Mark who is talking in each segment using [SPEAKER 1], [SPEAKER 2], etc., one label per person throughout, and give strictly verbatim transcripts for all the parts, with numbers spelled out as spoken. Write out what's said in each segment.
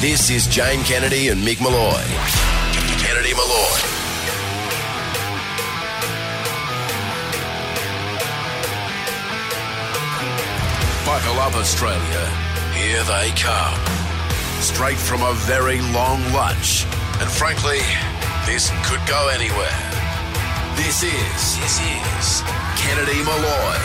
[SPEAKER 1] This is Jane Kennedy and Mick Malloy. Kennedy Malloy. Buckle up, Australia. Here they come. Straight from a very long lunch. And frankly, this could go anywhere. This is, this is Kennedy Malloy.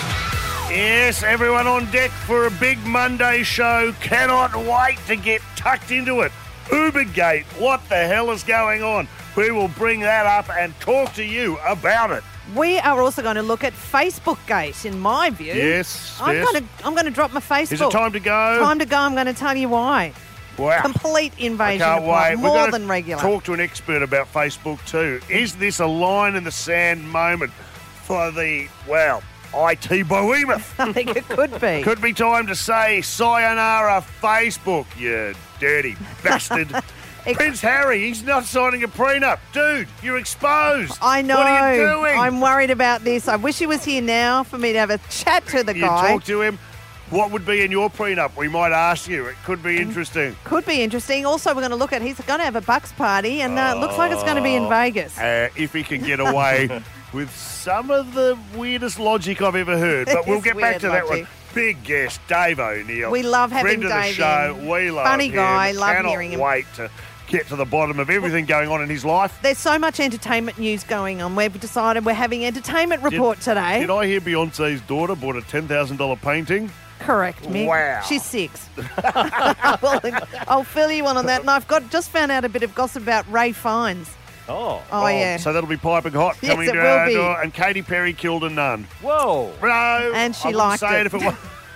[SPEAKER 2] Yes, everyone on deck for a big Monday show. Cannot wait to get tucked into it. Ubergate, what the hell is going on? We will bring that up and talk to you about it.
[SPEAKER 3] We are also going to look at Facebook Gate, in my view.
[SPEAKER 2] Yes,
[SPEAKER 3] I'm
[SPEAKER 2] yes.
[SPEAKER 3] going to I'm going to drop my Facebook.
[SPEAKER 2] Is it time to go?
[SPEAKER 3] Time to go. I'm going to tell you why.
[SPEAKER 2] Wow.
[SPEAKER 3] Complete invasion
[SPEAKER 2] I can't
[SPEAKER 3] of privacy,
[SPEAKER 2] wait.
[SPEAKER 3] more
[SPEAKER 2] We're gonna
[SPEAKER 3] than regular.
[SPEAKER 2] Talk to an expert about Facebook too. Is this a line in the sand moment for the, well, I T behemoth?
[SPEAKER 3] I think it could be.
[SPEAKER 2] Could be time to say sayonara Facebook, you dirty bastard. Prince Harry, he's not signing a prenup. Dude, you're exposed.
[SPEAKER 3] I know.
[SPEAKER 2] What are you doing?
[SPEAKER 3] I'm worried about this. I wish he was here now for me to have a chat to the
[SPEAKER 2] you
[SPEAKER 3] guy.
[SPEAKER 2] talk to him. What would be in your prenup? We might ask you. It could be interesting.
[SPEAKER 3] Could be interesting. Also, we're going to look at, he's going to have a Bucks party, and uh, looks like it's going to be in Vegas.
[SPEAKER 2] Uh, if he can get away with some of the weirdest logic I've ever heard. But we'll
[SPEAKER 3] It's
[SPEAKER 2] get back
[SPEAKER 3] weird
[SPEAKER 2] to that
[SPEAKER 3] logic.
[SPEAKER 2] one. Big guest, Dave O'Neill.
[SPEAKER 3] We love having
[SPEAKER 2] Friend of
[SPEAKER 3] Dave
[SPEAKER 2] the show.
[SPEAKER 3] in.
[SPEAKER 2] We love
[SPEAKER 3] Funny
[SPEAKER 2] him.
[SPEAKER 3] guy. Love
[SPEAKER 2] Cannot
[SPEAKER 3] hearing him.
[SPEAKER 2] wait to get to the bottom of everything going on in his life.
[SPEAKER 3] There's so much entertainment news going on. We've decided we're having entertainment report
[SPEAKER 2] did,
[SPEAKER 3] today.
[SPEAKER 2] Did I hear Beyonce's daughter bought a ten thousand dollars painting?
[SPEAKER 3] Correct, Mick.
[SPEAKER 2] Wow.
[SPEAKER 3] She's six. Well, I'll fill you in on that. And I've got just found out a bit of gossip about Ray Fiennes.
[SPEAKER 4] Oh.
[SPEAKER 3] Oh, yeah.
[SPEAKER 2] So that'll be piping hot
[SPEAKER 3] Yes,
[SPEAKER 2] coming
[SPEAKER 3] it
[SPEAKER 2] to
[SPEAKER 3] will
[SPEAKER 2] our
[SPEAKER 3] be.
[SPEAKER 2] door. And Katy Perry killed a nun.
[SPEAKER 4] Whoa.
[SPEAKER 2] No.
[SPEAKER 3] And she
[SPEAKER 2] I wouldn't
[SPEAKER 3] liked
[SPEAKER 2] say
[SPEAKER 3] it.
[SPEAKER 2] If it was,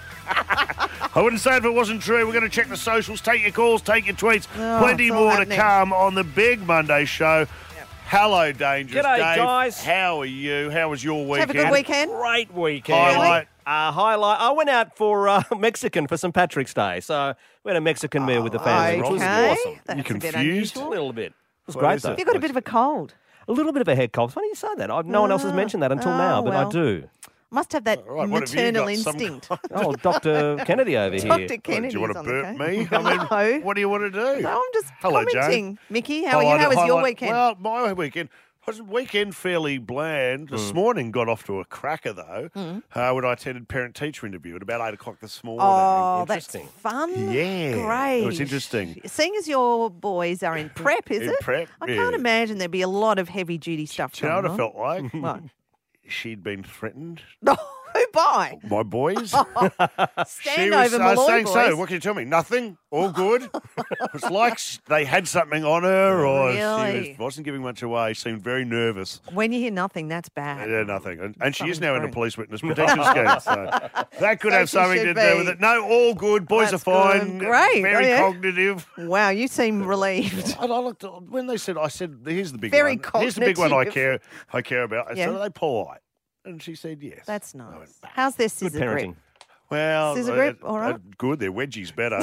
[SPEAKER 2] I wouldn't say it if it wasn't true. We're going to check the socials, take your calls, take your tweets.
[SPEAKER 3] Oh,
[SPEAKER 2] Plenty
[SPEAKER 3] it's all
[SPEAKER 2] more
[SPEAKER 3] happening.
[SPEAKER 2] to come on the big Monday show. Hello, Dangerous
[SPEAKER 4] G'day,
[SPEAKER 2] Dave.
[SPEAKER 4] guys.
[SPEAKER 2] How are you? How was your
[SPEAKER 3] Did you have
[SPEAKER 2] weekend?
[SPEAKER 3] a good weekend?
[SPEAKER 4] Great weekend.
[SPEAKER 2] Highlight.
[SPEAKER 4] Uh, highlight. I went out for uh, Mexican for Saint Patrick's Day. So we had a Mexican meal with the family, which was
[SPEAKER 3] Okay.
[SPEAKER 4] awesome.
[SPEAKER 3] That's
[SPEAKER 2] You
[SPEAKER 3] a bit
[SPEAKER 2] confused?
[SPEAKER 4] A
[SPEAKER 3] unusual.
[SPEAKER 4] little bit. It was
[SPEAKER 2] What
[SPEAKER 4] great,
[SPEAKER 2] is
[SPEAKER 4] though.
[SPEAKER 2] it?
[SPEAKER 3] You've got a bit of a cold.
[SPEAKER 4] A little bit of a head cold. Funny you say that. I've, no one else has
[SPEAKER 3] Ah.
[SPEAKER 4] mentioned that until
[SPEAKER 3] Oh,
[SPEAKER 4] now, but
[SPEAKER 3] well.
[SPEAKER 4] I do.
[SPEAKER 3] Must have that
[SPEAKER 2] All right, what have you
[SPEAKER 3] maternal
[SPEAKER 2] got? Some-
[SPEAKER 3] instinct.
[SPEAKER 4] Oh, Doctor Kennedy over here.
[SPEAKER 3] Doctor
[SPEAKER 2] What, do
[SPEAKER 3] Kennedy's
[SPEAKER 2] you want to
[SPEAKER 3] on the
[SPEAKER 2] burp
[SPEAKER 3] case.
[SPEAKER 2] me? I mean,
[SPEAKER 3] No.
[SPEAKER 2] what do you want to do?
[SPEAKER 3] No, I'm just
[SPEAKER 2] Hello,
[SPEAKER 3] commenting.
[SPEAKER 2] Jane.
[SPEAKER 3] Mickey, how are you?
[SPEAKER 2] Highlight-
[SPEAKER 3] How was your
[SPEAKER 2] highlight-
[SPEAKER 3] weekend?
[SPEAKER 2] Well, my weekend was weekend fairly bland.
[SPEAKER 3] Mm.
[SPEAKER 2] This morning got off to a cracker though. Uh, when I attended parent-teacher interview at about eight o'clock this morning.
[SPEAKER 3] oh, that's
[SPEAKER 4] Interesting.
[SPEAKER 3] fun.
[SPEAKER 2] Yeah,
[SPEAKER 3] Great.
[SPEAKER 2] it was interesting.
[SPEAKER 3] Seeing as your boys are in prep, is
[SPEAKER 2] In
[SPEAKER 3] it?
[SPEAKER 2] prep,
[SPEAKER 3] I can't
[SPEAKER 2] yeah.
[SPEAKER 3] imagine there'd be a lot of heavy-duty stuff
[SPEAKER 2] Do you know
[SPEAKER 3] going
[SPEAKER 2] what it felt like?
[SPEAKER 3] What?
[SPEAKER 2] She'd been threatened.
[SPEAKER 3] No, who by?
[SPEAKER 2] My boys.
[SPEAKER 3] Stand over
[SPEAKER 2] I was
[SPEAKER 3] Malloy
[SPEAKER 2] saying,
[SPEAKER 3] boys.
[SPEAKER 2] so what can you tell me? Nothing? All good? It's like sh- they had something on her or she
[SPEAKER 3] Really?
[SPEAKER 2] was, wasn't giving much away. She seemed very nervous.
[SPEAKER 3] When you hear nothing, that's bad.
[SPEAKER 2] Yeah, nothing. And, and she is
[SPEAKER 3] Something's
[SPEAKER 2] now in a
[SPEAKER 3] brewing.
[SPEAKER 2] police witness protection scheme. So that could
[SPEAKER 3] So
[SPEAKER 2] have
[SPEAKER 3] she
[SPEAKER 2] something to
[SPEAKER 3] should
[SPEAKER 2] do
[SPEAKER 3] be.
[SPEAKER 2] with it. No, all good. Boys
[SPEAKER 3] That's
[SPEAKER 2] are fine.
[SPEAKER 3] good. Great.
[SPEAKER 2] Very
[SPEAKER 3] Oh, yeah.
[SPEAKER 2] cognitive.
[SPEAKER 3] Wow, you seem relieved.
[SPEAKER 2] And I looked at, when they said, I said, here's the big
[SPEAKER 3] Very
[SPEAKER 2] one. Here's the big one I
[SPEAKER 3] cognitive.
[SPEAKER 2] care I care about. I
[SPEAKER 3] Yeah.
[SPEAKER 2] said, are they polite? And she said, yes.
[SPEAKER 3] That's
[SPEAKER 2] I went,
[SPEAKER 3] nice. How's their
[SPEAKER 4] Good
[SPEAKER 3] scissor grip?
[SPEAKER 4] parenting.
[SPEAKER 2] Well,
[SPEAKER 3] Scissor
[SPEAKER 2] uh,
[SPEAKER 3] grip,
[SPEAKER 2] uh,
[SPEAKER 3] all right?
[SPEAKER 2] uh, good. Their wedgie's better.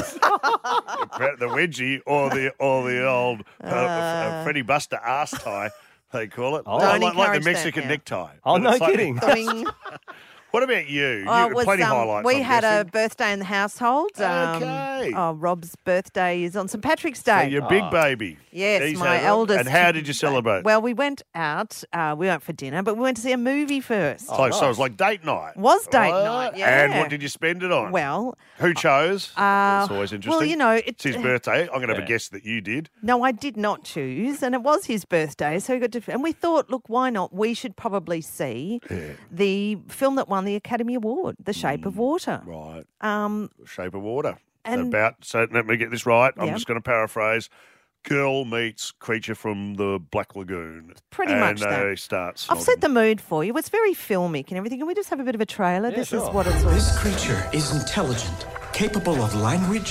[SPEAKER 2] the, the wedgie or the or the old uh, uh, Freddie Buster arse tie, they call it.
[SPEAKER 4] Oh.
[SPEAKER 3] Don't
[SPEAKER 2] like, like
[SPEAKER 3] encourage
[SPEAKER 2] the
[SPEAKER 3] that
[SPEAKER 2] Mexican
[SPEAKER 3] now.
[SPEAKER 2] necktie.
[SPEAKER 4] Oh,
[SPEAKER 2] But
[SPEAKER 4] no
[SPEAKER 2] it's like-
[SPEAKER 4] kidding.
[SPEAKER 3] Doing-
[SPEAKER 2] What about you?
[SPEAKER 3] Oh,
[SPEAKER 2] you
[SPEAKER 3] it was,
[SPEAKER 2] plenty
[SPEAKER 3] um,
[SPEAKER 2] highlights.
[SPEAKER 3] we
[SPEAKER 2] I'm
[SPEAKER 3] had a
[SPEAKER 2] guessing.
[SPEAKER 3] birthday in the household. Um,
[SPEAKER 2] Okay.
[SPEAKER 3] Oh, Rob's birthday is on Saint Patrick's
[SPEAKER 2] So
[SPEAKER 3] Day.
[SPEAKER 2] your big baby.
[SPEAKER 3] Yes,
[SPEAKER 2] He's
[SPEAKER 3] my
[SPEAKER 2] had it.
[SPEAKER 3] eldest.
[SPEAKER 2] And how did you celebrate?
[SPEAKER 3] Well, we went out. Uh, we went for dinner, but we went to see a movie first.
[SPEAKER 2] so, so it was like date night.
[SPEAKER 3] Was date
[SPEAKER 2] Oh,
[SPEAKER 3] night, yeah.
[SPEAKER 2] And what did you spend it on?
[SPEAKER 3] Well,
[SPEAKER 2] Who chose?
[SPEAKER 3] uh,
[SPEAKER 2] That's always interesting.
[SPEAKER 3] well, you know, it-
[SPEAKER 2] it's his birthday. I'm going to have a guess that you did.
[SPEAKER 3] no, I did not choose, and it was his birthday, so we got to. And we thought, look, why not? We should probably see the film that won the Academy Award, The Shape of Water.
[SPEAKER 2] Right.
[SPEAKER 3] Um,
[SPEAKER 2] Shape of Water.
[SPEAKER 3] And-
[SPEAKER 2] About, so let me get this right. I'm
[SPEAKER 3] Yeah.
[SPEAKER 2] just going to paraphrase. Girl meets creature from the Black Lagoon.
[SPEAKER 3] Pretty
[SPEAKER 2] and
[SPEAKER 3] much that.
[SPEAKER 2] they start
[SPEAKER 3] I've
[SPEAKER 2] snogging.
[SPEAKER 3] set the mood for you. It's very filmic and everything. Can we just have a bit of a trailer? this is
[SPEAKER 4] sure.
[SPEAKER 3] what it's all
[SPEAKER 5] This creature is intelligent, capable of language,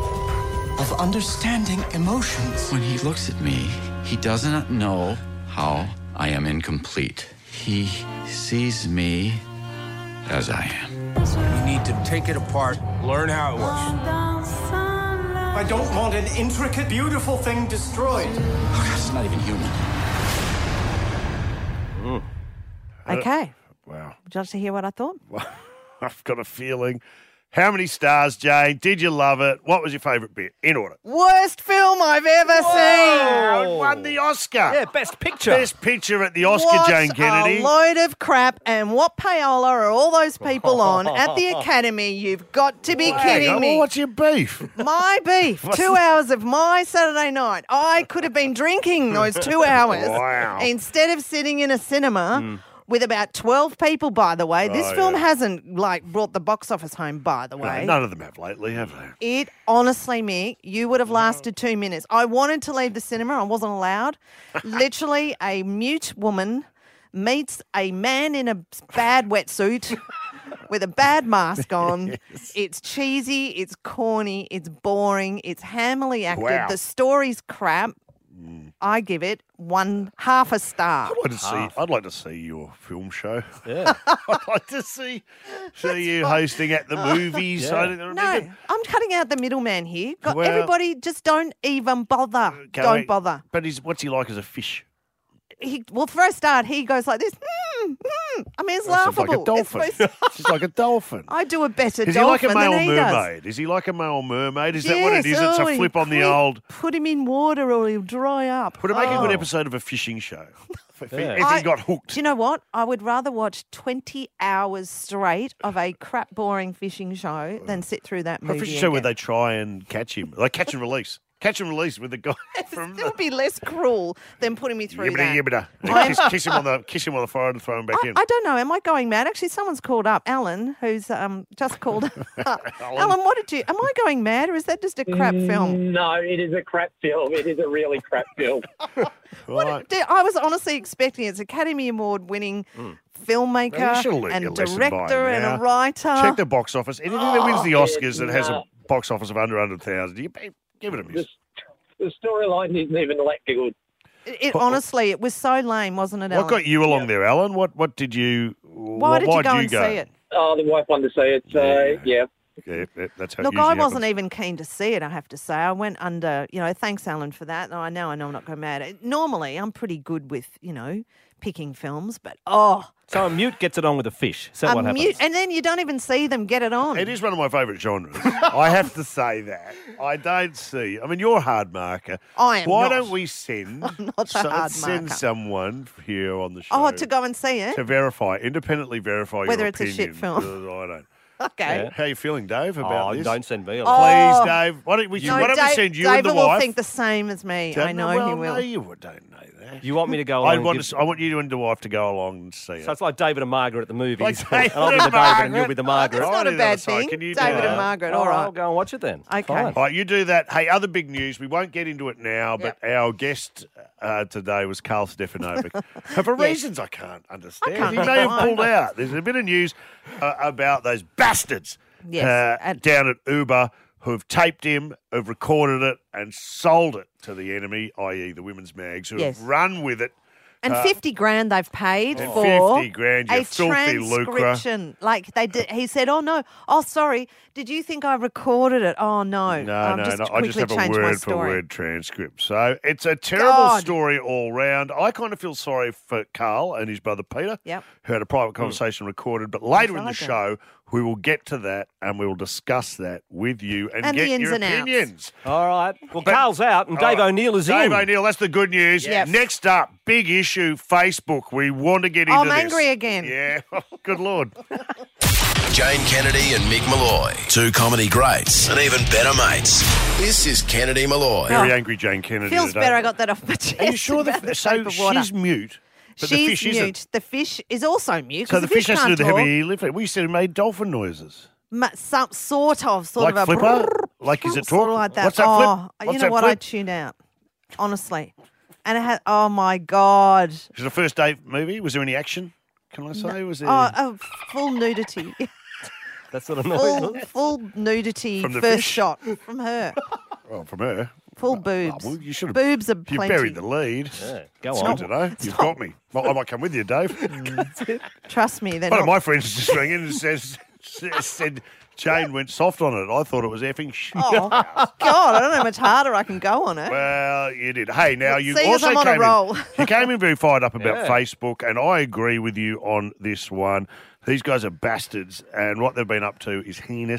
[SPEAKER 5] of understanding emotions.
[SPEAKER 6] When he looks at me, he does not know how I am incomplete. He sees me as I am.
[SPEAKER 7] You need to take it apart, learn how it works.
[SPEAKER 5] I don't want an intricate, beautiful thing destroyed.
[SPEAKER 6] Oh, God, it's not even human.
[SPEAKER 3] Okay.
[SPEAKER 2] Wow.
[SPEAKER 3] Would you like to hear what I thought?
[SPEAKER 2] I've got a feeling How many stars, Jane? Did you love it? What was your favourite bit? In order.
[SPEAKER 3] Worst film I've ever
[SPEAKER 2] Oh,
[SPEAKER 3] seen.
[SPEAKER 2] it won the Oscar.
[SPEAKER 4] Yeah, best picture.
[SPEAKER 2] Best picture at the Oscar,
[SPEAKER 3] What
[SPEAKER 2] Jane Kennedy.
[SPEAKER 3] a load of crap, and what payola are all those people on at the Academy? You've got to be
[SPEAKER 2] Hang
[SPEAKER 3] kidding
[SPEAKER 2] on,
[SPEAKER 3] me.
[SPEAKER 2] well, what's your beef?
[SPEAKER 3] My beef. Two hours of my Saturday night. I could have been drinking those two hours
[SPEAKER 2] Wow.
[SPEAKER 3] instead of sitting in a cinema.
[SPEAKER 2] Mm.
[SPEAKER 3] With about twelve people, by the way. This
[SPEAKER 2] Oh,
[SPEAKER 3] film
[SPEAKER 2] yeah.
[SPEAKER 3] hasn't, like, brought the box office home, by the
[SPEAKER 2] No,
[SPEAKER 3] way.
[SPEAKER 2] none of them have lately, have they?
[SPEAKER 3] It, honestly, Mick, you would have lasted two minutes. I wanted to leave the cinema. I wasn't allowed. Literally, a mute woman meets a man in a bad wetsuit with a bad mask on. It's cheesy, it's corny, it's boring, it's hamily acted.
[SPEAKER 2] Wow.
[SPEAKER 3] The story's crap. I give it one half a star.
[SPEAKER 2] I'd like to see. I'd like to see your film show.
[SPEAKER 4] Yeah.
[SPEAKER 2] I'd like to see see you hosting at the movies.
[SPEAKER 4] Yeah.
[SPEAKER 2] I don't-
[SPEAKER 3] No, I'm cutting out the middleman here. Got
[SPEAKER 2] Well-
[SPEAKER 3] everybody, just don't even bother.
[SPEAKER 2] Go
[SPEAKER 3] don't
[SPEAKER 2] away.
[SPEAKER 3] bother.
[SPEAKER 2] But he's, what's he like as a fish?
[SPEAKER 3] He, well, for a start, he goes like this. Mm, mm. I mean, it's
[SPEAKER 2] Sounds
[SPEAKER 3] laughable.
[SPEAKER 2] like a dolphin.
[SPEAKER 3] It's supposed-
[SPEAKER 2] He's like a dolphin.
[SPEAKER 3] I do a better
[SPEAKER 2] Is he like
[SPEAKER 3] dolphin
[SPEAKER 2] a male
[SPEAKER 3] than he does.
[SPEAKER 2] mermaid? Is he like a male mermaid? Is that what it
[SPEAKER 3] Yes,
[SPEAKER 2] is? It's
[SPEAKER 3] oh,
[SPEAKER 2] a
[SPEAKER 3] you
[SPEAKER 2] flip on the
[SPEAKER 3] put-
[SPEAKER 2] old.
[SPEAKER 3] Put him in water or he'll dry up.
[SPEAKER 2] Would it make a good
[SPEAKER 3] Oh.
[SPEAKER 2] episode of a fishing show? If he,
[SPEAKER 4] Yeah.
[SPEAKER 2] if he
[SPEAKER 3] I-
[SPEAKER 2] got hooked.
[SPEAKER 3] Do you know what? I would rather watch twenty hours straight of a crap, boring fishing show than sit through that
[SPEAKER 2] A
[SPEAKER 3] movie.
[SPEAKER 2] fishing show where
[SPEAKER 3] again.
[SPEAKER 2] they try and catch him. Like catch and release. Catch and release with the guy from
[SPEAKER 3] It
[SPEAKER 2] the.
[SPEAKER 3] would be less cruel than putting me through
[SPEAKER 2] Yibbida,
[SPEAKER 3] that.
[SPEAKER 2] yibbida.
[SPEAKER 3] I'm-
[SPEAKER 2] Kiss, kiss him on the kiss him on the forehead and throw him back
[SPEAKER 3] I,
[SPEAKER 2] in.
[SPEAKER 3] I don't know. Am I going mad? Actually, someone's called up. Alan, who's um, just called up. Alan, what did you... Am I going mad or is that just a crap film?
[SPEAKER 8] No, it is a crap film. It is a really crap film.
[SPEAKER 2] Right.
[SPEAKER 3] Did- I was honestly expecting it's Academy Award winning
[SPEAKER 2] Well,
[SPEAKER 3] filmmaker
[SPEAKER 2] you should have learnt your
[SPEAKER 3] and
[SPEAKER 2] lesson by
[SPEAKER 3] director and
[SPEAKER 2] now.
[SPEAKER 3] a writer.
[SPEAKER 2] Check the box office. Anything that wins the Oscars that has a
[SPEAKER 8] no.
[SPEAKER 2] box office of under one hundred thousand, you pay- give it a miss.
[SPEAKER 8] The storyline isn't even that good.
[SPEAKER 3] It, it honestly, it was so lame, wasn't it, Alan?
[SPEAKER 2] What got you along there, Alan? What what did you?
[SPEAKER 3] Why did you go and see it?
[SPEAKER 8] Oh, the wife wanted to see it. So, yeah.
[SPEAKER 2] Yeah, that- that's how. it
[SPEAKER 3] Look,
[SPEAKER 2] usually
[SPEAKER 3] I wasn't
[SPEAKER 2] happens.
[SPEAKER 3] even keen to see it, I have to say. I went under, you know, thanks, Alan, for that. No, I know, I know I'm not going mad. Normally, I'm pretty good with, you know, picking films, but oh,
[SPEAKER 4] So a mute gets it on with a fish. Is that
[SPEAKER 3] a
[SPEAKER 4] what happens?
[SPEAKER 3] mute, and then you don't even see them get it on.
[SPEAKER 2] It is one of my favourite genres. I have to say that. I don't see. I mean, you're a hard marker.
[SPEAKER 3] I am
[SPEAKER 2] Why
[SPEAKER 3] not.
[SPEAKER 2] don't we send?
[SPEAKER 3] not a
[SPEAKER 2] so-
[SPEAKER 3] hard
[SPEAKER 2] send
[SPEAKER 3] marker.
[SPEAKER 2] someone here on the show.
[SPEAKER 3] Oh, to go and see it?
[SPEAKER 2] to verify, independently verify
[SPEAKER 3] Whether
[SPEAKER 2] your
[SPEAKER 3] it's a shit
[SPEAKER 2] opinion.
[SPEAKER 3] film.
[SPEAKER 2] Uh, I don't.
[SPEAKER 3] Okay.
[SPEAKER 4] Yeah.
[SPEAKER 2] How you feeling, Dave? About
[SPEAKER 4] Oh,
[SPEAKER 2] this?
[SPEAKER 4] don't send me a
[SPEAKER 3] Oh.
[SPEAKER 4] lot.
[SPEAKER 2] Please, Dave. Why don't we?
[SPEAKER 3] No,
[SPEAKER 2] why don't
[SPEAKER 3] Dave,
[SPEAKER 2] we send you
[SPEAKER 3] David
[SPEAKER 2] and the
[SPEAKER 3] will
[SPEAKER 2] wife?
[SPEAKER 3] think the same as me.
[SPEAKER 2] Don't-
[SPEAKER 3] I know
[SPEAKER 2] well,
[SPEAKER 3] he will.
[SPEAKER 2] No, you don't know that.
[SPEAKER 4] You want me to go
[SPEAKER 2] I
[SPEAKER 4] along
[SPEAKER 2] want
[SPEAKER 4] and
[SPEAKER 2] to.
[SPEAKER 4] give-
[SPEAKER 2] I want you and the wife to go along and see it.
[SPEAKER 4] So it's like David and Margaret at the movies.
[SPEAKER 2] Like
[SPEAKER 4] and
[SPEAKER 2] David
[SPEAKER 4] I'll be
[SPEAKER 2] and
[SPEAKER 4] the David and you'll
[SPEAKER 2] Margaret.
[SPEAKER 4] be the
[SPEAKER 3] Oh,
[SPEAKER 4] Margaret.
[SPEAKER 3] that's
[SPEAKER 2] I'll
[SPEAKER 3] not
[SPEAKER 2] do
[SPEAKER 3] a
[SPEAKER 2] the
[SPEAKER 3] bad
[SPEAKER 2] other side.
[SPEAKER 3] thing.
[SPEAKER 2] Can you do
[SPEAKER 3] David
[SPEAKER 2] that?
[SPEAKER 3] and Margaret,
[SPEAKER 4] Oh,
[SPEAKER 3] all
[SPEAKER 4] I'll
[SPEAKER 3] right.
[SPEAKER 4] go and watch it then.
[SPEAKER 3] Okay.
[SPEAKER 4] Fine.
[SPEAKER 2] All right, you do that. Hey, other big news. We won't get into it now, but our guest uh, today was Carl Stefanovic. For reasons I can't understand,
[SPEAKER 3] can't
[SPEAKER 2] he
[SPEAKER 3] think
[SPEAKER 2] may have
[SPEAKER 3] why.
[SPEAKER 2] pulled out. There's a bit of news uh, about those bastards
[SPEAKER 3] Yes,
[SPEAKER 2] uh,
[SPEAKER 3] and-
[SPEAKER 2] down at Uber who've taped him, have recorded it, and sold it to the enemy, that is the women's mags, who
[SPEAKER 3] Yes.
[SPEAKER 2] have run with it.
[SPEAKER 3] And fifty grand they've paid
[SPEAKER 2] And
[SPEAKER 3] for
[SPEAKER 2] fifty grand, you
[SPEAKER 3] a
[SPEAKER 2] filthy lucre.
[SPEAKER 3] transcription. Like they did, he said, "Oh no, oh sorry, did you think I recorded it? Oh no,
[SPEAKER 2] No,
[SPEAKER 3] I've
[SPEAKER 2] no,
[SPEAKER 3] just
[SPEAKER 2] no. I
[SPEAKER 3] quickly
[SPEAKER 2] just have a
[SPEAKER 3] changed my
[SPEAKER 2] word for
[SPEAKER 3] story."
[SPEAKER 2] word transcript. So it's a terrible
[SPEAKER 3] God.
[SPEAKER 2] story all round. I kind of feel sorry for Carl and his brother Peter,
[SPEAKER 3] Yep.
[SPEAKER 2] who had a private conversation recorded. But later in the
[SPEAKER 3] like it.
[SPEAKER 2] show, we will get to that and we will discuss that with you and,
[SPEAKER 3] And the
[SPEAKER 2] get
[SPEAKER 3] ins
[SPEAKER 2] your
[SPEAKER 3] and outs.
[SPEAKER 2] opinions.
[SPEAKER 4] All right. Well, Carl's out and Dave
[SPEAKER 2] All right.
[SPEAKER 4] O'Neill is
[SPEAKER 2] Dave
[SPEAKER 4] in.
[SPEAKER 2] O'Neill, that's the good news.
[SPEAKER 3] Yes.
[SPEAKER 2] Next up, big issue, Facebook. We want to get into
[SPEAKER 3] I'm
[SPEAKER 2] this.
[SPEAKER 3] angry again.
[SPEAKER 2] Yeah, good Lord.
[SPEAKER 1] Jane Kennedy and Mick Malloy. Two comedy greats and even better mates. This is Kennedy Malloy.
[SPEAKER 2] Very angry Jane Kennedy
[SPEAKER 3] Feels
[SPEAKER 2] today.
[SPEAKER 3] better. I got that off my chest.
[SPEAKER 2] Are you sure
[SPEAKER 3] about
[SPEAKER 2] the,
[SPEAKER 3] the
[SPEAKER 2] so
[SPEAKER 3] shape of water.
[SPEAKER 2] she's mute, but
[SPEAKER 3] She's
[SPEAKER 2] the fish
[SPEAKER 3] mute.
[SPEAKER 2] isn't?
[SPEAKER 3] The fish is also mute.
[SPEAKER 2] So
[SPEAKER 3] 'cause
[SPEAKER 2] the fish has to
[SPEAKER 3] can't
[SPEAKER 2] do the
[SPEAKER 3] talk.
[SPEAKER 2] heavy lifting. We said it made dolphin noises.
[SPEAKER 3] Ma- some sort of, sort
[SPEAKER 2] Like
[SPEAKER 3] of a
[SPEAKER 2] Flipper?
[SPEAKER 3] brrrr,
[SPEAKER 2] Like, is it
[SPEAKER 3] sort
[SPEAKER 2] talk?
[SPEAKER 3] of like that.
[SPEAKER 2] What's that,
[SPEAKER 3] oh,
[SPEAKER 2] Flip?
[SPEAKER 3] you
[SPEAKER 2] What's
[SPEAKER 3] know
[SPEAKER 2] that,
[SPEAKER 3] what? I
[SPEAKER 2] Flip?
[SPEAKER 3] tuned out, honestly, and it had. Oh my god!
[SPEAKER 2] Is it a first date movie? Was there any action? Can I say? Was there?
[SPEAKER 3] Oh, oh full nudity,
[SPEAKER 4] That's what I'm
[SPEAKER 3] full full nudity.
[SPEAKER 2] From the
[SPEAKER 3] first
[SPEAKER 2] fish?
[SPEAKER 3] shot from her.
[SPEAKER 2] oh, from her.
[SPEAKER 3] Full
[SPEAKER 2] Oh,
[SPEAKER 3] boobs.
[SPEAKER 2] well, you should have.
[SPEAKER 3] boobs are
[SPEAKER 2] You
[SPEAKER 3] plenty.
[SPEAKER 2] buried the lead.
[SPEAKER 4] Yeah, go
[SPEAKER 2] It's
[SPEAKER 4] on.
[SPEAKER 2] good to know. You've got me. Well, I might come with you, Dave.
[SPEAKER 3] Trust me, they're
[SPEAKER 2] One of
[SPEAKER 3] not.
[SPEAKER 2] my friends just rang in and says, said Jane went soft on it. I thought it was effing shit.
[SPEAKER 3] Oh God! I don't know how much harder I can go on it.
[SPEAKER 2] Well, you did. Hey, now you
[SPEAKER 3] Seeing as
[SPEAKER 2] also
[SPEAKER 3] I'm on a
[SPEAKER 2] came
[SPEAKER 3] roll.
[SPEAKER 2] in. You came in very fired up about
[SPEAKER 4] Yeah.
[SPEAKER 2] Facebook, and I agree with you on this one. These guys are bastards, and what they've been up to is heinous.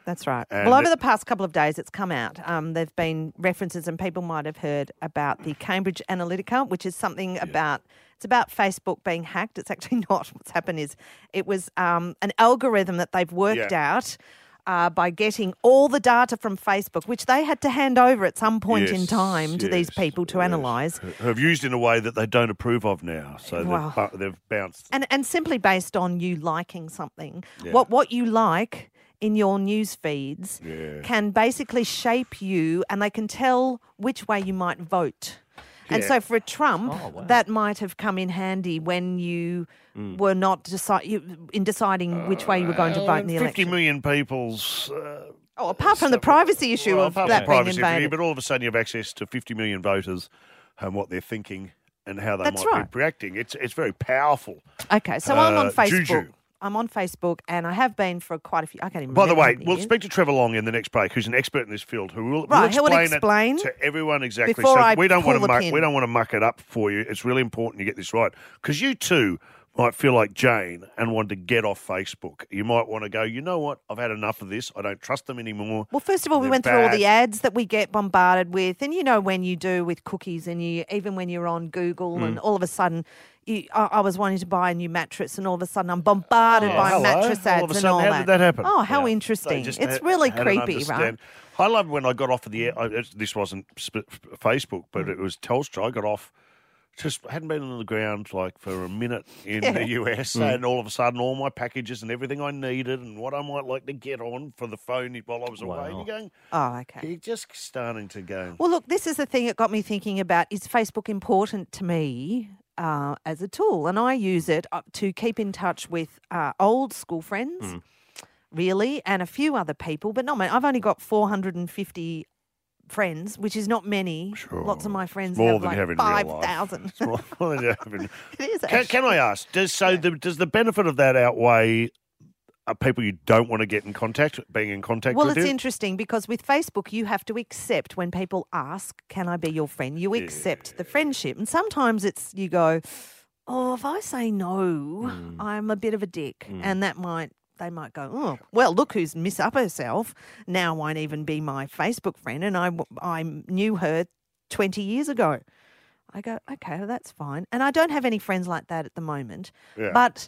[SPEAKER 3] That's right.
[SPEAKER 2] And
[SPEAKER 3] well, over
[SPEAKER 2] it-
[SPEAKER 3] the past couple of days, it's come out. Um, there've been references, and people might have heard about the Cambridge Analytica, which is something about. It's about Facebook being hacked. It's actually not. What's happened is it was um, an algorithm that they've worked
[SPEAKER 2] Yeah.
[SPEAKER 3] out. Uh, by getting all the data from Facebook, which they had to hand over at some point in
[SPEAKER 2] Yes,
[SPEAKER 3] time to these
[SPEAKER 2] yes,
[SPEAKER 3] people to
[SPEAKER 2] yes.
[SPEAKER 3] analyse.
[SPEAKER 2] Who have used in a way that they don't approve of now. So
[SPEAKER 3] Wow.
[SPEAKER 2] they've, bu- they've bounced.
[SPEAKER 3] And and simply based on you liking something,
[SPEAKER 2] Yeah.
[SPEAKER 3] what what you like in your news feeds
[SPEAKER 2] Yeah.
[SPEAKER 3] can basically shape you, and they can tell which way you might vote. And
[SPEAKER 2] Yeah.
[SPEAKER 3] so for Trump,
[SPEAKER 4] Oh, wow.
[SPEAKER 3] that might have come in handy when you
[SPEAKER 2] Mm.
[SPEAKER 3] were not decide you, in deciding which way you were going to vote in the
[SPEAKER 2] fifty
[SPEAKER 3] election.
[SPEAKER 2] million people's. Uh,
[SPEAKER 3] Oh, apart from the privacy issue
[SPEAKER 2] well,
[SPEAKER 3] of
[SPEAKER 2] apart from
[SPEAKER 3] that
[SPEAKER 2] the
[SPEAKER 3] being
[SPEAKER 2] privacy issue,
[SPEAKER 3] invaded.
[SPEAKER 2] but all of a sudden you have access to fifty million voters and what they're thinking and how they
[SPEAKER 3] That's
[SPEAKER 2] might
[SPEAKER 3] right.
[SPEAKER 2] be reacting. It's it's very powerful.
[SPEAKER 3] Okay, so I'm on
[SPEAKER 2] Uh,
[SPEAKER 3] Facebook.
[SPEAKER 2] Juju.
[SPEAKER 3] I'm on Facebook, and I have been for quite a few. I can't even.
[SPEAKER 2] By the
[SPEAKER 3] remember
[SPEAKER 2] way,
[SPEAKER 3] how many
[SPEAKER 2] we'll
[SPEAKER 3] years.
[SPEAKER 2] speak to Trevor Long in the next break, who's an expert in this field, who will,
[SPEAKER 3] Right,
[SPEAKER 2] will
[SPEAKER 3] he will
[SPEAKER 2] explain,
[SPEAKER 3] explain
[SPEAKER 2] it to everyone exactly.
[SPEAKER 3] before
[SPEAKER 2] so
[SPEAKER 3] I
[SPEAKER 2] we don't
[SPEAKER 3] pull
[SPEAKER 2] want to
[SPEAKER 3] the
[SPEAKER 2] muck,
[SPEAKER 3] pin.
[SPEAKER 2] we don't want to muck it up for you. It's really important you get this right because you too might feel like Jane and want to get off Facebook. You might want to go, you know what? I've had enough of this. I don't trust them anymore.
[SPEAKER 3] Well, first of all, we
[SPEAKER 2] They're
[SPEAKER 3] went through all
[SPEAKER 2] bad.
[SPEAKER 3] the ads that we get bombarded with, and you know when you do with cookies, and you even when you're on Google,
[SPEAKER 2] Mm.
[SPEAKER 3] and all of a sudden, you, I, I was wanting to buy a new mattress, and all of a sudden I'm bombarded
[SPEAKER 2] Oh,
[SPEAKER 3] by
[SPEAKER 2] hello.
[SPEAKER 3] mattress
[SPEAKER 2] All
[SPEAKER 3] ads
[SPEAKER 2] of a
[SPEAKER 3] and
[SPEAKER 2] sudden,
[SPEAKER 3] all
[SPEAKER 2] how
[SPEAKER 3] that.
[SPEAKER 2] did that happen?
[SPEAKER 3] Oh, how
[SPEAKER 2] Yeah. They
[SPEAKER 3] interesting!
[SPEAKER 2] just
[SPEAKER 3] It's
[SPEAKER 2] had-
[SPEAKER 3] really
[SPEAKER 2] had an
[SPEAKER 3] creepy, right?
[SPEAKER 2] understand. I love when I got off of the air. I, it- this wasn't sp- Facebook, but
[SPEAKER 3] Mm.
[SPEAKER 2] it was Telstra. I got off. Just hadn't been on the ground like for a minute in
[SPEAKER 3] Yeah.
[SPEAKER 2] the U S,
[SPEAKER 4] Mm.
[SPEAKER 2] and all of a sudden, all my packages and everything I needed and what I might like to get on for the phone while I was away. And
[SPEAKER 4] Wow.
[SPEAKER 2] you're going,
[SPEAKER 3] Oh, okay.
[SPEAKER 2] you're just starting to go.
[SPEAKER 3] Well, look, this is the thing that got me thinking about, is Facebook important to me uh, as a tool? And I use it uh, to keep in touch with uh, old school friends,
[SPEAKER 2] Mm.
[SPEAKER 3] really, and a few other people, but not many. I've only got four hundred fifty friends, which is not many.
[SPEAKER 2] Sure.
[SPEAKER 3] Lots of my friends
[SPEAKER 2] More
[SPEAKER 3] have
[SPEAKER 2] than
[SPEAKER 3] like
[SPEAKER 2] you have in real life.
[SPEAKER 3] five thousand.
[SPEAKER 2] It's more- more than you have in-
[SPEAKER 3] It is
[SPEAKER 2] Can,
[SPEAKER 3] actually.
[SPEAKER 2] can I ask? Does so the, does the benefit of that outweigh uh, people you don't want to get in contact, being in contact
[SPEAKER 3] Well,
[SPEAKER 2] with
[SPEAKER 3] it's
[SPEAKER 2] you?
[SPEAKER 3] interesting because with Facebook, you have to accept when people ask, can I be your friend? You accept the friendship. And sometimes it's, you go, oh, if I say no,
[SPEAKER 2] Hmm.
[SPEAKER 3] I'm a bit of a dick. And that might, they might go, oh, well, look who's miss up herself. Now won't even be my Facebook friend. And I, I knew her twenty years ago. I go, okay, well, that's fine. And I don't have any friends like that at the moment.
[SPEAKER 2] Yeah.
[SPEAKER 3] But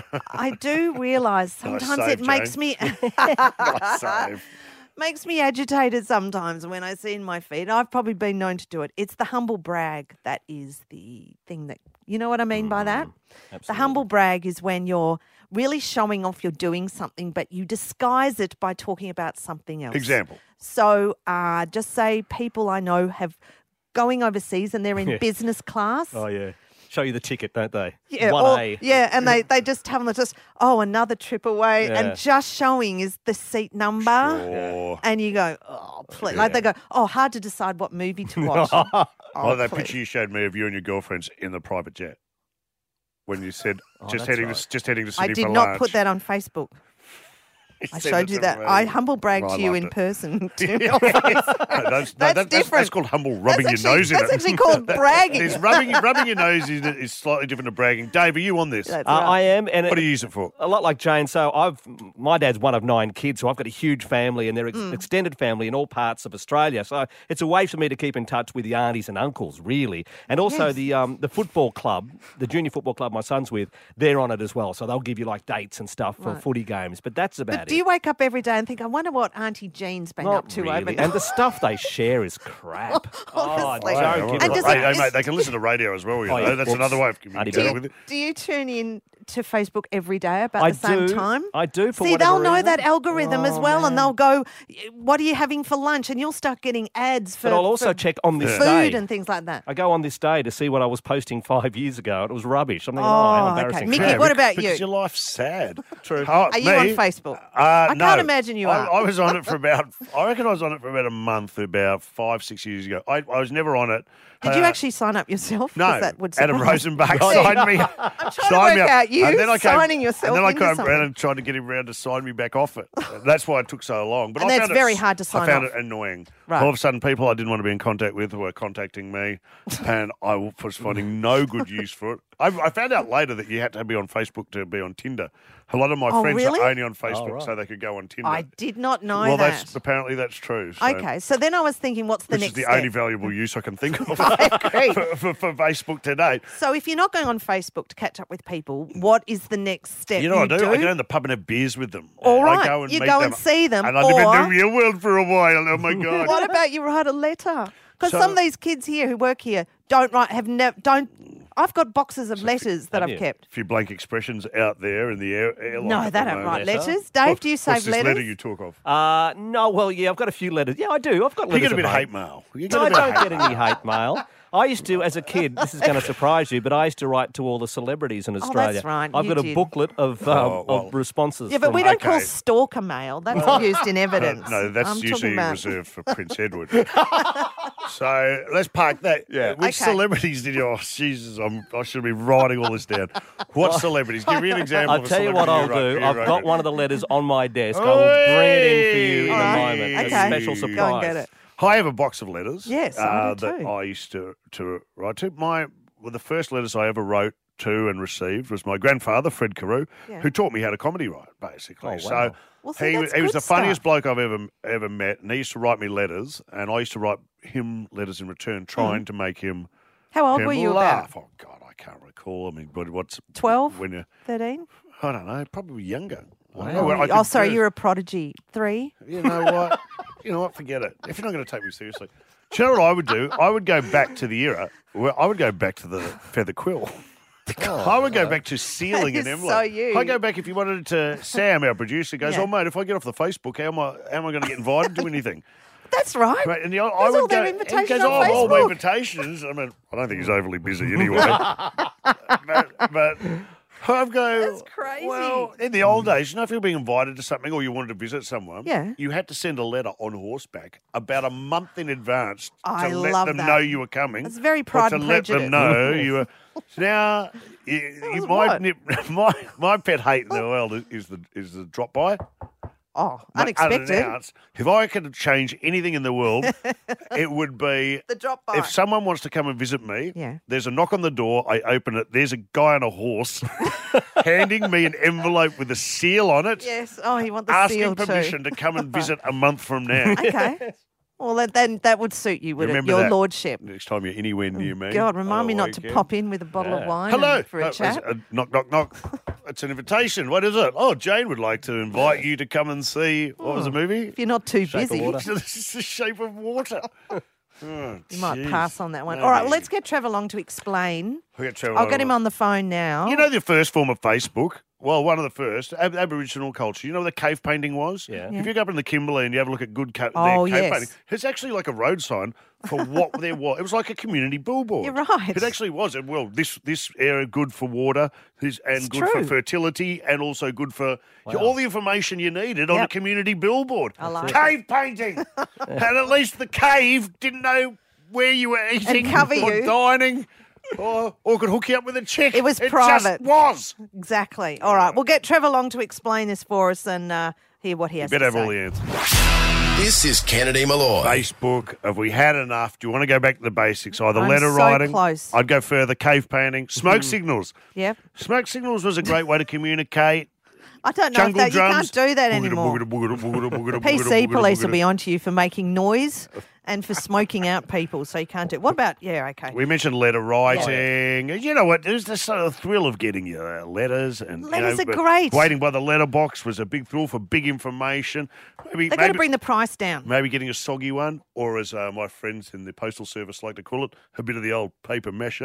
[SPEAKER 3] I do realise
[SPEAKER 2] Nice
[SPEAKER 3] sometimes
[SPEAKER 2] save,
[SPEAKER 3] it makes
[SPEAKER 2] Jane.
[SPEAKER 3] me
[SPEAKER 2] Nice save.
[SPEAKER 3] makes me agitated sometimes when I see in my feed. I've probably been known to do it. It's the humble brag that is the thing that, you know what I mean by that? The humble brag is when you're really showing off you're doing something, but you disguise it by talking about something else.
[SPEAKER 2] Example.
[SPEAKER 3] So uh, just say people I know have going overseas and they're in
[SPEAKER 4] Yeah.
[SPEAKER 3] business class.
[SPEAKER 4] Oh, yeah. Show you the ticket, don't they?
[SPEAKER 3] Yeah,
[SPEAKER 4] one
[SPEAKER 3] or-
[SPEAKER 4] A.
[SPEAKER 3] yeah, and they, they just tell them just, oh, another trip away,
[SPEAKER 4] Yeah.
[SPEAKER 3] and just showing is the seat number.
[SPEAKER 2] Or,
[SPEAKER 3] And you go, oh, please. Like they go, oh, hard to decide what movie to watch.
[SPEAKER 2] oh,
[SPEAKER 3] oh,
[SPEAKER 2] that
[SPEAKER 3] please.
[SPEAKER 2] picture you showed me of you and your girlfriends in the private jet. When you said
[SPEAKER 4] Oh,
[SPEAKER 2] just
[SPEAKER 4] that's
[SPEAKER 2] heading
[SPEAKER 4] right.
[SPEAKER 2] to, just heading to
[SPEAKER 3] I
[SPEAKER 2] Sydney
[SPEAKER 3] did
[SPEAKER 2] for
[SPEAKER 3] not
[SPEAKER 2] lunch.
[SPEAKER 3] put that on Facebook.
[SPEAKER 2] You
[SPEAKER 3] I
[SPEAKER 2] said
[SPEAKER 3] showed
[SPEAKER 2] it
[SPEAKER 3] you
[SPEAKER 2] to
[SPEAKER 3] that.
[SPEAKER 2] me.
[SPEAKER 3] I humble bragged
[SPEAKER 2] I
[SPEAKER 3] to you
[SPEAKER 2] loved
[SPEAKER 3] in
[SPEAKER 2] it.
[SPEAKER 3] person. too.
[SPEAKER 2] No, that's, no,
[SPEAKER 3] That's
[SPEAKER 2] that- that's,
[SPEAKER 3] different.
[SPEAKER 2] that's called humble rubbing
[SPEAKER 3] That's
[SPEAKER 2] your
[SPEAKER 3] actually-
[SPEAKER 2] nose in
[SPEAKER 3] that's
[SPEAKER 2] it.
[SPEAKER 3] actually called bragging.
[SPEAKER 2] It's rubbing, rubbing your nose is, is slightly different to bragging. Dave, are you on this?
[SPEAKER 3] That's
[SPEAKER 4] Uh,
[SPEAKER 3] right.
[SPEAKER 4] I am, and
[SPEAKER 2] What do
[SPEAKER 4] it,
[SPEAKER 2] you use it for?
[SPEAKER 4] a lot like Jane. So I've my dad's one of nine kids, so I've got a huge family, and they're
[SPEAKER 3] Mm.
[SPEAKER 4] ex- extended family in all parts of Australia. So it's a way for me to keep in touch with the aunties and uncles, really, and also
[SPEAKER 3] Yes.
[SPEAKER 4] the um, the football club, the junior football club my son's with. They're on it as well, so they'll give you like dates and stuff for
[SPEAKER 3] Right.
[SPEAKER 4] footy games. But that's about
[SPEAKER 3] But
[SPEAKER 4] it.
[SPEAKER 3] do you wake up every day and think, I wonder what Auntie Jean's been
[SPEAKER 4] Not
[SPEAKER 3] up to
[SPEAKER 4] really.
[SPEAKER 3] overnight?
[SPEAKER 4] And the stuff they share is crap.
[SPEAKER 3] Honestly.
[SPEAKER 4] Oh,
[SPEAKER 3] Wow.
[SPEAKER 4] don't give
[SPEAKER 3] And
[SPEAKER 4] it
[SPEAKER 3] does
[SPEAKER 4] a-
[SPEAKER 3] it-
[SPEAKER 2] hey, hey,
[SPEAKER 3] is-
[SPEAKER 2] mate, they can listen to radio as well. You
[SPEAKER 4] Oh,
[SPEAKER 2] know?
[SPEAKER 4] yeah.
[SPEAKER 2] That's
[SPEAKER 4] Whoops.
[SPEAKER 2] another way of
[SPEAKER 4] I
[SPEAKER 2] communicating
[SPEAKER 3] do,
[SPEAKER 2] with
[SPEAKER 3] you,
[SPEAKER 2] it.
[SPEAKER 3] do you tune in to Facebook every day about
[SPEAKER 4] I
[SPEAKER 3] the same
[SPEAKER 4] do.
[SPEAKER 3] time?
[SPEAKER 4] I do, for
[SPEAKER 3] See,
[SPEAKER 4] whatever
[SPEAKER 3] they'll know
[SPEAKER 4] reason.
[SPEAKER 3] that algorithm as
[SPEAKER 4] Oh,
[SPEAKER 3] well, and
[SPEAKER 4] man.
[SPEAKER 3] they'll go, what are you having for lunch? And you'll start getting ads for,
[SPEAKER 4] But I'll also
[SPEAKER 3] for
[SPEAKER 4] check on this
[SPEAKER 3] food
[SPEAKER 4] day.
[SPEAKER 3] and things like that.
[SPEAKER 4] I go on this day to see what I was posting five years ago, and it was rubbish. I'm thinking, oh,
[SPEAKER 3] Oh,
[SPEAKER 4] how
[SPEAKER 3] okay.
[SPEAKER 4] embarrassing.
[SPEAKER 3] Mickey,
[SPEAKER 4] crap.
[SPEAKER 3] what about you?
[SPEAKER 2] Because your life's sad.
[SPEAKER 4] True.
[SPEAKER 2] Oh,
[SPEAKER 3] Are you
[SPEAKER 2] me?
[SPEAKER 3] on Facebook?
[SPEAKER 2] Uh,
[SPEAKER 3] I
[SPEAKER 2] no.
[SPEAKER 3] can't imagine you
[SPEAKER 2] I,
[SPEAKER 3] are.
[SPEAKER 2] I was on it for about, I reckon I was on it for about a month, about five, six years ago. I, I was never on it.
[SPEAKER 3] Did you
[SPEAKER 2] Uh,
[SPEAKER 3] actually sign up yourself? 'Cause
[SPEAKER 2] No,
[SPEAKER 3] that would
[SPEAKER 2] Adam
[SPEAKER 3] surprise-
[SPEAKER 2] Rosenbach
[SPEAKER 3] See,
[SPEAKER 2] signed me.
[SPEAKER 3] I'm trying to
[SPEAKER 2] signed me
[SPEAKER 3] work
[SPEAKER 2] up.
[SPEAKER 3] out you
[SPEAKER 2] And then I came-
[SPEAKER 3] signing yourself
[SPEAKER 2] And then I
[SPEAKER 3] into
[SPEAKER 2] came
[SPEAKER 3] something.
[SPEAKER 2] around and tried to get him around to sign me back off it. That's why it took so long. But
[SPEAKER 3] And
[SPEAKER 2] I
[SPEAKER 3] that's
[SPEAKER 2] found
[SPEAKER 3] very
[SPEAKER 2] it,
[SPEAKER 3] hard to sign
[SPEAKER 2] I found
[SPEAKER 3] off.
[SPEAKER 2] it annoying.
[SPEAKER 3] Right.
[SPEAKER 2] All of a sudden, people I didn't want to be in contact with were contacting me, and I was finding no good use for it. I, I found out later that you had to be on Facebook to be on Tinder. A lot of my
[SPEAKER 3] Oh,
[SPEAKER 2] friends
[SPEAKER 3] really?
[SPEAKER 2] are only on Facebook
[SPEAKER 4] Oh, right.
[SPEAKER 2] so they could go on Tinder.
[SPEAKER 3] I did not know
[SPEAKER 2] well,
[SPEAKER 3] that.
[SPEAKER 2] that's apparently that's true. So,
[SPEAKER 3] Okay, so then I was thinking, what's the
[SPEAKER 2] which
[SPEAKER 3] next
[SPEAKER 2] is the
[SPEAKER 3] step?
[SPEAKER 2] only valuable use I can think of
[SPEAKER 3] agree.
[SPEAKER 2] for, for, for Facebook today.
[SPEAKER 3] So if you're not going on Facebook to catch up with people, what is the next step?
[SPEAKER 2] You know what I do? I go in the pub and have beers with them.
[SPEAKER 3] All
[SPEAKER 2] I
[SPEAKER 3] right,
[SPEAKER 2] go and
[SPEAKER 3] you
[SPEAKER 2] meet
[SPEAKER 3] go
[SPEAKER 2] them.
[SPEAKER 3] and see them,
[SPEAKER 2] And I live in
[SPEAKER 3] or-
[SPEAKER 2] the real world for a while. Oh my god!
[SPEAKER 3] What about you write a letter? Because
[SPEAKER 2] So-
[SPEAKER 3] some of these kids here who work here don't write, have never, don't. I've got boxes of letters that
[SPEAKER 4] Have
[SPEAKER 3] I've
[SPEAKER 4] you?
[SPEAKER 3] kept.
[SPEAKER 2] A few blank expressions out there in the air. airline
[SPEAKER 3] No,
[SPEAKER 2] at
[SPEAKER 3] they
[SPEAKER 2] the
[SPEAKER 3] don't write
[SPEAKER 2] moment.
[SPEAKER 4] Letter?
[SPEAKER 3] letters. Dave,
[SPEAKER 2] What-
[SPEAKER 3] do you
[SPEAKER 2] What's
[SPEAKER 3] save
[SPEAKER 2] this
[SPEAKER 3] letters?
[SPEAKER 2] letter you talk of?
[SPEAKER 4] Uh, no, well, yeah, I've got a few letters. Yeah, I do. I've got
[SPEAKER 2] You
[SPEAKER 4] letters.
[SPEAKER 2] get a bit of
[SPEAKER 4] at
[SPEAKER 2] hate
[SPEAKER 4] home.
[SPEAKER 2] mail. You
[SPEAKER 4] No, I
[SPEAKER 2] a bit of
[SPEAKER 4] don't
[SPEAKER 2] hate
[SPEAKER 4] get any hate mail. I used to, as a kid, this is going to surprise you, but I used to write to all the celebrities in
[SPEAKER 3] that's
[SPEAKER 4] Australia.
[SPEAKER 3] right,
[SPEAKER 4] I've
[SPEAKER 3] you
[SPEAKER 4] got a
[SPEAKER 3] did.
[SPEAKER 4] booklet of, um,
[SPEAKER 2] Oh, well.
[SPEAKER 4] of responses.
[SPEAKER 3] Yeah, but
[SPEAKER 4] from-
[SPEAKER 3] we don't call
[SPEAKER 2] Okay.
[SPEAKER 3] stalker mail. That's used in evidence.
[SPEAKER 2] No, that's
[SPEAKER 3] I'm talking
[SPEAKER 2] usually
[SPEAKER 3] about...
[SPEAKER 2] reserved for Prince Edward. So let's park that. Yeah. Which
[SPEAKER 3] Okay.
[SPEAKER 2] celebrities did you? Oh, Jesus, I'm, I should be writing all this down. What celebrities? Give me an example.
[SPEAKER 4] I'll
[SPEAKER 2] of a
[SPEAKER 4] tell you what I'll
[SPEAKER 2] celebrity
[SPEAKER 4] do.
[SPEAKER 2] you
[SPEAKER 4] I've
[SPEAKER 2] wrote
[SPEAKER 4] got
[SPEAKER 2] to.
[SPEAKER 4] one of the letters on my desk. I will bring it in for you in
[SPEAKER 3] All
[SPEAKER 4] a
[SPEAKER 3] right.
[SPEAKER 4] moment.
[SPEAKER 3] Okay.
[SPEAKER 4] A special surprise.
[SPEAKER 3] Go and get it.
[SPEAKER 2] I have a box of letters.
[SPEAKER 3] Yes, I
[SPEAKER 2] uh,
[SPEAKER 3] do
[SPEAKER 2] that
[SPEAKER 3] too.
[SPEAKER 2] I used to, to write to. My well, the first letters I ever wrote to and received was my grandfather, Fred Carew,
[SPEAKER 3] Yeah.
[SPEAKER 2] who taught me how to comedy write, basically.
[SPEAKER 4] Oh, wow.
[SPEAKER 2] So
[SPEAKER 3] Well, see,
[SPEAKER 2] he,
[SPEAKER 3] that's
[SPEAKER 2] he was
[SPEAKER 3] good
[SPEAKER 2] the funniest
[SPEAKER 3] stuff.
[SPEAKER 2] bloke I've ever ever met, and he used to write me letters, and I used to write him letters in return, trying to make him,
[SPEAKER 3] How old
[SPEAKER 2] him
[SPEAKER 3] were you
[SPEAKER 2] laugh.
[SPEAKER 3] about?
[SPEAKER 2] Oh God, I can't recall. I mean, but what's
[SPEAKER 3] twelve?
[SPEAKER 2] when you?
[SPEAKER 3] thirteen?
[SPEAKER 2] I don't know, probably younger. I don't
[SPEAKER 3] Oh,
[SPEAKER 2] know what I
[SPEAKER 3] oh,
[SPEAKER 2] could
[SPEAKER 3] sorry,
[SPEAKER 2] do.
[SPEAKER 3] you're a prodigy. Three?
[SPEAKER 2] You know what? You know what? Forget it. If you're not going to take me seriously. Do you know what I would do? I would go back to the era where I would go back to the feather quill. I would go back to sealing
[SPEAKER 3] That
[SPEAKER 2] an
[SPEAKER 3] is
[SPEAKER 2] envelope.
[SPEAKER 3] so you.
[SPEAKER 2] I go back if you wanted to. Sam, our producer, goes,
[SPEAKER 3] Yeah.
[SPEAKER 2] "Oh mate, if I get off the Facebook, how am I? How am I going to get invited to anything?"
[SPEAKER 3] That's right.
[SPEAKER 2] Right, and the, I
[SPEAKER 3] There's
[SPEAKER 2] would
[SPEAKER 3] all their
[SPEAKER 2] go,
[SPEAKER 3] invitations
[SPEAKER 2] he goes,
[SPEAKER 3] on
[SPEAKER 2] "Oh, all my
[SPEAKER 3] Facebook."
[SPEAKER 2] invitations." I mean, I don't think he's overly busy anyway. but, but I've go.
[SPEAKER 3] That's crazy.
[SPEAKER 2] Well, in the old days, you know, if you were being invited to something or you wanted to visit someone,
[SPEAKER 3] Yeah.
[SPEAKER 2] you had to send a letter on horseback about a month in advance to
[SPEAKER 3] I
[SPEAKER 2] let
[SPEAKER 3] love
[SPEAKER 2] them
[SPEAKER 3] that.
[SPEAKER 2] know you were coming.
[SPEAKER 3] That's very
[SPEAKER 2] or
[SPEAKER 3] Pride
[SPEAKER 2] to
[SPEAKER 3] and
[SPEAKER 2] let them
[SPEAKER 3] Prejudice.
[SPEAKER 2] know you were. So now, you, you,
[SPEAKER 3] was
[SPEAKER 2] my,
[SPEAKER 3] what?
[SPEAKER 2] my my pet hate in the world is, is the is the drop by.
[SPEAKER 3] Oh,
[SPEAKER 2] Like,
[SPEAKER 3] unexpected.
[SPEAKER 2] unannounced. If I could change anything in the world, it would be
[SPEAKER 3] The drop by.
[SPEAKER 2] if someone wants to come and visit me.
[SPEAKER 3] Yeah.
[SPEAKER 2] There's a knock on the door. I open it. There's a guy on a horse handing me an envelope with a seal on it,
[SPEAKER 3] Yes. Oh, you want the seal
[SPEAKER 2] asking permission
[SPEAKER 3] too.
[SPEAKER 2] to come and visit a month from now.
[SPEAKER 3] Okay. Well, that, then that would suit you, would
[SPEAKER 2] Remember
[SPEAKER 3] it? Your
[SPEAKER 2] that
[SPEAKER 3] lordship.
[SPEAKER 2] Next time you're anywhere near me.
[SPEAKER 3] God, remind
[SPEAKER 2] on
[SPEAKER 3] me
[SPEAKER 2] a
[SPEAKER 3] not to
[SPEAKER 2] weekend.
[SPEAKER 3] pop in with a bottle of
[SPEAKER 4] Yeah.
[SPEAKER 3] wine
[SPEAKER 2] Hello.
[SPEAKER 3] and for a
[SPEAKER 2] Oh,
[SPEAKER 3] chat.
[SPEAKER 2] it's a knock, knock, knock. It's an invitation. What is it? Oh, Jane would like to invite you to come and see. What was the movie?
[SPEAKER 3] If you're not too
[SPEAKER 4] Shape of
[SPEAKER 3] busy,
[SPEAKER 4] Water.
[SPEAKER 2] This is the shape of water. Oh,
[SPEAKER 3] you might
[SPEAKER 2] jeez.
[SPEAKER 3] pass on that one.
[SPEAKER 2] No,
[SPEAKER 3] All right,
[SPEAKER 2] no.
[SPEAKER 3] well, let's get Trevor Long to explain.
[SPEAKER 2] We got Trevor
[SPEAKER 3] I'll get
[SPEAKER 2] Long.
[SPEAKER 3] him on the phone now.
[SPEAKER 2] You know the first form of Facebook? Well, one of the first, Ab- Aboriginal culture. You know what the cave painting was?
[SPEAKER 4] Yeah.
[SPEAKER 2] If you go up in the Kimberley and you have a look at good ca-
[SPEAKER 3] Oh,
[SPEAKER 2] their cave
[SPEAKER 3] yes.
[SPEAKER 2] painting, it's actually like a road sign for what there was. It was like a community billboard.
[SPEAKER 3] You're right.
[SPEAKER 2] It actually was. And, well, this this area good for water this, and
[SPEAKER 3] It's
[SPEAKER 2] good
[SPEAKER 3] true.
[SPEAKER 2] for fertility and also good for all the information you needed on a
[SPEAKER 3] Yep.
[SPEAKER 2] community billboard.
[SPEAKER 3] I like
[SPEAKER 2] cave painting. And at least the cave didn't know where you were eating
[SPEAKER 3] cover
[SPEAKER 2] or
[SPEAKER 3] you.
[SPEAKER 2] dining. Or, or could hook you up with a chick.
[SPEAKER 3] It was
[SPEAKER 2] Just
[SPEAKER 3] private.
[SPEAKER 2] was.
[SPEAKER 3] Exactly. All right, we'll get Trevor Long to explain this for us and uh, hear what he has
[SPEAKER 2] You better
[SPEAKER 3] to
[SPEAKER 2] have all
[SPEAKER 3] say.
[SPEAKER 2] the answers.
[SPEAKER 1] This is Kennedy Malloy.
[SPEAKER 2] Facebook, have we had enough? Do you want to go back to the basics? Either
[SPEAKER 3] I'm
[SPEAKER 2] letter
[SPEAKER 3] so
[SPEAKER 2] writing.
[SPEAKER 3] close.
[SPEAKER 2] I'd go further. Cave painting. Smoke signals.
[SPEAKER 3] Yep.
[SPEAKER 2] Smoke signals was a great way to communicate.
[SPEAKER 3] I don't know
[SPEAKER 2] Jungle
[SPEAKER 3] if that, you
[SPEAKER 2] drums.
[SPEAKER 3] can't do that
[SPEAKER 2] Boogada,
[SPEAKER 3] anymore.
[SPEAKER 2] boogada, boogada, boogada, boogada,
[SPEAKER 3] P C
[SPEAKER 2] boogada,
[SPEAKER 3] police will
[SPEAKER 2] boogada.
[SPEAKER 3] be onto you for making noise and for smoking out people, so you can't do. What about? Yeah, okay.
[SPEAKER 2] We mentioned letter writing. You know what? There's the sort of thrill of getting your uh, letters. and you
[SPEAKER 3] Letters
[SPEAKER 2] know,
[SPEAKER 3] are
[SPEAKER 2] but
[SPEAKER 3] great.
[SPEAKER 2] Waiting by the letterbox was a big thrill for big information. Maybe,
[SPEAKER 3] They've got to
[SPEAKER 2] maybe,
[SPEAKER 3] bring the price down.
[SPEAKER 2] maybe getting a soggy one, or as uh, my friends in the postal service like to call it, a bit of the old paper mache.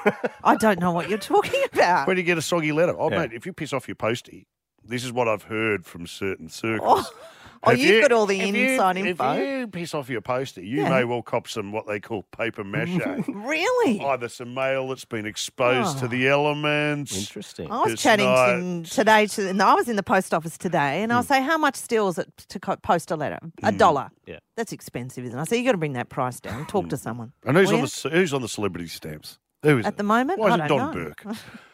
[SPEAKER 3] I don't know what you're talking about.
[SPEAKER 2] When you get a soggy letter, oh
[SPEAKER 4] Yeah.
[SPEAKER 2] mate, if you piss off your postie, this is what I've heard from certain circles.
[SPEAKER 3] Oh,
[SPEAKER 2] If
[SPEAKER 3] you've
[SPEAKER 2] you-
[SPEAKER 3] got all the
[SPEAKER 2] if you-
[SPEAKER 3] inside info.
[SPEAKER 2] If you piss off your postie, you
[SPEAKER 3] Yeah.
[SPEAKER 2] may well cop some what they call paper mache.
[SPEAKER 3] Really?
[SPEAKER 2] Either some mail that's been exposed
[SPEAKER 3] Oh.
[SPEAKER 2] to the elements.
[SPEAKER 4] Interesting.
[SPEAKER 3] I was
[SPEAKER 2] It's
[SPEAKER 3] chatting
[SPEAKER 2] not-
[SPEAKER 3] to today. To and I was in the post office today, and I'll say, "How much still is it to co- post a letter? A dollar.
[SPEAKER 4] Yeah.
[SPEAKER 3] That's expensive, isn't it?" I said, "You got to bring that price down. Talk to someone."
[SPEAKER 2] And who's
[SPEAKER 3] Will
[SPEAKER 2] on
[SPEAKER 3] you?
[SPEAKER 2] the who's on the celebrity stamps? Who is
[SPEAKER 3] At
[SPEAKER 2] it?
[SPEAKER 3] the moment,
[SPEAKER 2] Why is
[SPEAKER 3] I
[SPEAKER 2] it
[SPEAKER 3] don't
[SPEAKER 2] Don
[SPEAKER 3] know.
[SPEAKER 2] Burke?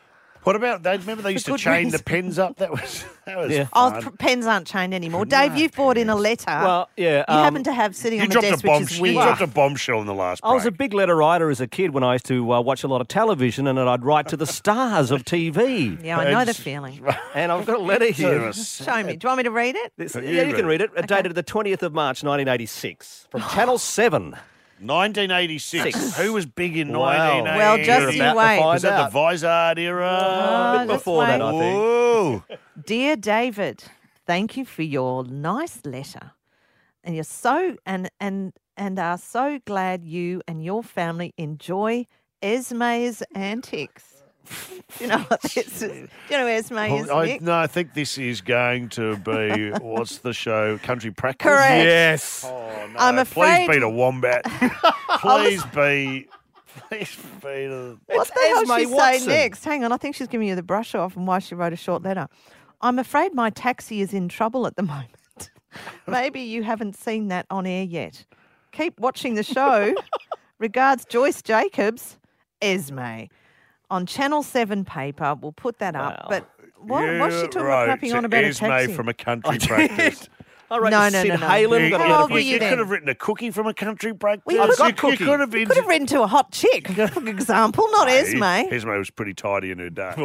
[SPEAKER 2] What about they? Remember they used to
[SPEAKER 3] good
[SPEAKER 2] chain
[SPEAKER 3] reason.
[SPEAKER 2] the pens up. That was that was
[SPEAKER 4] Yeah.
[SPEAKER 3] Oh,
[SPEAKER 2] fun.
[SPEAKER 3] p- pens aren't chained anymore. Dave, you've brought in a letter.
[SPEAKER 4] Well, yeah.
[SPEAKER 3] you
[SPEAKER 4] um,
[SPEAKER 3] happen to have sitting
[SPEAKER 2] You
[SPEAKER 3] on the
[SPEAKER 2] dropped a
[SPEAKER 3] desk,
[SPEAKER 2] bomb.
[SPEAKER 3] which is
[SPEAKER 2] You
[SPEAKER 3] weird.
[SPEAKER 2] dropped a bombshell in the last.
[SPEAKER 4] I was a
[SPEAKER 2] break.
[SPEAKER 4] big letter writer as a kid when I used to uh, watch a lot of television, and I'd write to the stars of T V.
[SPEAKER 3] Yeah, I know the
[SPEAKER 2] It's-
[SPEAKER 3] feeling.
[SPEAKER 4] And I've got a letter here.
[SPEAKER 3] Show me. Do you want me to read it?
[SPEAKER 4] This-
[SPEAKER 2] You
[SPEAKER 4] yeah, you can
[SPEAKER 2] read
[SPEAKER 4] read it. Dated the twentieth of March, nineteen eighty-six, from Channel Seven.
[SPEAKER 2] nineteen eighty-six.
[SPEAKER 4] Six.
[SPEAKER 2] Who was big in
[SPEAKER 4] Wow.
[SPEAKER 2] nineteen eighty?
[SPEAKER 3] Well, just
[SPEAKER 4] You're
[SPEAKER 3] you
[SPEAKER 4] about to
[SPEAKER 3] wait.
[SPEAKER 4] find
[SPEAKER 2] Was that
[SPEAKER 4] out.
[SPEAKER 2] the Vizard era?
[SPEAKER 3] Oh,
[SPEAKER 4] bit
[SPEAKER 3] let's
[SPEAKER 4] before that,
[SPEAKER 3] wait.
[SPEAKER 4] I think.
[SPEAKER 2] Whoa.
[SPEAKER 3] Dear David, thank you for your nice letter. And you're so and and and are so glad you and your family enjoy Esme's antics. Do you know what this is? Do you know who Esme is,
[SPEAKER 2] I,
[SPEAKER 3] Nick?
[SPEAKER 2] no, I think this is going to be what's the show? Country Practice.
[SPEAKER 3] Correct.
[SPEAKER 4] Yes.
[SPEAKER 2] Oh, no.
[SPEAKER 3] I'm afraid-
[SPEAKER 2] Please be the wombat. Please be. Please be the.
[SPEAKER 3] What the hell
[SPEAKER 4] Esme
[SPEAKER 3] she say
[SPEAKER 4] Watson.
[SPEAKER 3] next? Hang on, I think she's giving you the brush off and why she wrote a short letter. I'm afraid my taxi is in trouble at the moment. Maybe you haven't seen that on air yet. Keep watching the show. Regards, Joyce Jacobs, Esme. On Channel seven paper, we'll put that up.
[SPEAKER 4] Wow.
[SPEAKER 3] But what, what's she
[SPEAKER 2] You
[SPEAKER 3] talking
[SPEAKER 2] wrote
[SPEAKER 3] about crapping
[SPEAKER 2] to
[SPEAKER 3] on about a
[SPEAKER 2] Esme
[SPEAKER 3] taxi?
[SPEAKER 2] from a country practice.
[SPEAKER 4] I wrote
[SPEAKER 3] No,
[SPEAKER 4] to
[SPEAKER 3] no,
[SPEAKER 4] Sid
[SPEAKER 3] no, no.
[SPEAKER 4] Halen.
[SPEAKER 3] You-
[SPEAKER 4] got a
[SPEAKER 3] How
[SPEAKER 4] letter
[SPEAKER 3] old
[SPEAKER 4] from
[SPEAKER 3] were
[SPEAKER 2] you
[SPEAKER 3] you then?
[SPEAKER 2] could have written a cookie from a country practice.
[SPEAKER 3] Well,
[SPEAKER 4] I've
[SPEAKER 3] you
[SPEAKER 4] got
[SPEAKER 2] you,
[SPEAKER 4] cookie.
[SPEAKER 2] You could have
[SPEAKER 3] You could have written to a hot chick, for example, not Esme.
[SPEAKER 2] Esme was pretty tidy in her day.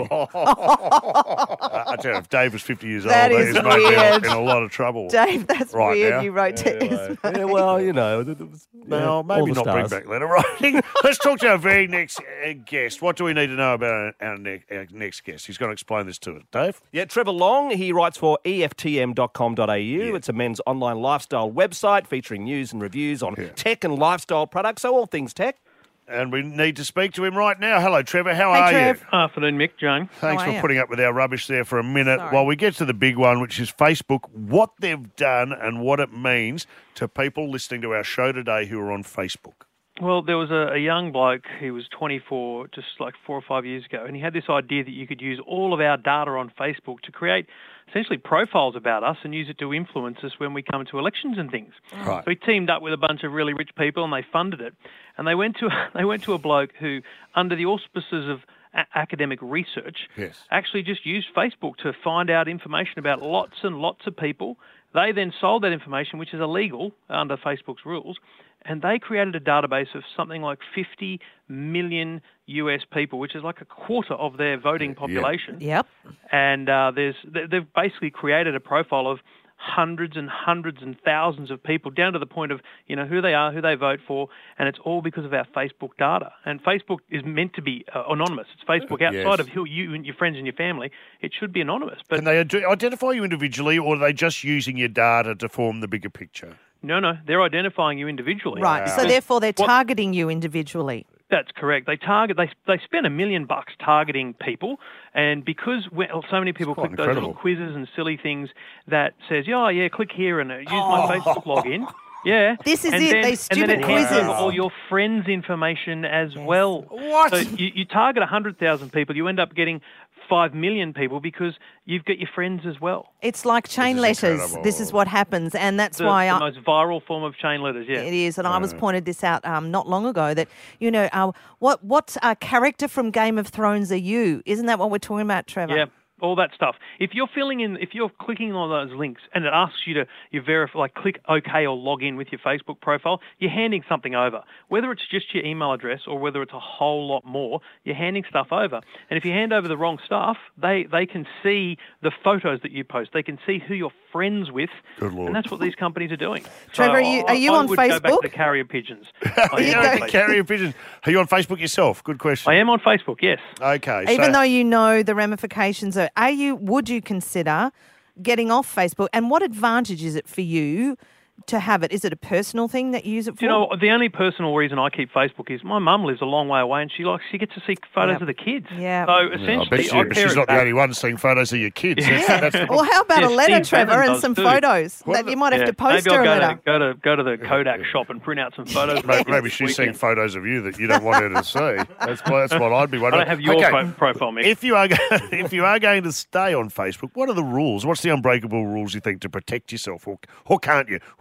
[SPEAKER 2] I I tell you, if Dave was fifty years
[SPEAKER 3] That
[SPEAKER 2] old,
[SPEAKER 3] is
[SPEAKER 2] Esme would be
[SPEAKER 3] weird.
[SPEAKER 2] in a lot of trouble.
[SPEAKER 3] Dave, that's
[SPEAKER 2] Right
[SPEAKER 3] weird.
[SPEAKER 2] now.
[SPEAKER 3] You wrote to Esme.
[SPEAKER 4] Yeah, well, you know. it was- yeah,
[SPEAKER 2] Well,
[SPEAKER 4] all
[SPEAKER 2] maybe
[SPEAKER 4] the
[SPEAKER 2] not bring
[SPEAKER 4] stars.
[SPEAKER 2] back letter writing. Let's talk to our very next uh, guest. What do we need to know about our, our, ne- our next guest? He's going to explain this to us. Dave?
[SPEAKER 4] Yeah, Trevor Long, he writes for E F T M dot com dot A U.
[SPEAKER 2] Yeah.
[SPEAKER 4] It's a men's online lifestyle website featuring news and reviews on
[SPEAKER 2] Yeah.
[SPEAKER 4] tech and lifestyle products, so all things tech.
[SPEAKER 2] And we need to speak to him right now. Hello, Trevor. How
[SPEAKER 3] Hey,
[SPEAKER 2] are
[SPEAKER 3] Trev.
[SPEAKER 2] you?
[SPEAKER 9] Afternoon, Mick, Jane.
[SPEAKER 2] Thanks
[SPEAKER 3] How are
[SPEAKER 2] for
[SPEAKER 3] you?
[SPEAKER 2] putting up with our rubbish there for a minute
[SPEAKER 3] Sorry.
[SPEAKER 2] while we get to the big one, which is Facebook, what they've done and what it means to people listening to our show today who are on Facebook.
[SPEAKER 9] Well, there was a, a young bloke, he was twenty-four, just like four or five years ago, and he had this idea that you could use all of our data on Facebook to create essentially profiles about us and use it to influence us when we come to elections and things.
[SPEAKER 2] Right.
[SPEAKER 9] So he teamed up with a bunch of really rich people and they funded it. And they went to they went to a bloke who, under the auspices of a- academic research,
[SPEAKER 2] Yes.
[SPEAKER 9] actually just used Facebook to find out information about lots and lots of people. They then sold that information, which is illegal under Facebook's rules, and they created a database of something like fifty million U S people, which is like a quarter of their voting population.
[SPEAKER 3] Yep.
[SPEAKER 9] And uh, there's they- they've basically created a profile of hundreds and hundreds and thousands of people, down to the point of, you know, who they are, who they vote for, and it's all because of our Facebook data. And Facebook is meant to be uh, anonymous. It's Facebook outside
[SPEAKER 2] Yes.
[SPEAKER 9] of who you and your friends and your family. It should be anonymous. But
[SPEAKER 2] Can they ad- identify you individually, or are they just using your data to form the bigger picture?
[SPEAKER 9] no, no, they're identifying you individually.
[SPEAKER 3] Right. So
[SPEAKER 9] But
[SPEAKER 3] therefore, they're
[SPEAKER 9] what-
[SPEAKER 3] targeting you individually.
[SPEAKER 9] That's correct. They target. They they spend a million bucks targeting people, and because we, so many people
[SPEAKER 2] quite
[SPEAKER 9] click those little
[SPEAKER 2] incredible.
[SPEAKER 9] quizzes and silly things that says, "Oh yeah, click here and uh, use my Facebook login." Yeah,
[SPEAKER 3] This is
[SPEAKER 9] and
[SPEAKER 3] it,
[SPEAKER 9] Then,
[SPEAKER 3] these
[SPEAKER 9] and then
[SPEAKER 3] stupid
[SPEAKER 9] it hands
[SPEAKER 3] quizzes.
[SPEAKER 9] over all your friends' information as well.
[SPEAKER 2] What?
[SPEAKER 9] So you, you target a hundred thousand people, you end up getting five million people because you've got your friends as well.
[SPEAKER 3] It's like chain
[SPEAKER 2] is
[SPEAKER 3] letters.
[SPEAKER 2] incredible.
[SPEAKER 3] This is what happens, and that's
[SPEAKER 9] The,
[SPEAKER 3] why
[SPEAKER 9] the
[SPEAKER 3] I,
[SPEAKER 9] most viral form of chain letters. Yeah.
[SPEAKER 3] it is. And I was pointed this out um, not long ago that you know uh, what what uh, character from Game of Thrones are you? Isn't that what we're talking about, Trevor?
[SPEAKER 9] Yeah, all that stuff. If you're filling in, if you're clicking on those links and it asks you to, you verify, like click OK or log in with your Facebook profile, you're handing something over. Whether it's just your email address or whether it's a whole lot more, you're handing stuff over. And if you hand over the wrong stuff, they, they can see the photos that you post. They can see who you're friends with.
[SPEAKER 2] Good Lord.
[SPEAKER 9] And that's what these companies are doing.
[SPEAKER 3] Trevor,
[SPEAKER 9] So
[SPEAKER 3] are you-
[SPEAKER 9] I-
[SPEAKER 3] are you
[SPEAKER 9] I
[SPEAKER 3] on
[SPEAKER 9] would go back
[SPEAKER 3] Facebook?
[SPEAKER 9] to the carrier pigeons. I
[SPEAKER 3] you
[SPEAKER 9] am
[SPEAKER 3] go-
[SPEAKER 9] on
[SPEAKER 2] The
[SPEAKER 9] Facebook.
[SPEAKER 2] carrier pigeons. Are you on Facebook yourself? Good question.
[SPEAKER 9] I am on Facebook, yes.
[SPEAKER 2] Okay.
[SPEAKER 3] Even
[SPEAKER 2] so,
[SPEAKER 3] though you know the ramifications, are, are you? Would you consider getting off Facebook? And what advantage is it for you to have it? Is it a personal thing that you use it for?
[SPEAKER 9] Do you know, the only personal reason I keep Facebook is my mum lives a long way away and she likes she gets to see photos
[SPEAKER 3] Yep.
[SPEAKER 9] of the kids.
[SPEAKER 3] Yeah.
[SPEAKER 9] So
[SPEAKER 2] Yeah, I
[SPEAKER 9] essentially,
[SPEAKER 2] bet she,
[SPEAKER 9] I
[SPEAKER 2] but
[SPEAKER 9] pair
[SPEAKER 2] she's
[SPEAKER 9] it
[SPEAKER 2] not the
[SPEAKER 9] back.
[SPEAKER 2] only one seeing photos of your kids. That's, that's the
[SPEAKER 3] Well, how about
[SPEAKER 9] Yeah,
[SPEAKER 3] a letter,
[SPEAKER 9] Steve
[SPEAKER 3] Trevor,
[SPEAKER 9] Bannon
[SPEAKER 3] and
[SPEAKER 9] does
[SPEAKER 3] some
[SPEAKER 9] too.
[SPEAKER 3] photos?
[SPEAKER 2] What
[SPEAKER 3] That
[SPEAKER 2] about-
[SPEAKER 3] you might have
[SPEAKER 9] Yeah,
[SPEAKER 3] to post
[SPEAKER 9] maybe
[SPEAKER 3] her
[SPEAKER 9] I'll
[SPEAKER 3] a
[SPEAKER 9] go
[SPEAKER 3] letter.
[SPEAKER 9] to, go to go to the Kodak shop and print out some photos.
[SPEAKER 2] Maybe, maybe
[SPEAKER 9] this
[SPEAKER 2] she's seeing
[SPEAKER 9] weekend.
[SPEAKER 2] photos of you that you don't want her to see. That's, what- that's what I'd be
[SPEAKER 9] I
[SPEAKER 2] wondering.
[SPEAKER 9] don't have your
[SPEAKER 2] Okay,
[SPEAKER 9] pro- profile, Mick.
[SPEAKER 2] If you are go- if you are going to stay on Facebook, what are the rules? What's the unbreakable rules you think to protect yourself, or or can't you? One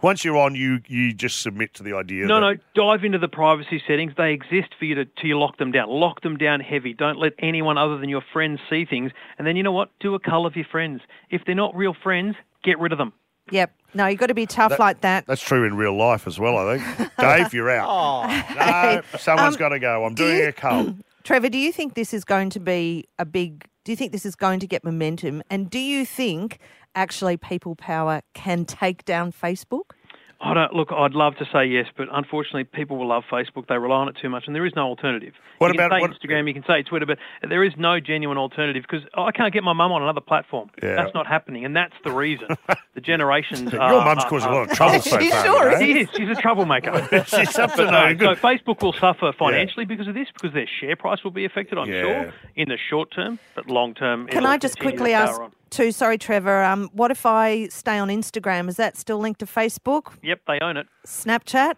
[SPEAKER 2] once you're on, you you just submit to the idea.
[SPEAKER 9] No,
[SPEAKER 2] that,
[SPEAKER 9] no, dive into the privacy settings. They exist for you to, to lock them down. Lock them down heavy. Don't let anyone other than your friends see things. And then, you know what? Do a cull of your friends. If they're not real friends, get rid of them.
[SPEAKER 3] Yep. No, you've got to be tough
[SPEAKER 2] That-
[SPEAKER 3] like that.
[SPEAKER 2] That's true in real life as well, I think. Dave, you're out. No, someone's
[SPEAKER 3] Um,
[SPEAKER 2] got to go. I'm
[SPEAKER 3] do
[SPEAKER 2] doing
[SPEAKER 3] you-
[SPEAKER 2] a cull.
[SPEAKER 3] Trevor, do you think this is going to be a big, do you think this is going to get momentum? And do you think actually people power can take down Facebook?
[SPEAKER 9] I don't, look, I'd love to say yes, but unfortunately people will love Facebook. They rely on it too much, and there is no alternative.
[SPEAKER 2] What
[SPEAKER 9] you can
[SPEAKER 2] about-
[SPEAKER 9] say
[SPEAKER 2] what-
[SPEAKER 9] Instagram, you can say Twitter, but there is no genuine alternative because I can't get my mum on another platform.
[SPEAKER 2] Yeah.
[SPEAKER 9] That's not happening, and that's the reason. The generations
[SPEAKER 2] Your
[SPEAKER 9] are...
[SPEAKER 2] mum's
[SPEAKER 9] are-
[SPEAKER 2] causing a
[SPEAKER 9] are-
[SPEAKER 2] lot of trouble so
[SPEAKER 3] She
[SPEAKER 2] far.
[SPEAKER 3] sure
[SPEAKER 2] you know?
[SPEAKER 9] She is. She's a troublemaker.
[SPEAKER 2] She's up to
[SPEAKER 9] But
[SPEAKER 2] no
[SPEAKER 9] no,
[SPEAKER 2] good.
[SPEAKER 9] so Facebook will suffer financially because of this, because their share price will be affected, I'm
[SPEAKER 2] Yeah.
[SPEAKER 9] sure, in the short term, but long term.
[SPEAKER 3] Can
[SPEAKER 9] it'll
[SPEAKER 3] I just
[SPEAKER 9] continue to
[SPEAKER 3] quickly ask
[SPEAKER 9] power on.
[SPEAKER 3] too, sorry, Trevor, um, what if I stay on Instagram? Is that still linked to Facebook?
[SPEAKER 9] Yep, they own it.
[SPEAKER 3] Snapchat?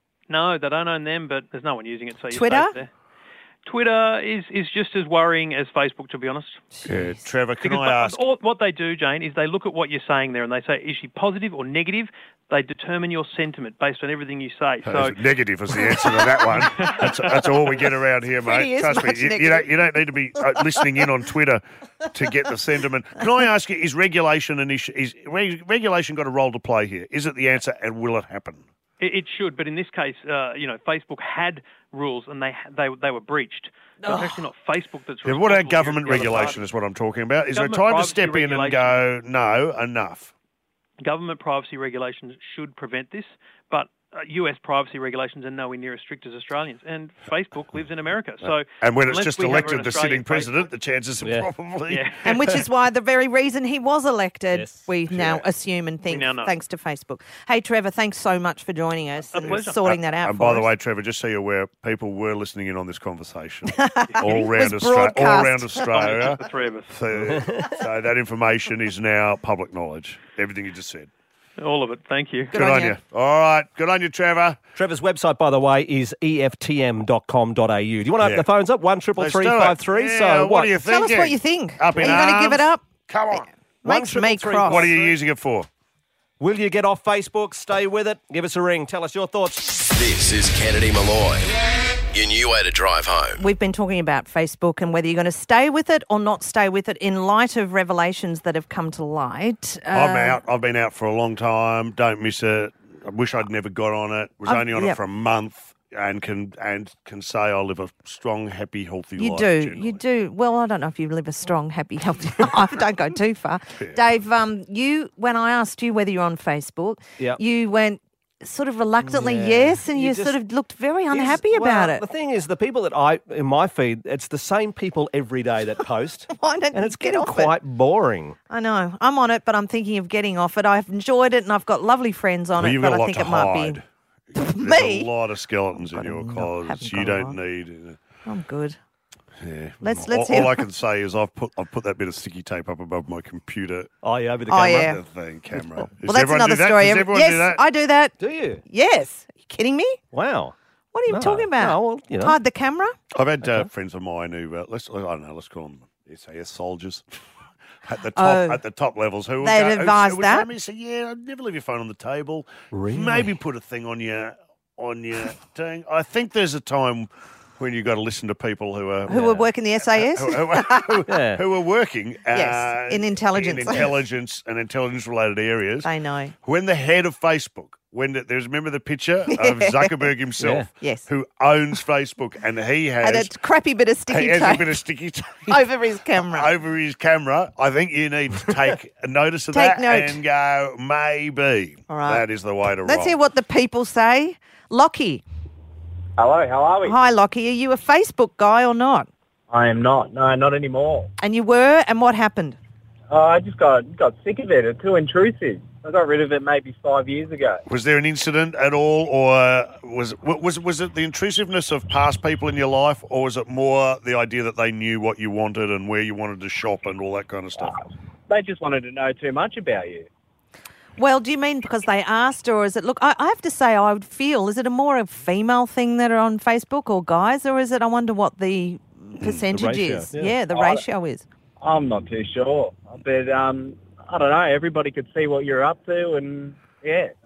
[SPEAKER 9] No, they don't own them, but there's no one using it, so you're
[SPEAKER 3] Twitter?
[SPEAKER 9] safe there. Twitter is, is just as worrying as Facebook, to be honest.
[SPEAKER 2] Yeah, Trevor, can
[SPEAKER 9] Because
[SPEAKER 2] I ask?
[SPEAKER 9] all, what they do, Jane, is they look at what you're saying there and they say, is she positive or negative? They determine your sentiment based on everything you say. So
[SPEAKER 2] Negative is the answer to that one. That's, that's all we get around here,
[SPEAKER 3] Pretty
[SPEAKER 2] mate.
[SPEAKER 3] is
[SPEAKER 2] Trust me,
[SPEAKER 3] much
[SPEAKER 2] you, you,
[SPEAKER 3] negative.
[SPEAKER 2] don't, you don't need to be uh, listening in on Twitter to get the sentiment. Can I ask you, is regulation an issue? Is re- regulation got a role to play here? Is it the answer, and will it happen?
[SPEAKER 9] It, it should, but in this case, uh, you know, Facebook had rules and they they they were breached. So it's actually not Facebook that's
[SPEAKER 2] Yeah,
[SPEAKER 9] responsible.
[SPEAKER 2] what about
[SPEAKER 9] here,
[SPEAKER 2] government
[SPEAKER 9] it's the other
[SPEAKER 2] regulation
[SPEAKER 9] party.
[SPEAKER 2] is what I'm talking about. Is there a
[SPEAKER 9] Government
[SPEAKER 2] time to
[SPEAKER 9] privacy
[SPEAKER 2] step in and go, no, enough?
[SPEAKER 9] Government privacy regulations should prevent this, but uh, U S privacy regulations are nowhere near as strict as Australians, and Facebook lives in America. So,
[SPEAKER 2] And when it's
[SPEAKER 9] unless
[SPEAKER 2] just
[SPEAKER 9] we have
[SPEAKER 2] elected
[SPEAKER 9] an
[SPEAKER 2] the
[SPEAKER 9] Australian
[SPEAKER 2] sitting president,
[SPEAKER 9] Facebook-
[SPEAKER 2] the chances are
[SPEAKER 4] Yeah.
[SPEAKER 2] probably...
[SPEAKER 9] yeah.
[SPEAKER 3] And which is why the very reason he was elected,
[SPEAKER 4] Yes.
[SPEAKER 3] we now assume and think,
[SPEAKER 9] now know.
[SPEAKER 3] thanks to Facebook. Hey, Trevor, thanks so much for joining us
[SPEAKER 9] A
[SPEAKER 3] and
[SPEAKER 9] pleasure.
[SPEAKER 3] sorting that out
[SPEAKER 2] And
[SPEAKER 3] for
[SPEAKER 2] by the
[SPEAKER 3] us.
[SPEAKER 2] way, Trevor, just so you're aware, people were listening in on this conversation all round
[SPEAKER 3] was
[SPEAKER 2] Australia. All
[SPEAKER 3] broadcast.
[SPEAKER 2] round Australia.
[SPEAKER 9] the three of us.
[SPEAKER 2] So, so that information is now public knowledge. Everything you just said.
[SPEAKER 9] All of it. Thank you.
[SPEAKER 3] Good on you.
[SPEAKER 2] All right. Good on you, Trevor.
[SPEAKER 4] Trevor's website, by the way, is E F T M dot com dot A U. Do you want to open
[SPEAKER 2] Yeah.
[SPEAKER 4] the phones up? One triple
[SPEAKER 2] Let's
[SPEAKER 4] three
[SPEAKER 2] do it.
[SPEAKER 4] five three.
[SPEAKER 2] Yeah,
[SPEAKER 4] So
[SPEAKER 2] what do you think?
[SPEAKER 3] Tell us what you think.
[SPEAKER 2] Up
[SPEAKER 3] Are
[SPEAKER 2] in
[SPEAKER 3] you going to give it
[SPEAKER 2] arms?
[SPEAKER 3] up?
[SPEAKER 2] Come on.
[SPEAKER 3] Makes
[SPEAKER 4] One
[SPEAKER 3] me
[SPEAKER 4] triple three
[SPEAKER 3] cross.
[SPEAKER 2] What are you using it for?
[SPEAKER 4] Will you get off Facebook? Stay with it. Give us a ring. Tell us your thoughts.
[SPEAKER 1] This is Kennedy Malloy. Your new way to drive home.
[SPEAKER 3] We've been talking about Facebook and whether you're going to stay with it or not stay with it in light of revelations that have come to light.
[SPEAKER 2] I'm
[SPEAKER 3] Uh,
[SPEAKER 2] out. I've been out for a long time. Don't miss it. I wish I'd never got on it. Was
[SPEAKER 3] I've-
[SPEAKER 2] only on
[SPEAKER 3] yep.
[SPEAKER 2] it for a month and can and can say I live a strong, happy, healthy
[SPEAKER 3] You
[SPEAKER 2] life.
[SPEAKER 3] do,
[SPEAKER 2] generally.
[SPEAKER 3] you do. Well, I don't know if you live a strong, happy, healthy life. Don't go too far, Dave. Um, you when I asked you whether you're on Facebook,
[SPEAKER 4] Yep.
[SPEAKER 3] you went sort of reluctantly
[SPEAKER 4] Yeah.
[SPEAKER 3] yes, and you,
[SPEAKER 4] You
[SPEAKER 3] sort
[SPEAKER 4] just-
[SPEAKER 3] of looked very
[SPEAKER 4] Here's-
[SPEAKER 3] unhappy about
[SPEAKER 4] well,
[SPEAKER 3] it.
[SPEAKER 4] The thing is, the people that I, in my feed, it's the same people every day that post.
[SPEAKER 3] Why don't
[SPEAKER 4] and
[SPEAKER 3] you
[SPEAKER 4] it's
[SPEAKER 3] get
[SPEAKER 4] getting
[SPEAKER 3] off it?
[SPEAKER 4] quite boring.
[SPEAKER 3] I know. I'm on it, but I'm thinking of getting off it. I've enjoyed it, and I've got lovely friends on
[SPEAKER 2] Well,
[SPEAKER 3] it,
[SPEAKER 2] you've
[SPEAKER 3] but
[SPEAKER 2] got a
[SPEAKER 3] I
[SPEAKER 2] lot
[SPEAKER 3] think
[SPEAKER 2] to
[SPEAKER 3] it might
[SPEAKER 2] hide.
[SPEAKER 3] be
[SPEAKER 2] There's
[SPEAKER 3] me.
[SPEAKER 2] a lot of skeletons in
[SPEAKER 3] Got
[SPEAKER 2] your
[SPEAKER 3] a- no,
[SPEAKER 2] closet.
[SPEAKER 3] haven't
[SPEAKER 2] You
[SPEAKER 3] got a
[SPEAKER 2] don't
[SPEAKER 3] lot.
[SPEAKER 2] need.
[SPEAKER 3] I'm good.
[SPEAKER 2] Yeah.
[SPEAKER 3] Let's-
[SPEAKER 2] all,
[SPEAKER 3] let's
[SPEAKER 2] all
[SPEAKER 3] hear-
[SPEAKER 2] I can say is I've put I've put that bit of sticky tape up above my computer.
[SPEAKER 4] Oh, yeah, over the
[SPEAKER 3] Oh,
[SPEAKER 4] camera.
[SPEAKER 3] yeah.
[SPEAKER 2] The thing, camera. Does
[SPEAKER 3] Well, that's
[SPEAKER 2] everyone
[SPEAKER 3] another
[SPEAKER 2] do that?
[SPEAKER 3] story.
[SPEAKER 2] Does
[SPEAKER 3] Every-
[SPEAKER 2] everyone
[SPEAKER 3] yes,
[SPEAKER 2] do that?
[SPEAKER 3] I do that.
[SPEAKER 4] Do you?
[SPEAKER 3] Yes. Are you kidding me?
[SPEAKER 4] Wow.
[SPEAKER 3] What are you
[SPEAKER 4] No.
[SPEAKER 3] talking about?
[SPEAKER 4] No, well, you know.
[SPEAKER 3] Hide the camera?
[SPEAKER 2] I've had uh, friends of mine who uh, let's I don't know, let's call them S A S soldiers. At the top,
[SPEAKER 3] Oh.
[SPEAKER 2] at the top levels, who would
[SPEAKER 3] They'd
[SPEAKER 2] go- who-
[SPEAKER 3] advise
[SPEAKER 2] who would
[SPEAKER 3] that?
[SPEAKER 2] say to me, say, yeah, I'd never leave your phone on the table.
[SPEAKER 4] Really?
[SPEAKER 2] Maybe put a thing on your on your thing. I think there's a time when you've got to listen to people who are
[SPEAKER 3] Who were working the S A S?
[SPEAKER 2] who, who, who,
[SPEAKER 4] Yeah.
[SPEAKER 2] who are working
[SPEAKER 3] Yes,
[SPEAKER 2] uh,
[SPEAKER 3] in intelligence.
[SPEAKER 2] in intelligence and intelligence related areas.
[SPEAKER 3] I know.
[SPEAKER 2] When the head of Facebook, when the, there's remember the picture of Zuckerberg himself,
[SPEAKER 3] Yes.
[SPEAKER 2] who owns Facebook, and he has
[SPEAKER 3] And a crappy bit of sticky
[SPEAKER 2] he has
[SPEAKER 3] tape
[SPEAKER 2] a bit of sticky tape
[SPEAKER 3] over his camera.
[SPEAKER 2] over his camera. I think you need to take a notice of
[SPEAKER 3] Take
[SPEAKER 2] that
[SPEAKER 3] note.
[SPEAKER 2] and go, maybe
[SPEAKER 3] All right.
[SPEAKER 2] that is the way to
[SPEAKER 3] Let's
[SPEAKER 2] roll.
[SPEAKER 3] hear what the people say. Lockie.
[SPEAKER 8] Hello, how are we?
[SPEAKER 3] Hi, Lockie. Are you a Facebook guy or not?
[SPEAKER 8] I am not. No, not anymore.
[SPEAKER 3] And you were, and what happened?
[SPEAKER 8] Uh, I just got got sick of it. It's too intrusive. I got rid of it maybe five years ago.
[SPEAKER 2] Was there an incident at all, or was was was it the intrusiveness of past people in your life, or was it more the idea that they knew what you wanted and where you wanted to shop and all that kind of stuff?
[SPEAKER 8] They just wanted to know too much about you.
[SPEAKER 3] Well, do you mean because they asked, or is it, look, I, I have to say, I would feel, is it a more a female thing that are on Facebook or guys, or is it, I wonder what the percentage
[SPEAKER 4] ratio,
[SPEAKER 3] is?
[SPEAKER 4] yeah.
[SPEAKER 3] the
[SPEAKER 8] Oh,
[SPEAKER 3] ratio is.
[SPEAKER 8] I'm not too sure. But, um, I don't know, everybody could see what you're up to and, yeah,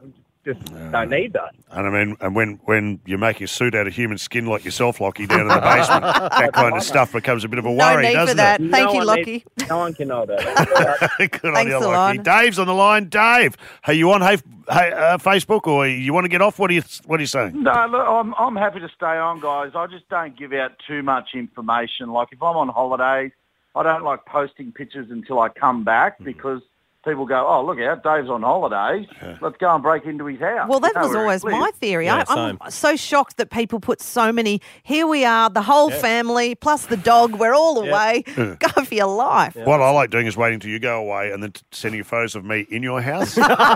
[SPEAKER 8] just don't need that.
[SPEAKER 2] And I mean, and when, when you make a suit out of human skin like yourself, Lockie, down in the basement, that kind of stuff becomes a bit of a
[SPEAKER 3] No
[SPEAKER 2] worry,
[SPEAKER 3] need
[SPEAKER 2] doesn't
[SPEAKER 3] for that.
[SPEAKER 2] it?
[SPEAKER 3] Thank
[SPEAKER 8] no
[SPEAKER 3] you,
[SPEAKER 8] one
[SPEAKER 3] Lockie.
[SPEAKER 8] needs- no one can know that.
[SPEAKER 2] Good on
[SPEAKER 3] Thanks
[SPEAKER 2] you,
[SPEAKER 3] a
[SPEAKER 2] Lockie.
[SPEAKER 3] lot.
[SPEAKER 2] Dave's on the line. Dave, are you on hey, hey, uh, Facebook or you want to get off? What are you What are you saying?
[SPEAKER 10] No, look, I'm I'm happy to stay on, guys. I just don't give out too much information. Like if I'm on holidays, I don't like posting pictures until I come back because people go, "Oh, look out, Dave's on holidays. Let's go and break into his house."
[SPEAKER 3] Well, that
[SPEAKER 10] You know
[SPEAKER 3] was
[SPEAKER 10] where he
[SPEAKER 3] always my
[SPEAKER 10] lives.
[SPEAKER 3] theory.
[SPEAKER 4] Yeah,
[SPEAKER 3] I, I'm so shocked that people put so many. Here we are, the whole family plus the dog. We're all away. Go for your life.
[SPEAKER 2] What I like doing is waiting till you go away and then t- sending you photos of me in your house.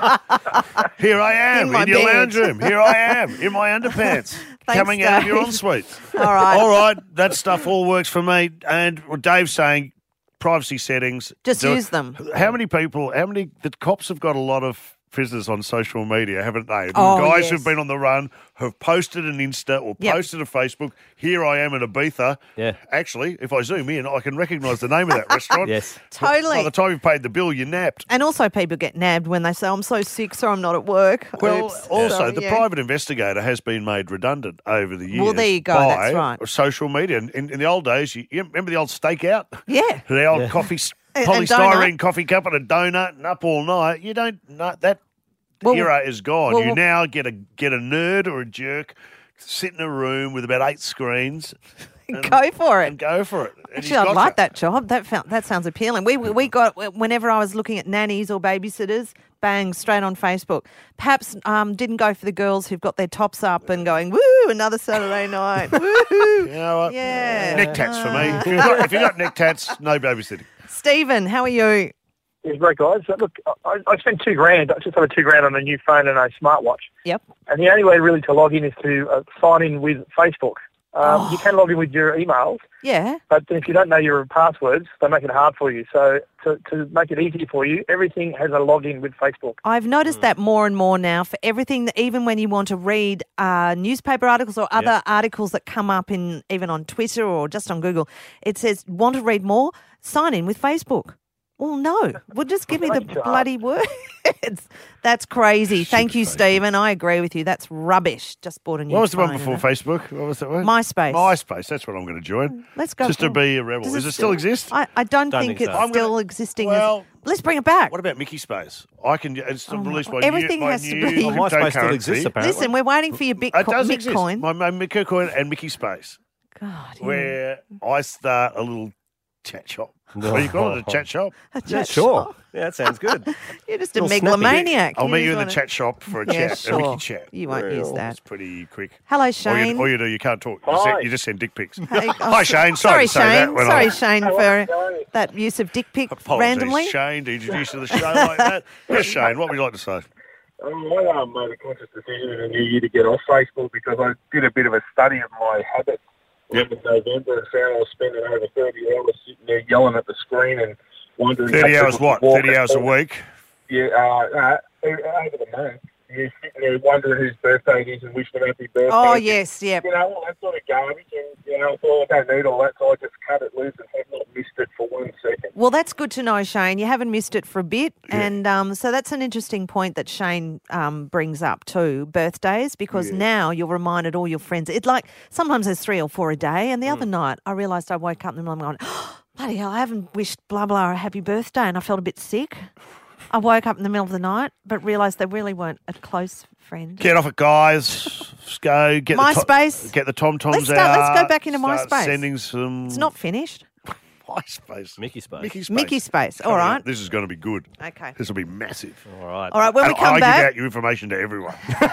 [SPEAKER 2] Here I am
[SPEAKER 3] In my
[SPEAKER 2] in, your
[SPEAKER 3] bed.
[SPEAKER 2] lounge room. Here I am in my underpants.
[SPEAKER 3] Thanks,
[SPEAKER 2] coming out of your
[SPEAKER 3] Dave.
[SPEAKER 2] ensuite.
[SPEAKER 3] All right.
[SPEAKER 2] All right. That stuff all works for me. And well, Dave's saying privacy settings.
[SPEAKER 3] Just
[SPEAKER 2] do it.
[SPEAKER 3] use them.
[SPEAKER 2] How many people, how many, the cops have got a lot of prisoners on social media, haven't they?
[SPEAKER 3] Oh,
[SPEAKER 2] Guys
[SPEAKER 3] yes.
[SPEAKER 2] who've been on the run have posted an Insta or
[SPEAKER 3] Yep.
[SPEAKER 2] posted a Facebook. Here I am in Ibiza.
[SPEAKER 4] Yeah.
[SPEAKER 2] Actually, if I zoom in, I can recognise the name of that restaurant.
[SPEAKER 4] Yes.
[SPEAKER 3] Totally.
[SPEAKER 2] By the time you've paid the bill, you're napped.
[SPEAKER 3] And also, people get nabbed when they say, "I'm so sick, so I'm not at work."
[SPEAKER 2] Well,
[SPEAKER 3] Oops.
[SPEAKER 2] also,
[SPEAKER 3] Sorry,
[SPEAKER 2] the
[SPEAKER 3] yeah.
[SPEAKER 2] private investigator has been made redundant over the years.
[SPEAKER 3] Well, there you go,
[SPEAKER 2] By
[SPEAKER 3] that's right.
[SPEAKER 2] social media. In, in, in the old days, you, you remember the old stakeout?
[SPEAKER 3] Yeah.
[SPEAKER 2] The old coffee, s-
[SPEAKER 3] And- and
[SPEAKER 2] polystyrene
[SPEAKER 3] donut.
[SPEAKER 2] coffee cup and a donut and up all night. You don't know that
[SPEAKER 3] Well,
[SPEAKER 2] era is gone.
[SPEAKER 3] well,
[SPEAKER 2] you
[SPEAKER 3] well-
[SPEAKER 2] now get a get a nerd or a jerk, sit in a room with about eight screens. And,
[SPEAKER 3] Go for it.
[SPEAKER 2] and go for it. And he's
[SPEAKER 3] Actually, I'd
[SPEAKER 2] got
[SPEAKER 3] like
[SPEAKER 2] you.
[SPEAKER 3] that job. That found, that sounds appealing. We we we got whenever I was looking at nannies or babysitters, bang, straight on Facebook. Perhaps um, didn't go for the girls who've got their tops up and going, woo, another Saturday night, woo.
[SPEAKER 2] You know what?
[SPEAKER 3] Yeah.
[SPEAKER 2] Neck tats for me. If you've got, if you've got neck tats, no babysitting.
[SPEAKER 3] Stephen, how are you?
[SPEAKER 8] It's great, guys. So, look, I, I spent two grand. I just have a two grand on a new phone and a smartwatch.
[SPEAKER 3] Yep.
[SPEAKER 8] And the only way really to log in is to uh, sign in with Facebook. Um,
[SPEAKER 3] Oh.
[SPEAKER 8] You can log in with your emails,
[SPEAKER 3] Yeah.
[SPEAKER 8] but if you don't know your passwords, they make it hard for you. So to, to make it easier for you, everything has a login with Facebook.
[SPEAKER 3] I've noticed that more and more now for everything that even when you want to read uh, newspaper articles or other articles that come up in even on Twitter or just on Google, it says, want to read more? Sign in with Facebook. Well, no. Well, just give me the
[SPEAKER 8] Right.
[SPEAKER 3] bloody words. That's crazy. Thank you, Stephen. I agree with you. That's rubbish. Just bought a new
[SPEAKER 2] What was the one
[SPEAKER 3] phone,
[SPEAKER 2] before
[SPEAKER 3] and
[SPEAKER 2] Facebook? What was that one?
[SPEAKER 3] MySpace.
[SPEAKER 2] MySpace. That's what I'm going to join.
[SPEAKER 3] Let's go.
[SPEAKER 2] Just to
[SPEAKER 3] for-
[SPEAKER 2] be a rebel.
[SPEAKER 3] Does
[SPEAKER 2] Does it still exist?
[SPEAKER 3] I, I don't,
[SPEAKER 4] Don't
[SPEAKER 3] think,
[SPEAKER 4] think
[SPEAKER 3] it's
[SPEAKER 4] so.
[SPEAKER 2] I'm
[SPEAKER 3] still
[SPEAKER 2] gonna-
[SPEAKER 3] existing.
[SPEAKER 2] well,
[SPEAKER 3] as, let's bring it back.
[SPEAKER 2] What about Mickey Space? I can. It's still
[SPEAKER 3] Oh my
[SPEAKER 2] released
[SPEAKER 3] God.
[SPEAKER 2] by
[SPEAKER 3] Everything
[SPEAKER 2] new, by
[SPEAKER 3] has to
[SPEAKER 2] new
[SPEAKER 3] be-
[SPEAKER 4] Oh, MySpace still
[SPEAKER 2] cryptocurrency.
[SPEAKER 4] exists, apparently.
[SPEAKER 3] Listen, we're waiting for your
[SPEAKER 2] It
[SPEAKER 3] Bitcoin.
[SPEAKER 2] does exist.
[SPEAKER 3] Bitcoin.
[SPEAKER 2] My, my Mickey Coin and Mickey Space,
[SPEAKER 3] God, yeah.
[SPEAKER 2] where I start a little chat shop. What do you call it? A chat shop?
[SPEAKER 3] A
[SPEAKER 4] Yeah,
[SPEAKER 3] chat
[SPEAKER 4] sure.
[SPEAKER 3] shop.
[SPEAKER 4] Yeah, that sounds good.
[SPEAKER 3] You're just a
[SPEAKER 4] Little snappy.
[SPEAKER 3] megalomaniac.
[SPEAKER 2] I'll meet you in the
[SPEAKER 3] just
[SPEAKER 2] chat shop for a
[SPEAKER 3] Yeah,
[SPEAKER 2] chat,
[SPEAKER 3] sure.
[SPEAKER 2] a Mickey chat.
[SPEAKER 3] You won't use that.
[SPEAKER 2] It's pretty quick.
[SPEAKER 3] Hello,
[SPEAKER 2] All you,
[SPEAKER 3] Shane.
[SPEAKER 2] all you do, you can't talk. You,
[SPEAKER 8] Hi.
[SPEAKER 2] send, you just send dick pics.
[SPEAKER 3] Hey, oh,
[SPEAKER 2] Hi, Shane. Sorry,
[SPEAKER 3] Sorry,
[SPEAKER 2] to say
[SPEAKER 3] Shane.
[SPEAKER 2] that when
[SPEAKER 3] Sorry,
[SPEAKER 2] I,
[SPEAKER 3] Shane, for that use of dick pic
[SPEAKER 2] Apologies,
[SPEAKER 3] randomly.
[SPEAKER 2] Shane, to introduce you to the show like that. Yes, Shane, what would you like to say?
[SPEAKER 8] Um, I um, made a conscious decision in the new year to get off Facebook because I did a bit of a study of my habits
[SPEAKER 2] Yep.
[SPEAKER 8] in November and found I was spending over thirty hours sitting there yelling at the screen and wondering...
[SPEAKER 2] thirty
[SPEAKER 8] how
[SPEAKER 2] hours
[SPEAKER 8] people
[SPEAKER 2] what?
[SPEAKER 8] could walk
[SPEAKER 2] thirty
[SPEAKER 8] and
[SPEAKER 2] hours a
[SPEAKER 8] talk.
[SPEAKER 2] week?
[SPEAKER 8] Yeah, uh, uh, over the month. You're sitting there wondering whose birthday it is and wishing them happy birthday.
[SPEAKER 3] Oh, yes, yeah.
[SPEAKER 8] You know, all that sort of garbage. And, you know, I thought I don't need all that, so I just cut it loose and have not missed it for one second.
[SPEAKER 3] Well, that's good to know, Shane. You haven't missed it for a bit. And um, so that's an interesting point that Shane um, brings up too, birthdays, because now you're reminded all your friends. It's like sometimes there's three or four a day. And the other night I realised I woke up and I'm going, oh, bloody hell, I haven't wished blah, blah, a happy birthday. And I felt a bit sick. I woke up in the middle of the night but realised they really weren't a close friend.
[SPEAKER 2] Get off it, guys. Let's go. Get
[SPEAKER 3] MySpace.
[SPEAKER 2] The to- get the Tom Toms
[SPEAKER 3] Let's start-
[SPEAKER 2] out.
[SPEAKER 3] let's go back into
[SPEAKER 2] Start
[SPEAKER 3] MySpace.
[SPEAKER 2] Sending some.
[SPEAKER 3] It's not finished.
[SPEAKER 2] MySpace.
[SPEAKER 4] Mickey Space.
[SPEAKER 2] Mickey Space.
[SPEAKER 3] Mickey Space. All
[SPEAKER 2] Coming
[SPEAKER 3] right.
[SPEAKER 2] up. This is going to be good.
[SPEAKER 3] Okay.
[SPEAKER 2] This will be massive.
[SPEAKER 4] All right.
[SPEAKER 3] All right, when we
[SPEAKER 2] And
[SPEAKER 3] come
[SPEAKER 2] I
[SPEAKER 3] back.
[SPEAKER 2] give out your information to everyone.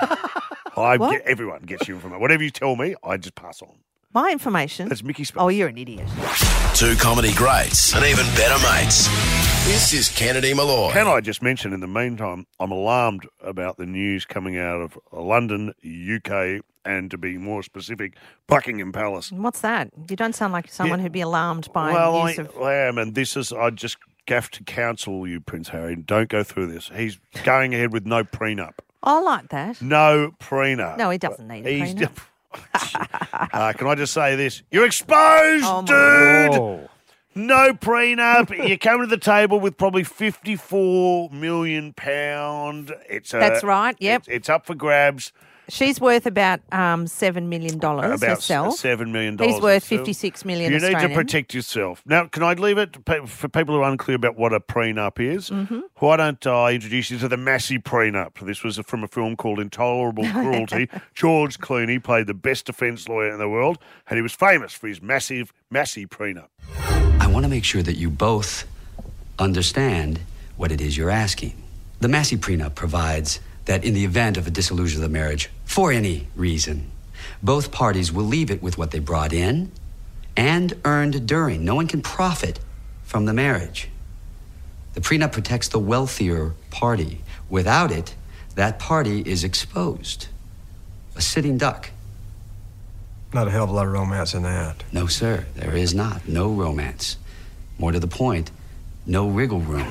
[SPEAKER 2] I
[SPEAKER 3] What?
[SPEAKER 2] get everyone gets your information. Whatever you tell me, I just pass on.
[SPEAKER 3] My information.
[SPEAKER 2] That's Mickey Space.
[SPEAKER 3] Oh, you're an idiot.
[SPEAKER 1] Two comedy greats and even better mates. This is Kennedy Malloy.
[SPEAKER 2] Can I just mention, in the meantime, I'm alarmed about the news coming out of London, U K, and to be more specific, Buckingham Palace.
[SPEAKER 3] What's that? You don't sound like someone who'd be alarmed by
[SPEAKER 2] well,
[SPEAKER 3] news
[SPEAKER 2] I,
[SPEAKER 3] of.
[SPEAKER 2] I am, and this is, I just have to counsel you, Prince Harry, don't go through this. He's going ahead with no prenup.
[SPEAKER 3] I like that.
[SPEAKER 2] No prenup.
[SPEAKER 3] No, he doesn't need a
[SPEAKER 2] He's
[SPEAKER 3] prenup.
[SPEAKER 2] uh, can I just say this? You're exposed,
[SPEAKER 3] Oh, my
[SPEAKER 2] dude!
[SPEAKER 4] Oh.
[SPEAKER 2] No prenup. You come to the table with probably fifty-four million pounds. It's a,
[SPEAKER 3] That's right, yep.
[SPEAKER 2] It's, it's up for grabs.
[SPEAKER 3] She's worth about um, seven million dollars
[SPEAKER 2] About
[SPEAKER 3] herself.
[SPEAKER 2] seven million dollars.
[SPEAKER 3] He's worth
[SPEAKER 2] himself.
[SPEAKER 3] fifty-six million
[SPEAKER 2] You
[SPEAKER 3] Australian.
[SPEAKER 2] need to protect yourself. Now, can I leave it to pe- for people who are unclear about what a prenup is?
[SPEAKER 3] Mm-hmm.
[SPEAKER 2] Why don't I introduce you to the Massey prenup? This was from a film called Intolerable Cruelty. George Clooney played the best defence lawyer in the world, and he was famous for his massive Massey prenup.
[SPEAKER 11] I want to make sure that you both understand what it is you're asking. The Massey prenup provides that in the event of a dissolution of the marriage, for any reason, both parties will leave it with what they brought in and earned during. No one can profit from the marriage. The prenup protects the wealthier party. Without it, that party is exposed. A sitting duck.
[SPEAKER 7] Not a hell of a lot of romance in that.
[SPEAKER 11] No, sir, there is not. No romance. More to the point, no wriggle room.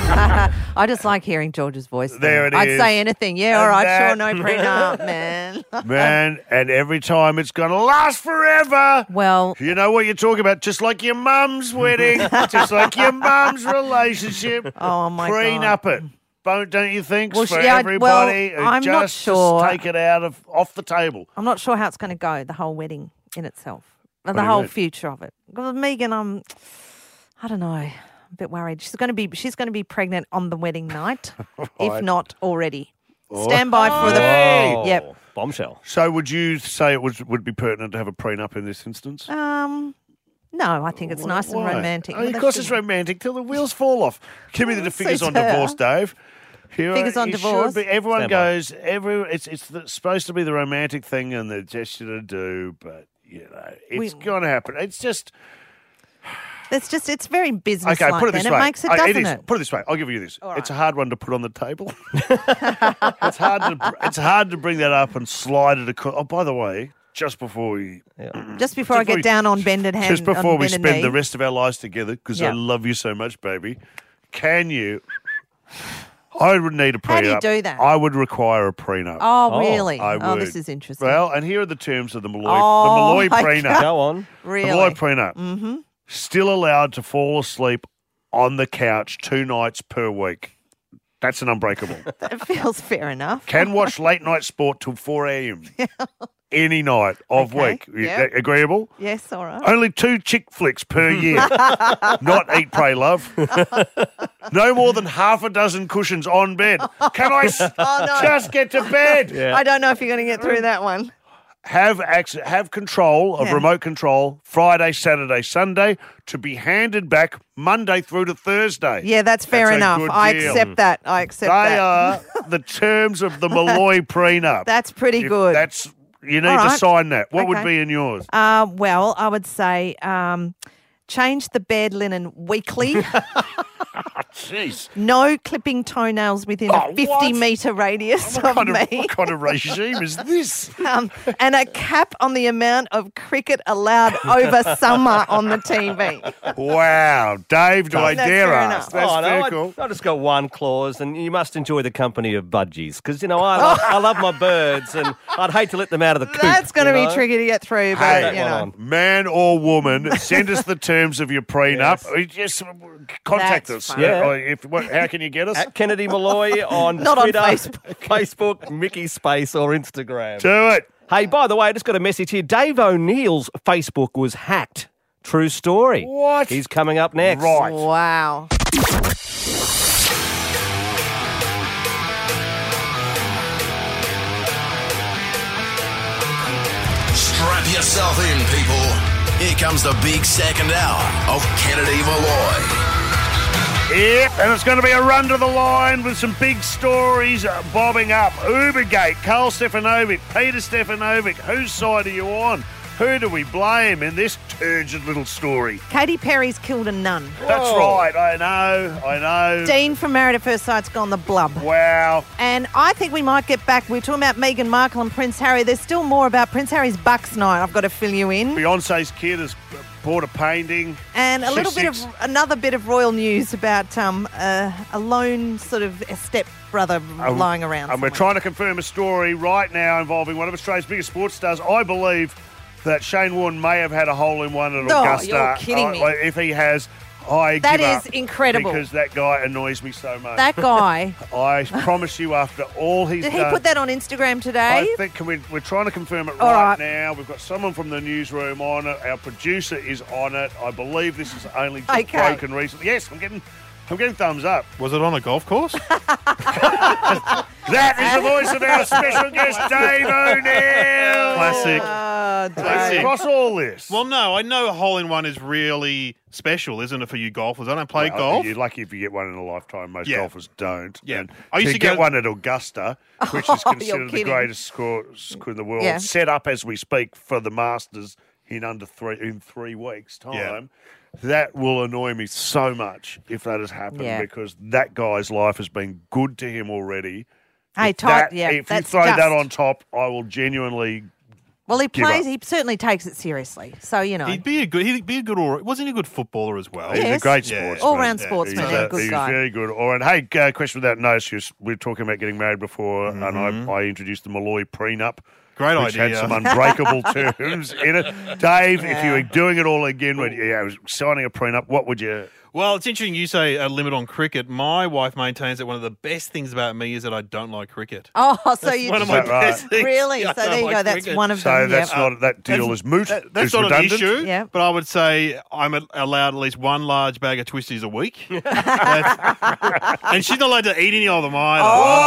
[SPEAKER 3] I just like hearing George's voice.
[SPEAKER 2] There it
[SPEAKER 3] I'd
[SPEAKER 2] is.
[SPEAKER 3] say anything. Yeah, all
[SPEAKER 2] And
[SPEAKER 3] right,
[SPEAKER 2] that-
[SPEAKER 3] sure, no prenup, man.
[SPEAKER 2] Man, and every time it's going to last forever.
[SPEAKER 3] Well,
[SPEAKER 2] You know what you're talking about, just like your mum's wedding, just like your mum's relationship.
[SPEAKER 3] Oh, my
[SPEAKER 2] Prenup it. Don't, don't you think?
[SPEAKER 3] Well,
[SPEAKER 2] for
[SPEAKER 3] yeah, well,
[SPEAKER 2] everybody, who
[SPEAKER 3] I'm
[SPEAKER 2] just,
[SPEAKER 3] not sure.
[SPEAKER 2] Just take it out of off the table.
[SPEAKER 3] I'm not sure how it's going to go, the whole wedding in itself,
[SPEAKER 2] What
[SPEAKER 3] the
[SPEAKER 2] do you
[SPEAKER 3] whole
[SPEAKER 2] mean?
[SPEAKER 3] future of it. Because Megan, I'm, I don't know, I'm a bit worried. She's going to be, she's going to be pregnant on the wedding night, if
[SPEAKER 2] Right.
[SPEAKER 3] not already. Stand by for the,
[SPEAKER 4] Oh,
[SPEAKER 3] yep.
[SPEAKER 4] bombshell.
[SPEAKER 2] So, would you say it was would be pertinent to have a prenup in this instance?
[SPEAKER 3] Um, no, I think it's nice and
[SPEAKER 2] Why?
[SPEAKER 3] romantic.
[SPEAKER 2] Oh,
[SPEAKER 3] But
[SPEAKER 2] of
[SPEAKER 3] that
[SPEAKER 2] course, it's
[SPEAKER 3] should-
[SPEAKER 2] romantic till the wheels fall off. Give me the
[SPEAKER 3] Suits
[SPEAKER 2] figures on
[SPEAKER 3] her.
[SPEAKER 2] divorce, Dave. Here,
[SPEAKER 3] Figures on
[SPEAKER 2] you
[SPEAKER 3] divorce?
[SPEAKER 2] Should be. Everyone
[SPEAKER 4] Stand by.
[SPEAKER 2] goes. Every it's it's the, supposed to be the romantic thing and the gesture to do, but you know it's
[SPEAKER 3] We-
[SPEAKER 2] going to happen. It's just
[SPEAKER 3] It's just, it's very business
[SPEAKER 2] okay.
[SPEAKER 3] like
[SPEAKER 2] Put it
[SPEAKER 3] then.
[SPEAKER 2] this
[SPEAKER 3] It
[SPEAKER 2] way.
[SPEAKER 3] makes it,
[SPEAKER 2] Uh,
[SPEAKER 3] doesn't
[SPEAKER 2] is.
[SPEAKER 3] it?
[SPEAKER 2] Put it this way. I'll give you this.
[SPEAKER 3] All
[SPEAKER 2] It's a
[SPEAKER 3] right.
[SPEAKER 2] hard one to put on the table. it's hard to it's hard to bring that up and slide it across. Oh, by the way, just before we
[SPEAKER 3] Just before I
[SPEAKER 2] before
[SPEAKER 3] get
[SPEAKER 2] we-
[SPEAKER 3] down on bended hand,
[SPEAKER 2] just before
[SPEAKER 3] on
[SPEAKER 2] we
[SPEAKER 3] bended
[SPEAKER 2] spend
[SPEAKER 3] knee.
[SPEAKER 2] the rest of our lives together, because I
[SPEAKER 3] Yeah.
[SPEAKER 2] love you so much, baby. Can you? I would need a prenup.
[SPEAKER 3] How do you do that?
[SPEAKER 2] I would require a prenup.
[SPEAKER 3] Oh, really?
[SPEAKER 2] I
[SPEAKER 3] Oh,
[SPEAKER 2] would.
[SPEAKER 3] this is interesting.
[SPEAKER 2] Well, and here are the terms of the Malloy,
[SPEAKER 3] Oh,
[SPEAKER 2] the Malloy
[SPEAKER 3] my
[SPEAKER 2] prenup.
[SPEAKER 3] God.
[SPEAKER 4] Go on.
[SPEAKER 3] Really?
[SPEAKER 2] The Malloy prenup.
[SPEAKER 3] Mm-hmm.
[SPEAKER 2] Still allowed to fall asleep on the couch two nights per week. That's an unbreakable.
[SPEAKER 3] That feels fair enough.
[SPEAKER 2] Can watch late night sport till four a.m. any night of
[SPEAKER 3] Okay,
[SPEAKER 2] week.
[SPEAKER 3] yep.
[SPEAKER 2] Agreeable?
[SPEAKER 3] Yes, all right.
[SPEAKER 2] Only two chick flicks per year. Not Eat, Pray, Love. No more than half a dozen cushions on bed. Can I s-
[SPEAKER 3] Oh, no.
[SPEAKER 2] just get to bed?
[SPEAKER 3] I don't know if you're going to get through that one.
[SPEAKER 2] Have access, have control of
[SPEAKER 3] Yeah.
[SPEAKER 2] remote control Friday, Saturday, Sunday to be handed back Monday through to Thursday.
[SPEAKER 3] Yeah, that's fair
[SPEAKER 2] That's a
[SPEAKER 3] enough.
[SPEAKER 2] good
[SPEAKER 3] I
[SPEAKER 2] deal.
[SPEAKER 3] accept that. I accept
[SPEAKER 2] They
[SPEAKER 3] that.
[SPEAKER 2] are the terms of the Malloy prenup.
[SPEAKER 3] That's pretty
[SPEAKER 2] If
[SPEAKER 3] good.
[SPEAKER 2] That's you need
[SPEAKER 3] All
[SPEAKER 2] to
[SPEAKER 3] right.
[SPEAKER 2] sign that. What would
[SPEAKER 3] Okay.
[SPEAKER 2] be in yours?
[SPEAKER 3] Uh, well, I would say um, change the bed linen weekly.
[SPEAKER 2] Jeez.
[SPEAKER 3] No clipping toenails within
[SPEAKER 2] Oh,
[SPEAKER 3] a fifty
[SPEAKER 2] what?
[SPEAKER 3] metre radius
[SPEAKER 2] What
[SPEAKER 3] of
[SPEAKER 2] kind of,
[SPEAKER 3] me.
[SPEAKER 2] what kind of regime is this?
[SPEAKER 3] Um, and a cap on the amount of cricket allowed over summer on the T V.
[SPEAKER 2] Wow. Dave, do I
[SPEAKER 3] That's
[SPEAKER 2] dare
[SPEAKER 3] fair
[SPEAKER 2] ask?
[SPEAKER 3] enough.
[SPEAKER 2] That's
[SPEAKER 4] oh,
[SPEAKER 2] very
[SPEAKER 4] no, I,
[SPEAKER 2] cool.
[SPEAKER 4] I just got one clause, and you must enjoy the company of budgies, because, you know, I love, I love my birds, and I'd hate to let them out of the coop.
[SPEAKER 3] That's going to
[SPEAKER 4] you
[SPEAKER 3] be
[SPEAKER 4] know?
[SPEAKER 3] tricky to get through, but
[SPEAKER 2] Hey,
[SPEAKER 3] you know.
[SPEAKER 4] on.
[SPEAKER 2] man or woman, send us the terms of your prenup.
[SPEAKER 4] Yes.
[SPEAKER 2] Or Just contact
[SPEAKER 3] That's
[SPEAKER 2] us.
[SPEAKER 3] fine.
[SPEAKER 4] Yeah.
[SPEAKER 2] Or If, what, how can you get us?
[SPEAKER 4] At Kennedy Malloy on
[SPEAKER 3] Not on
[SPEAKER 4] Twitter,
[SPEAKER 3] Facebook.
[SPEAKER 4] Facebook, Mickey Space, or Instagram.
[SPEAKER 2] Do it.
[SPEAKER 4] Hey, by the way, I just got a message here. Dave O'Neill's Facebook was hacked. True story.
[SPEAKER 2] What?
[SPEAKER 4] He's coming up next.
[SPEAKER 2] Right.
[SPEAKER 3] Wow.
[SPEAKER 1] Strap yourself in, people. Here comes the big second hour of Kennedy Malloy.
[SPEAKER 2] Yep, and it's going to be a run to the line with some big stories uh, bobbing up. Ubergate, Carl Stefanovic, Peter Stefanovic. Whose side are you on? Who do we blame in this turgid little story?
[SPEAKER 3] Katy Perry's killed a nun.
[SPEAKER 2] That's right, I know, I know.
[SPEAKER 3] Dean from Married at First Sight's gone the blub.
[SPEAKER 2] Wow.
[SPEAKER 3] And I think we might get back. We're talking about Meghan Markle and Prince Harry. There's still more about Prince Harry's Bucks night. I've got to fill you in.
[SPEAKER 2] Beyonce's kid has bought a painting.
[SPEAKER 3] And a
[SPEAKER 2] Six,
[SPEAKER 3] little bit
[SPEAKER 2] six.
[SPEAKER 3] of another bit of royal news about um, uh, a lone sort of step brother
[SPEAKER 2] Um,
[SPEAKER 3] lying around.
[SPEAKER 2] And we're
[SPEAKER 3] somewhere.
[SPEAKER 2] trying to confirm a story right now involving one of Australia's biggest sports stars, I believe, that Shane Warne may have had a hole in one at
[SPEAKER 3] Oh,
[SPEAKER 2] Augusta.
[SPEAKER 3] you're kidding
[SPEAKER 2] Uh,
[SPEAKER 3] me.
[SPEAKER 2] like, if he has, I
[SPEAKER 3] That
[SPEAKER 2] give
[SPEAKER 3] is
[SPEAKER 2] up
[SPEAKER 3] incredible.
[SPEAKER 2] because that guy annoys me so much.
[SPEAKER 3] That guy.
[SPEAKER 2] I promise you, after all he's
[SPEAKER 3] Did he
[SPEAKER 2] done,
[SPEAKER 3] put that on Instagram today?
[SPEAKER 2] I think can we, we're trying to confirm it
[SPEAKER 3] All
[SPEAKER 2] right,
[SPEAKER 3] right.
[SPEAKER 2] now. We've got someone from the newsroom on it. Our producer is on it. I believe this is only just
[SPEAKER 3] Okay.
[SPEAKER 2] broken recently. Yes, I'm getting, I'm getting thumbs up.
[SPEAKER 12] Was it on a golf course?
[SPEAKER 2] That is the voice of our special guest, Dave O'Neill.
[SPEAKER 12] Classic.
[SPEAKER 3] Oh, Dave.
[SPEAKER 12] Classic.
[SPEAKER 2] Across all this.
[SPEAKER 12] Well, no, I know a hole in one is really special, isn't it, for you golfers? I don't play
[SPEAKER 2] Well,
[SPEAKER 12] golf.
[SPEAKER 2] You're lucky if you get one in a lifetime. Most
[SPEAKER 12] Yeah.
[SPEAKER 2] golfers don't.
[SPEAKER 12] Yeah.
[SPEAKER 2] And
[SPEAKER 12] I used
[SPEAKER 2] to
[SPEAKER 12] to
[SPEAKER 2] get
[SPEAKER 12] go-
[SPEAKER 2] one at Augusta, which is
[SPEAKER 3] Oh, you're
[SPEAKER 2] considered the
[SPEAKER 3] kidding.
[SPEAKER 2] greatest score, score in the world,
[SPEAKER 3] Yeah.
[SPEAKER 2] set up as we speak for the Masters in under three in three weeks' time.
[SPEAKER 12] Yeah.
[SPEAKER 2] That will annoy me so much if that has happened
[SPEAKER 3] Yeah.
[SPEAKER 2] because that guy's life has been good to him already.
[SPEAKER 3] Hey,
[SPEAKER 2] If
[SPEAKER 3] Todd,
[SPEAKER 2] that-
[SPEAKER 3] yeah,
[SPEAKER 2] if you
[SPEAKER 3] that's
[SPEAKER 2] throw that
[SPEAKER 3] just-
[SPEAKER 2] on top, I will genuinely.
[SPEAKER 3] Well, he
[SPEAKER 2] Give
[SPEAKER 3] plays.
[SPEAKER 2] up.
[SPEAKER 3] He certainly takes it seriously. So you know,
[SPEAKER 12] He'd be a good. He'd be a good. All, wasn't he a good footballer as well?
[SPEAKER 2] He's a
[SPEAKER 3] Yes.
[SPEAKER 2] great
[SPEAKER 12] Yeah.
[SPEAKER 2] sportsman.
[SPEAKER 3] All-round
[SPEAKER 2] Yeah,
[SPEAKER 3] sportsman
[SPEAKER 2] he's
[SPEAKER 3] and a
[SPEAKER 2] a-
[SPEAKER 3] good
[SPEAKER 2] he's
[SPEAKER 3] guy.
[SPEAKER 2] very good. All right. Hey, uh, question without notice. You s- We were talking about getting married before, and
[SPEAKER 12] Mm-hmm.
[SPEAKER 2] I, I introduced the Malloy prenup.
[SPEAKER 12] Great
[SPEAKER 2] which
[SPEAKER 12] idea.
[SPEAKER 2] had some unbreakable terms in it. Dave, if you were doing it all again, when you know, signing a prenup, what would you...
[SPEAKER 12] Well, it's interesting you say a limit on cricket. My wife maintains that one of the best things about me is that I don't like cricket.
[SPEAKER 3] oh, so
[SPEAKER 12] That's
[SPEAKER 3] you
[SPEAKER 12] one of
[SPEAKER 2] Is
[SPEAKER 12] my
[SPEAKER 2] that right?
[SPEAKER 12] best things.
[SPEAKER 3] really?
[SPEAKER 12] Yeah,
[SPEAKER 3] So
[SPEAKER 12] I
[SPEAKER 3] there you
[SPEAKER 12] don't
[SPEAKER 3] go.
[SPEAKER 12] like
[SPEAKER 3] That's
[SPEAKER 12] cricket.
[SPEAKER 3] one of
[SPEAKER 2] So
[SPEAKER 3] them.
[SPEAKER 2] that's
[SPEAKER 3] yeah.
[SPEAKER 2] not that deal
[SPEAKER 12] That's-
[SPEAKER 2] is moot.
[SPEAKER 12] That, that's
[SPEAKER 2] It's
[SPEAKER 12] not
[SPEAKER 2] redundant.
[SPEAKER 12] an issue,
[SPEAKER 3] Yeah.
[SPEAKER 12] but I would say I'm a- allowed at least one large bag of twisties a week. That's- and she's not allowed to eat any of them either.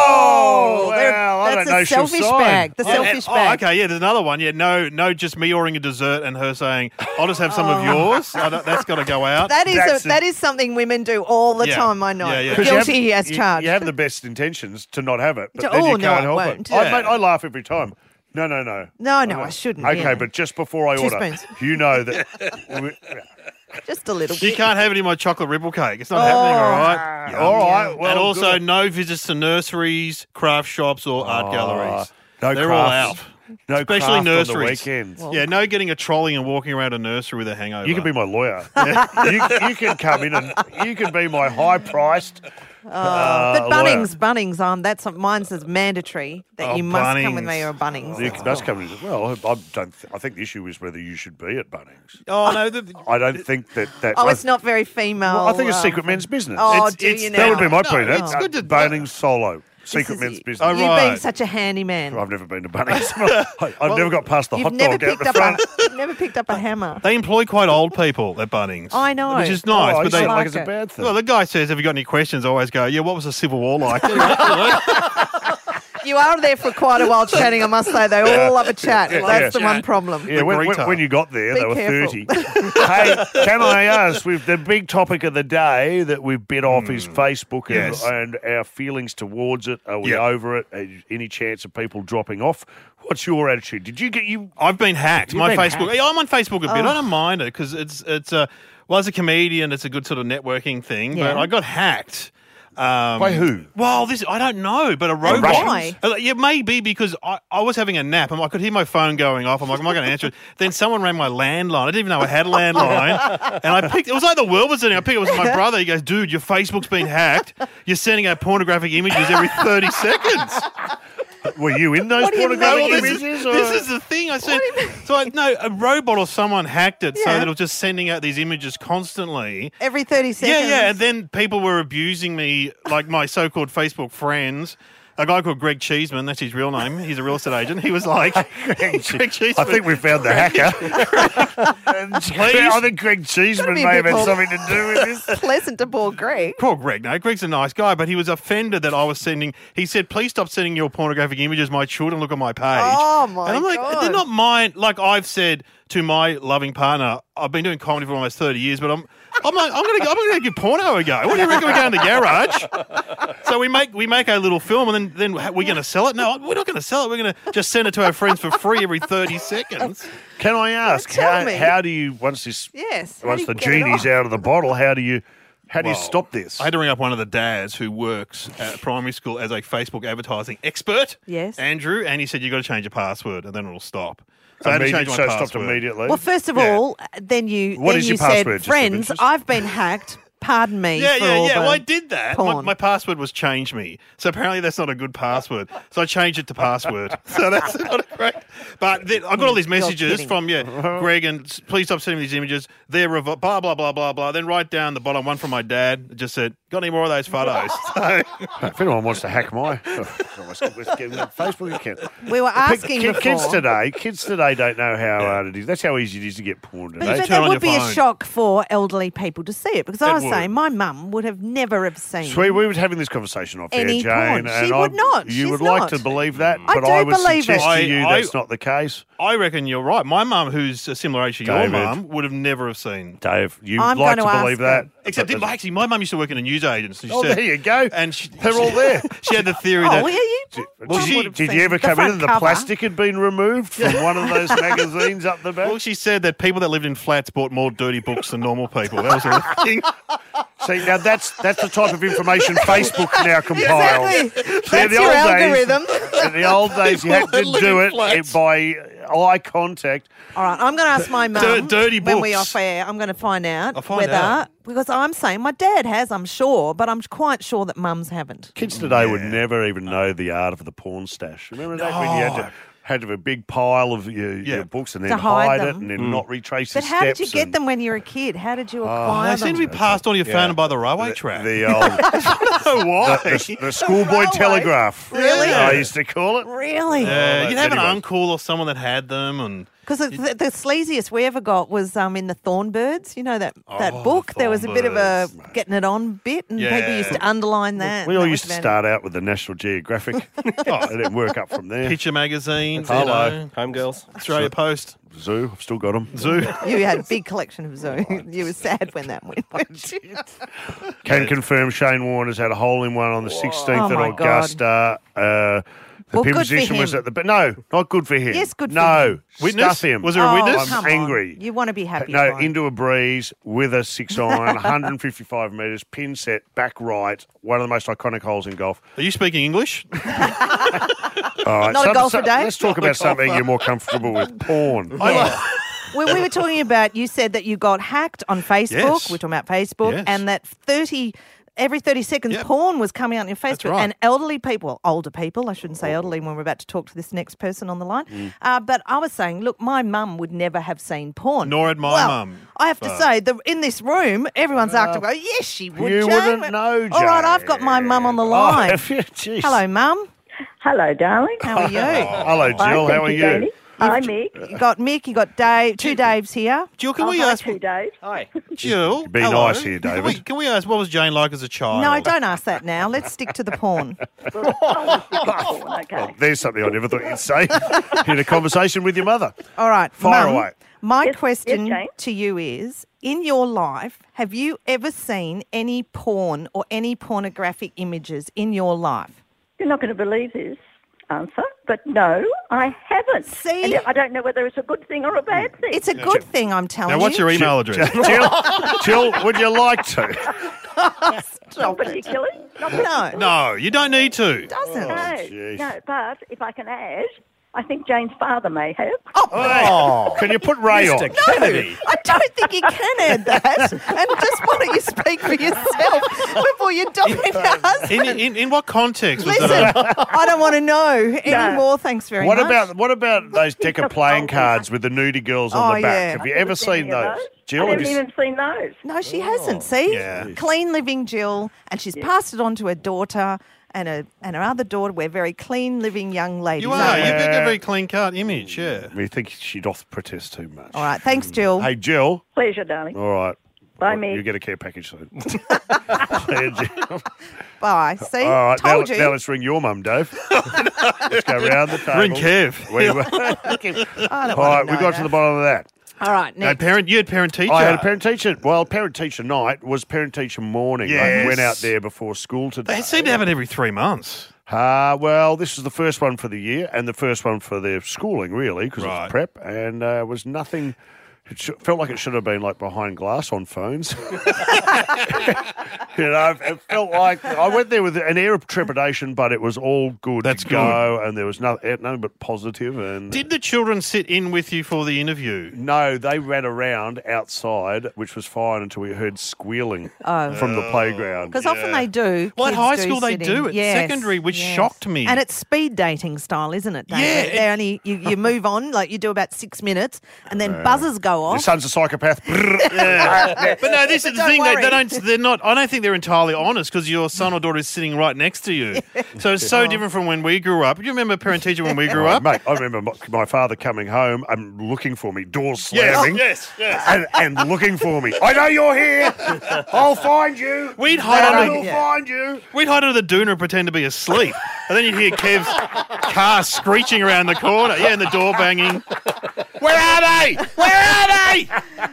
[SPEAKER 3] Oh,
[SPEAKER 2] well,
[SPEAKER 3] they're-
[SPEAKER 2] I
[SPEAKER 3] that's
[SPEAKER 2] don't know,
[SPEAKER 3] a
[SPEAKER 2] she'll
[SPEAKER 3] selfish
[SPEAKER 2] sign.
[SPEAKER 3] bag. The
[SPEAKER 12] Yeah,
[SPEAKER 3] selfish
[SPEAKER 12] and-
[SPEAKER 3] bag.
[SPEAKER 12] Oh, okay, yeah, there's another one. Yeah, no, no, just me ordering a dessert and her saying, I'll just have some of yours. I don't, that's got to go out.
[SPEAKER 3] Oh. That is
[SPEAKER 2] That's
[SPEAKER 3] a, that is something women do all the
[SPEAKER 12] Yeah.
[SPEAKER 3] time. I know.
[SPEAKER 12] Yeah, yeah.
[SPEAKER 2] 'Cause you have-
[SPEAKER 3] Guilty as
[SPEAKER 2] you,
[SPEAKER 3] charged.
[SPEAKER 2] You have the best intentions to not have it, but
[SPEAKER 3] To-
[SPEAKER 2] then
[SPEAKER 3] oh,
[SPEAKER 2] you
[SPEAKER 3] no,
[SPEAKER 2] can't
[SPEAKER 3] I
[SPEAKER 2] help
[SPEAKER 3] won't.
[SPEAKER 2] it. I,
[SPEAKER 12] Yeah.
[SPEAKER 2] mate, I laugh every time. No, no, no.
[SPEAKER 3] No, no, I shouldn't,
[SPEAKER 2] Okay,
[SPEAKER 3] yeah.
[SPEAKER 2] but just before I
[SPEAKER 3] Two
[SPEAKER 2] order,
[SPEAKER 3] spoons.
[SPEAKER 2] you know that... we-
[SPEAKER 3] Just a little
[SPEAKER 12] You
[SPEAKER 3] bit.
[SPEAKER 12] can't have it in my chocolate ripple cake. It's not happening, all right?
[SPEAKER 2] Oh. all right, well,
[SPEAKER 12] and also
[SPEAKER 2] good.
[SPEAKER 12] no visits to nurseries, craft shops, or art galleries.
[SPEAKER 2] no
[SPEAKER 12] They're all
[SPEAKER 2] crafts.
[SPEAKER 12] out.
[SPEAKER 2] No
[SPEAKER 12] Especially
[SPEAKER 2] craft on the
[SPEAKER 12] nurseries.
[SPEAKER 2] weekends.
[SPEAKER 3] Well,
[SPEAKER 12] Yeah, no getting a trolley and walking around a nursery with a hangover.
[SPEAKER 2] You can be my lawyer. you, you can come in and you can be my high-priced.
[SPEAKER 3] but
[SPEAKER 2] uh,
[SPEAKER 3] Bunnings, Bunnings, um, that's mine says mandatory that
[SPEAKER 12] Oh,
[SPEAKER 3] you must come with
[SPEAKER 12] Bunnings.
[SPEAKER 3] me or Bunnings.
[SPEAKER 2] You can, that's coming. Well, I don't. Th- I think the issue is whether you should be at Bunnings.
[SPEAKER 12] Oh, no. The,
[SPEAKER 2] I don't think that. that
[SPEAKER 3] Oh,
[SPEAKER 2] I,
[SPEAKER 3] it's not very female.
[SPEAKER 2] well, I think it's
[SPEAKER 3] um,
[SPEAKER 2] secret men's business.
[SPEAKER 3] Oh,
[SPEAKER 12] It's-
[SPEAKER 3] do
[SPEAKER 12] it's-
[SPEAKER 3] you
[SPEAKER 12] that
[SPEAKER 3] now?
[SPEAKER 2] that would be my
[SPEAKER 12] No,
[SPEAKER 2] prenup.
[SPEAKER 12] it's good to-
[SPEAKER 2] Bunnings solo. Secret
[SPEAKER 3] This is
[SPEAKER 2] men's
[SPEAKER 3] you-
[SPEAKER 2] business.
[SPEAKER 12] Oh,
[SPEAKER 3] You being
[SPEAKER 12] right.
[SPEAKER 3] such a handyman.
[SPEAKER 2] I've never been to Bunnings. I, I've never got past the
[SPEAKER 3] You've
[SPEAKER 2] hot
[SPEAKER 3] never
[SPEAKER 2] dog out
[SPEAKER 3] picked
[SPEAKER 2] the
[SPEAKER 3] up
[SPEAKER 2] front.
[SPEAKER 3] a, you've never picked up a hammer.
[SPEAKER 12] They employ quite old people at Bunnings.
[SPEAKER 3] I know.
[SPEAKER 12] Which is nice,
[SPEAKER 2] oh,
[SPEAKER 12] but
[SPEAKER 2] you
[SPEAKER 12] they
[SPEAKER 2] sound like
[SPEAKER 3] like
[SPEAKER 2] it's a
[SPEAKER 3] it.
[SPEAKER 2] bad thing.
[SPEAKER 12] Well, the guy says, have you got any questions? I always go, yeah, what was the Civil War like?
[SPEAKER 3] You are there for quite a while chatting, I must say. They all love a chat.
[SPEAKER 2] Yeah,
[SPEAKER 3] That's
[SPEAKER 2] yeah.
[SPEAKER 3] the one problem.
[SPEAKER 2] Yeah, when, when,
[SPEAKER 12] retard.
[SPEAKER 2] when you got there,
[SPEAKER 3] Be
[SPEAKER 2] they were
[SPEAKER 3] careful.
[SPEAKER 2] thirty. Hey, can I ask, with the big topic of the day that we've bit off is Facebook and,
[SPEAKER 12] Yes.
[SPEAKER 2] and our feelings towards it. Are we
[SPEAKER 12] Yeah.
[SPEAKER 2] over it? Uh, Any chance of people dropping off? What's your attitude? Did you get you?
[SPEAKER 12] I've been hacked.
[SPEAKER 2] You've
[SPEAKER 12] My
[SPEAKER 2] been
[SPEAKER 12] Facebook.
[SPEAKER 2] hacked?
[SPEAKER 12] Yeah, I'm on Facebook a bit.
[SPEAKER 3] Oh.
[SPEAKER 12] I don't mind it because it's it's a well, as a comedian, it's a good sort of networking thing.
[SPEAKER 3] Yeah.
[SPEAKER 12] But I got hacked. Um,
[SPEAKER 2] By who?
[SPEAKER 12] Well, this I don't know, but a robot.
[SPEAKER 3] why?
[SPEAKER 12] Uh, Yeah, maybe because I, I was having a nap and I could hear my phone going off. I'm like, am I going to answer it? Then someone rang my landline. I didn't even know I had a landline, and I picked. It was like the world was ending. I picked. It was my brother. He goes, "Dude, your Facebook's been hacked. You're sending out pornographic images every thirty seconds."
[SPEAKER 2] Were you in those
[SPEAKER 3] What do you
[SPEAKER 2] pornographic
[SPEAKER 3] mean?
[SPEAKER 12] Well, this, is,
[SPEAKER 2] images? or-
[SPEAKER 12] this is the thing. I said, so I, no, a robot or someone hacked it so
[SPEAKER 3] Yeah.
[SPEAKER 12] that it was just sending out these images constantly.
[SPEAKER 3] Every thirty seconds.
[SPEAKER 12] Yeah, yeah. And then people were abusing me, like my so-called Facebook friends. A guy called Greg Cheeseman, that's his real name. He's a real estate agent. He was like, Greg Cheeseman.
[SPEAKER 2] I think we found the hacker. And I think Greg Cheeseman
[SPEAKER 3] be a
[SPEAKER 2] may have
[SPEAKER 3] bit
[SPEAKER 2] had
[SPEAKER 3] more-
[SPEAKER 2] something to do with this.
[SPEAKER 3] Pleasant to poor Greg.
[SPEAKER 12] Poor Greg. No, Greg's a nice guy, but he was offended that I was sending. He said, "Please stop sending your pornographic images. My children look at my page."
[SPEAKER 3] Oh, my
[SPEAKER 12] And I'm like,
[SPEAKER 3] God.
[SPEAKER 12] they're not mine. Like I've said to my loving partner, I've been doing comedy for almost thirty years, but I'm, I'm like, I'm gonna, I'm gonna give porno a go. What do you reckon? We go in the garage. So we make, we make a little film, and then, then we're gonna sell it. No, we're not gonna sell it. We're gonna just send it to our friends for free every thirty seconds.
[SPEAKER 2] Can I ask,
[SPEAKER 3] Tell
[SPEAKER 2] how,
[SPEAKER 3] me.
[SPEAKER 2] how do you, once this,
[SPEAKER 3] Yes. how
[SPEAKER 2] once
[SPEAKER 3] do
[SPEAKER 2] the
[SPEAKER 3] you get it
[SPEAKER 2] genie's
[SPEAKER 3] off?
[SPEAKER 2] out of the bottle, how do you, how do you
[SPEAKER 12] Well,
[SPEAKER 2] stop this?
[SPEAKER 12] I had to ring up one of the dads who works at primary school as a Facebook advertising expert.
[SPEAKER 3] Yes.
[SPEAKER 12] Andrew, and he said, you got to change your password and then it'll stop. So I had to
[SPEAKER 2] Immediate-
[SPEAKER 12] change my
[SPEAKER 2] so it
[SPEAKER 12] password.
[SPEAKER 2] stopped immediately.
[SPEAKER 3] Well, first of
[SPEAKER 12] Yeah.
[SPEAKER 3] all, then you
[SPEAKER 2] What
[SPEAKER 3] then
[SPEAKER 2] is
[SPEAKER 3] you
[SPEAKER 2] your
[SPEAKER 3] said,
[SPEAKER 2] password, just of
[SPEAKER 3] friends,
[SPEAKER 2] interest?
[SPEAKER 3] I've been hacked. pardon me.
[SPEAKER 12] Yeah,
[SPEAKER 3] for
[SPEAKER 12] yeah,
[SPEAKER 3] all
[SPEAKER 12] yeah.
[SPEAKER 3] the
[SPEAKER 12] Well, I did that. My,
[SPEAKER 3] porn.
[SPEAKER 12] my password was change me. So apparently that's not a good password. So I changed it to password. So that's not a great. But then I got all these
[SPEAKER 3] You're
[SPEAKER 12] messages
[SPEAKER 3] kidding.
[SPEAKER 12] from, yeah, Greg, and s- please stop sending me these images. They're revo- blah, blah, blah, blah, blah. Then right down the bottom, one from my dad, it just said, got any more of those photos? So,
[SPEAKER 2] If anyone wants to hack my oh, let's get, let's get that Facebook account.
[SPEAKER 3] We were asking
[SPEAKER 2] Ki-
[SPEAKER 3] before.
[SPEAKER 2] kids today, kids today don't know how hard it is. That's how easy it is to get porn
[SPEAKER 3] But,
[SPEAKER 2] today.
[SPEAKER 3] but
[SPEAKER 12] turn
[SPEAKER 3] that
[SPEAKER 12] on
[SPEAKER 3] would
[SPEAKER 12] your
[SPEAKER 3] be a
[SPEAKER 12] phone.
[SPEAKER 3] shock for elderly people to see it because I
[SPEAKER 12] It
[SPEAKER 3] was
[SPEAKER 12] would.
[SPEAKER 3] saying my mum would have never have seen.
[SPEAKER 2] So we, we were having this conversation off air,
[SPEAKER 3] Any
[SPEAKER 2] Jane,
[SPEAKER 3] porn.
[SPEAKER 2] and
[SPEAKER 3] She
[SPEAKER 2] I,
[SPEAKER 3] would not.
[SPEAKER 2] You
[SPEAKER 3] She's
[SPEAKER 2] would like
[SPEAKER 3] not.
[SPEAKER 2] to believe that,
[SPEAKER 3] I
[SPEAKER 2] but
[SPEAKER 3] do
[SPEAKER 2] I would
[SPEAKER 3] believe
[SPEAKER 2] suggest
[SPEAKER 3] it.
[SPEAKER 2] to you
[SPEAKER 12] I-
[SPEAKER 2] that's not the case.
[SPEAKER 12] I reckon you're right. My mum, who's a similar age to your
[SPEAKER 2] David.
[SPEAKER 12] mum, would have never have seen.
[SPEAKER 2] Dave, you
[SPEAKER 3] I'm
[SPEAKER 2] like
[SPEAKER 3] going
[SPEAKER 2] to
[SPEAKER 3] to
[SPEAKER 2] believe
[SPEAKER 3] ask
[SPEAKER 2] that.
[SPEAKER 12] Except,
[SPEAKER 2] But-
[SPEAKER 12] that, actually, my mum used to work in a news agency. She
[SPEAKER 2] Oh,
[SPEAKER 12] said,
[SPEAKER 2] there you go.
[SPEAKER 12] And she,
[SPEAKER 2] They're all there.
[SPEAKER 12] She had the theory
[SPEAKER 3] Oh,
[SPEAKER 12] that.
[SPEAKER 3] yeah, you.
[SPEAKER 2] Well,
[SPEAKER 3] Mum
[SPEAKER 2] she-
[SPEAKER 3] would have
[SPEAKER 2] did
[SPEAKER 3] seen
[SPEAKER 2] you ever
[SPEAKER 3] the
[SPEAKER 2] come in
[SPEAKER 3] front
[SPEAKER 2] and the
[SPEAKER 3] cover.
[SPEAKER 2] plastic had been removed from one of those magazines up the back?
[SPEAKER 12] Well, she said that people that lived in flats bought more dirty books than normal people. That was her thing.
[SPEAKER 2] See, now that's that's the type of information Facebook now compiles.
[SPEAKER 3] Exactly.
[SPEAKER 2] See, in
[SPEAKER 3] That's
[SPEAKER 2] the
[SPEAKER 3] your
[SPEAKER 2] old
[SPEAKER 3] algorithm.
[SPEAKER 2] Days, in the old days, you had
[SPEAKER 12] People
[SPEAKER 2] to
[SPEAKER 12] that
[SPEAKER 2] do
[SPEAKER 12] live in
[SPEAKER 2] it
[SPEAKER 12] flats.
[SPEAKER 2] by eye contact.
[SPEAKER 3] All right, I'm going to ask my mum
[SPEAKER 12] Dir- dirty
[SPEAKER 3] when we
[SPEAKER 12] books.
[SPEAKER 3] off air. I'm going to find out
[SPEAKER 12] I'll find
[SPEAKER 3] whether
[SPEAKER 12] out.
[SPEAKER 3] because I'm saying my dad has, I'm sure, but I'm quite sure that mums haven't.
[SPEAKER 2] Kids today would never even know the art of the porn stash. Remember that when you had to had to have a big pile of your,
[SPEAKER 12] Yeah.
[SPEAKER 2] your books and
[SPEAKER 3] To
[SPEAKER 2] then
[SPEAKER 3] hide
[SPEAKER 2] hide, it
[SPEAKER 3] them.
[SPEAKER 2] and then
[SPEAKER 12] Mm.
[SPEAKER 2] not retrace
[SPEAKER 3] But
[SPEAKER 2] the
[SPEAKER 3] how
[SPEAKER 2] steps.
[SPEAKER 3] did you get
[SPEAKER 2] and
[SPEAKER 3] them when you were a kid? How did you
[SPEAKER 2] Oh,
[SPEAKER 3] acquire
[SPEAKER 12] They
[SPEAKER 3] them?
[SPEAKER 12] seem to be passed on your phone
[SPEAKER 2] Yeah.
[SPEAKER 12] and by the railway
[SPEAKER 2] The,
[SPEAKER 12] track.
[SPEAKER 2] the old
[SPEAKER 12] I don't know why.
[SPEAKER 2] the, the schoolboy
[SPEAKER 3] railway?
[SPEAKER 2] telegraph.
[SPEAKER 3] Really?
[SPEAKER 2] I used to call it.
[SPEAKER 3] Really?
[SPEAKER 12] Yeah,
[SPEAKER 2] Oh,
[SPEAKER 12] you'd have an
[SPEAKER 2] anyway.
[SPEAKER 12] uncle or someone that had them, and
[SPEAKER 3] Because the, the sleaziest we ever got was um, in the Thornbirds. You know that, that
[SPEAKER 2] Oh,
[SPEAKER 3] book? There was a bit of a
[SPEAKER 2] Thornbirds, mate.
[SPEAKER 3] getting it on bit, and
[SPEAKER 12] Yeah.
[SPEAKER 3] people used to underline that.
[SPEAKER 2] We
[SPEAKER 3] and
[SPEAKER 2] all
[SPEAKER 3] that
[SPEAKER 2] used to
[SPEAKER 3] was about
[SPEAKER 2] start out with the National Geographic and then work up from there.
[SPEAKER 12] picture magazines,
[SPEAKER 2] Hello.
[SPEAKER 12] you know,
[SPEAKER 4] Homegirls.
[SPEAKER 12] Australia Post,
[SPEAKER 2] Zoo, I've still got them.
[SPEAKER 12] Zoo.
[SPEAKER 3] it. You had a big collection of Zoo. You were sad when that went. weren't you?
[SPEAKER 2] Can confirm Shane Warner's had a hole in one on the sixteenth
[SPEAKER 3] Oh,
[SPEAKER 2] at
[SPEAKER 3] my God.
[SPEAKER 2] Augusta. Uh, the
[SPEAKER 3] Well,
[SPEAKER 2] pin
[SPEAKER 3] good for
[SPEAKER 2] position was
[SPEAKER 3] him.
[SPEAKER 2] at the but no, not good for him.
[SPEAKER 3] Yes, good for
[SPEAKER 2] no,
[SPEAKER 3] him.
[SPEAKER 12] Witness?
[SPEAKER 2] Stuff him.
[SPEAKER 12] Was there a
[SPEAKER 3] Oh,
[SPEAKER 12] witness?
[SPEAKER 3] come
[SPEAKER 2] I'm
[SPEAKER 3] on.
[SPEAKER 2] angry.
[SPEAKER 3] You want to be happy.
[SPEAKER 2] No,
[SPEAKER 3] for him.
[SPEAKER 2] into a breeze with a six iron, one hundred fifty-five metres, pin set, back right, one of the most iconic holes in golf.
[SPEAKER 12] Are you speaking English?
[SPEAKER 2] All right,
[SPEAKER 3] Not a
[SPEAKER 2] some-
[SPEAKER 3] golfer,
[SPEAKER 2] some-
[SPEAKER 3] Dave?
[SPEAKER 2] Let's talk about something you're more comfortable with, porn.
[SPEAKER 3] Yeah. Well, we were talking about, you said that you got hacked on Facebook.
[SPEAKER 12] Yes.
[SPEAKER 3] We're talking about Facebook.
[SPEAKER 12] Yes.
[SPEAKER 3] And that thirty, every thirty seconds,
[SPEAKER 12] Yep.
[SPEAKER 3] porn was coming out on your Facebook.
[SPEAKER 12] right.
[SPEAKER 3] And elderly people, older people, I shouldn't say elderly when we're about to talk to this next person on the line.
[SPEAKER 12] Mm.
[SPEAKER 3] Uh, but I was saying, look, my mum would never have seen porn.
[SPEAKER 12] Nor had my
[SPEAKER 3] well,
[SPEAKER 12] mum,
[SPEAKER 3] I have to
[SPEAKER 12] but-
[SPEAKER 3] say, the, in this room, everyone's acting go, yes, she would,
[SPEAKER 2] you
[SPEAKER 3] Jane.
[SPEAKER 2] wouldn't know,
[SPEAKER 3] All right,
[SPEAKER 2] Jane.
[SPEAKER 3] I've got my mum on the
[SPEAKER 2] Oh,
[SPEAKER 3] line.
[SPEAKER 2] have you? Jeez.
[SPEAKER 3] Hello, mum.
[SPEAKER 13] Hello, darling.
[SPEAKER 3] How are you?
[SPEAKER 2] Hello, Jill.
[SPEAKER 13] Fine,
[SPEAKER 2] How
[SPEAKER 13] thank
[SPEAKER 2] are
[SPEAKER 13] you,
[SPEAKER 2] you?
[SPEAKER 13] Janie. Hi, Mick.
[SPEAKER 3] You got Mick, you got Dave, two Daves here.
[SPEAKER 12] Jill, can
[SPEAKER 13] Oh,
[SPEAKER 12] we
[SPEAKER 13] hi,
[SPEAKER 12] ask?
[SPEAKER 13] two Dave.
[SPEAKER 4] Hi.
[SPEAKER 12] Jill,
[SPEAKER 2] Be
[SPEAKER 12] hello.
[SPEAKER 2] nice here,
[SPEAKER 12] Can we,
[SPEAKER 2] David.
[SPEAKER 12] can we ask what was Jane like as a child?
[SPEAKER 3] No, don't ask that now. Let's stick to the porn.
[SPEAKER 13] Well, oh, oh, okay.
[SPEAKER 2] There's something I never thought you'd say in a conversation with your mother.
[SPEAKER 3] All right,
[SPEAKER 2] Fire
[SPEAKER 3] Mum,
[SPEAKER 2] away.
[SPEAKER 3] My
[SPEAKER 13] Yes,
[SPEAKER 3] question
[SPEAKER 13] yes, Jane.
[SPEAKER 3] to you is, in your life, have you ever seen any porn or any pornographic images in your life?
[SPEAKER 13] You're not going to believe this answer, but no, I haven't.
[SPEAKER 3] See?
[SPEAKER 13] And I don't know whether it's a good thing or a bad thing.
[SPEAKER 3] It's a good thing, I'm telling
[SPEAKER 12] Now, what's
[SPEAKER 3] you.
[SPEAKER 12] your email address?
[SPEAKER 2] Jill, Jill, would you like to?
[SPEAKER 13] Not particularly. Not
[SPEAKER 3] No,
[SPEAKER 13] particularly.
[SPEAKER 12] No, you don't need to.
[SPEAKER 3] doesn't.
[SPEAKER 13] No,
[SPEAKER 2] jeez.
[SPEAKER 13] no, but if I can add, I think Jane's father may have.
[SPEAKER 2] Oh, can you put Ray on?
[SPEAKER 4] Mister Kennedy.
[SPEAKER 3] I don't think you can add that. And just why don't you speak for yourself before you dominate us?
[SPEAKER 12] In, in, in what context was
[SPEAKER 3] Listen,
[SPEAKER 12] that?
[SPEAKER 3] I don't want to know any
[SPEAKER 13] No.
[SPEAKER 3] more. Thanks very
[SPEAKER 2] What
[SPEAKER 3] much.
[SPEAKER 2] about what about those deck of playing cards with the nudie girls on
[SPEAKER 3] Oh,
[SPEAKER 2] the back?
[SPEAKER 3] yeah.
[SPEAKER 2] Have you ever seen those? Jill,
[SPEAKER 13] I
[SPEAKER 2] have
[SPEAKER 13] haven't
[SPEAKER 2] you
[SPEAKER 13] even seen those.
[SPEAKER 3] No, she hasn't. See,
[SPEAKER 12] Yeah.
[SPEAKER 3] clean living Jill, and she's passed it on to her daughter and her and her other daughter. We're very clean living young ladies.
[SPEAKER 12] You are.
[SPEAKER 3] aren't we?
[SPEAKER 12] You've got a very clean cut image, yeah.
[SPEAKER 2] We think she doth protest too much.
[SPEAKER 3] All right, thanks, Jill.
[SPEAKER 2] Hey, Jill.
[SPEAKER 13] Pleasure, darling.
[SPEAKER 2] All right.
[SPEAKER 13] Bye,
[SPEAKER 2] Well,
[SPEAKER 13] Mick.
[SPEAKER 2] You get a care package soon. Yeah, Jill.
[SPEAKER 3] Bye. See,
[SPEAKER 2] All right.
[SPEAKER 3] told
[SPEAKER 2] now,
[SPEAKER 3] you.
[SPEAKER 2] now let's ring your mum, Dave. Let's go round the table.
[SPEAKER 12] Ring Kev.
[SPEAKER 2] We,
[SPEAKER 3] I don't
[SPEAKER 2] all
[SPEAKER 3] wanna
[SPEAKER 2] right, we
[SPEAKER 3] know
[SPEAKER 2] got
[SPEAKER 3] that.
[SPEAKER 2] to the bottom of that.
[SPEAKER 3] All right,
[SPEAKER 12] No,
[SPEAKER 3] next.
[SPEAKER 12] parent, you had parent teacher.
[SPEAKER 2] I had a parent teacher. Well, parent teacher night was parent teacher morning. I
[SPEAKER 12] Yes.
[SPEAKER 2] went out there before school today.
[SPEAKER 12] They seem to have it every three months.
[SPEAKER 2] Uh, well, this is the first one for the year and the first one for their schooling, really, because
[SPEAKER 12] Right.
[SPEAKER 2] it's prep, and uh, was nothing It sh- felt like it should have been like behind glass on phones. You know, it felt like I went there with an air of trepidation, but it was all good
[SPEAKER 12] That's
[SPEAKER 2] to go, and there was no, nothing but positive. And
[SPEAKER 12] Did the children sit in with you for the interview?
[SPEAKER 2] no, they ran around outside, which was fine until we heard squealing
[SPEAKER 3] Oh.
[SPEAKER 2] from the playground.
[SPEAKER 3] Because often they do.
[SPEAKER 12] Well, at
[SPEAKER 3] Kids
[SPEAKER 12] high
[SPEAKER 3] do
[SPEAKER 12] school they
[SPEAKER 3] sit
[SPEAKER 12] do
[SPEAKER 3] in.
[SPEAKER 12] it.
[SPEAKER 3] Yes,
[SPEAKER 12] Secondary, which
[SPEAKER 3] yes.
[SPEAKER 12] shocked me.
[SPEAKER 3] And it's speed dating style, isn't it, David?
[SPEAKER 12] Yeah, it-
[SPEAKER 3] They only you, you move on, like you do about six minutes, and then buzzers go
[SPEAKER 2] Your
[SPEAKER 3] off.
[SPEAKER 2] son's a psychopath.
[SPEAKER 12] Yeah. But no, this
[SPEAKER 3] But
[SPEAKER 12] is the
[SPEAKER 3] don't
[SPEAKER 12] thing. They,
[SPEAKER 3] worry.
[SPEAKER 12] they don't. They're not. I don't think they're entirely honest because your son or daughter is sitting right next to you. So it's so different from when we grew up. Do you remember parent teacher when we grew
[SPEAKER 2] Oh,
[SPEAKER 12] up?
[SPEAKER 2] mate, I remember my, my father coming home and looking for me, doors
[SPEAKER 12] Yes,
[SPEAKER 2] slamming,
[SPEAKER 12] yes, yes.
[SPEAKER 2] And, and looking for me. I know you're here. I'll find you.
[SPEAKER 12] We'd hide
[SPEAKER 2] Dad
[SPEAKER 12] under-
[SPEAKER 2] will
[SPEAKER 12] Yeah.
[SPEAKER 2] find you.
[SPEAKER 12] We'd hide under the doona and pretend to be asleep, and then you'd hear Kev's car screeching around the corner. Yeah, and the door banging. Where are they? Where are they?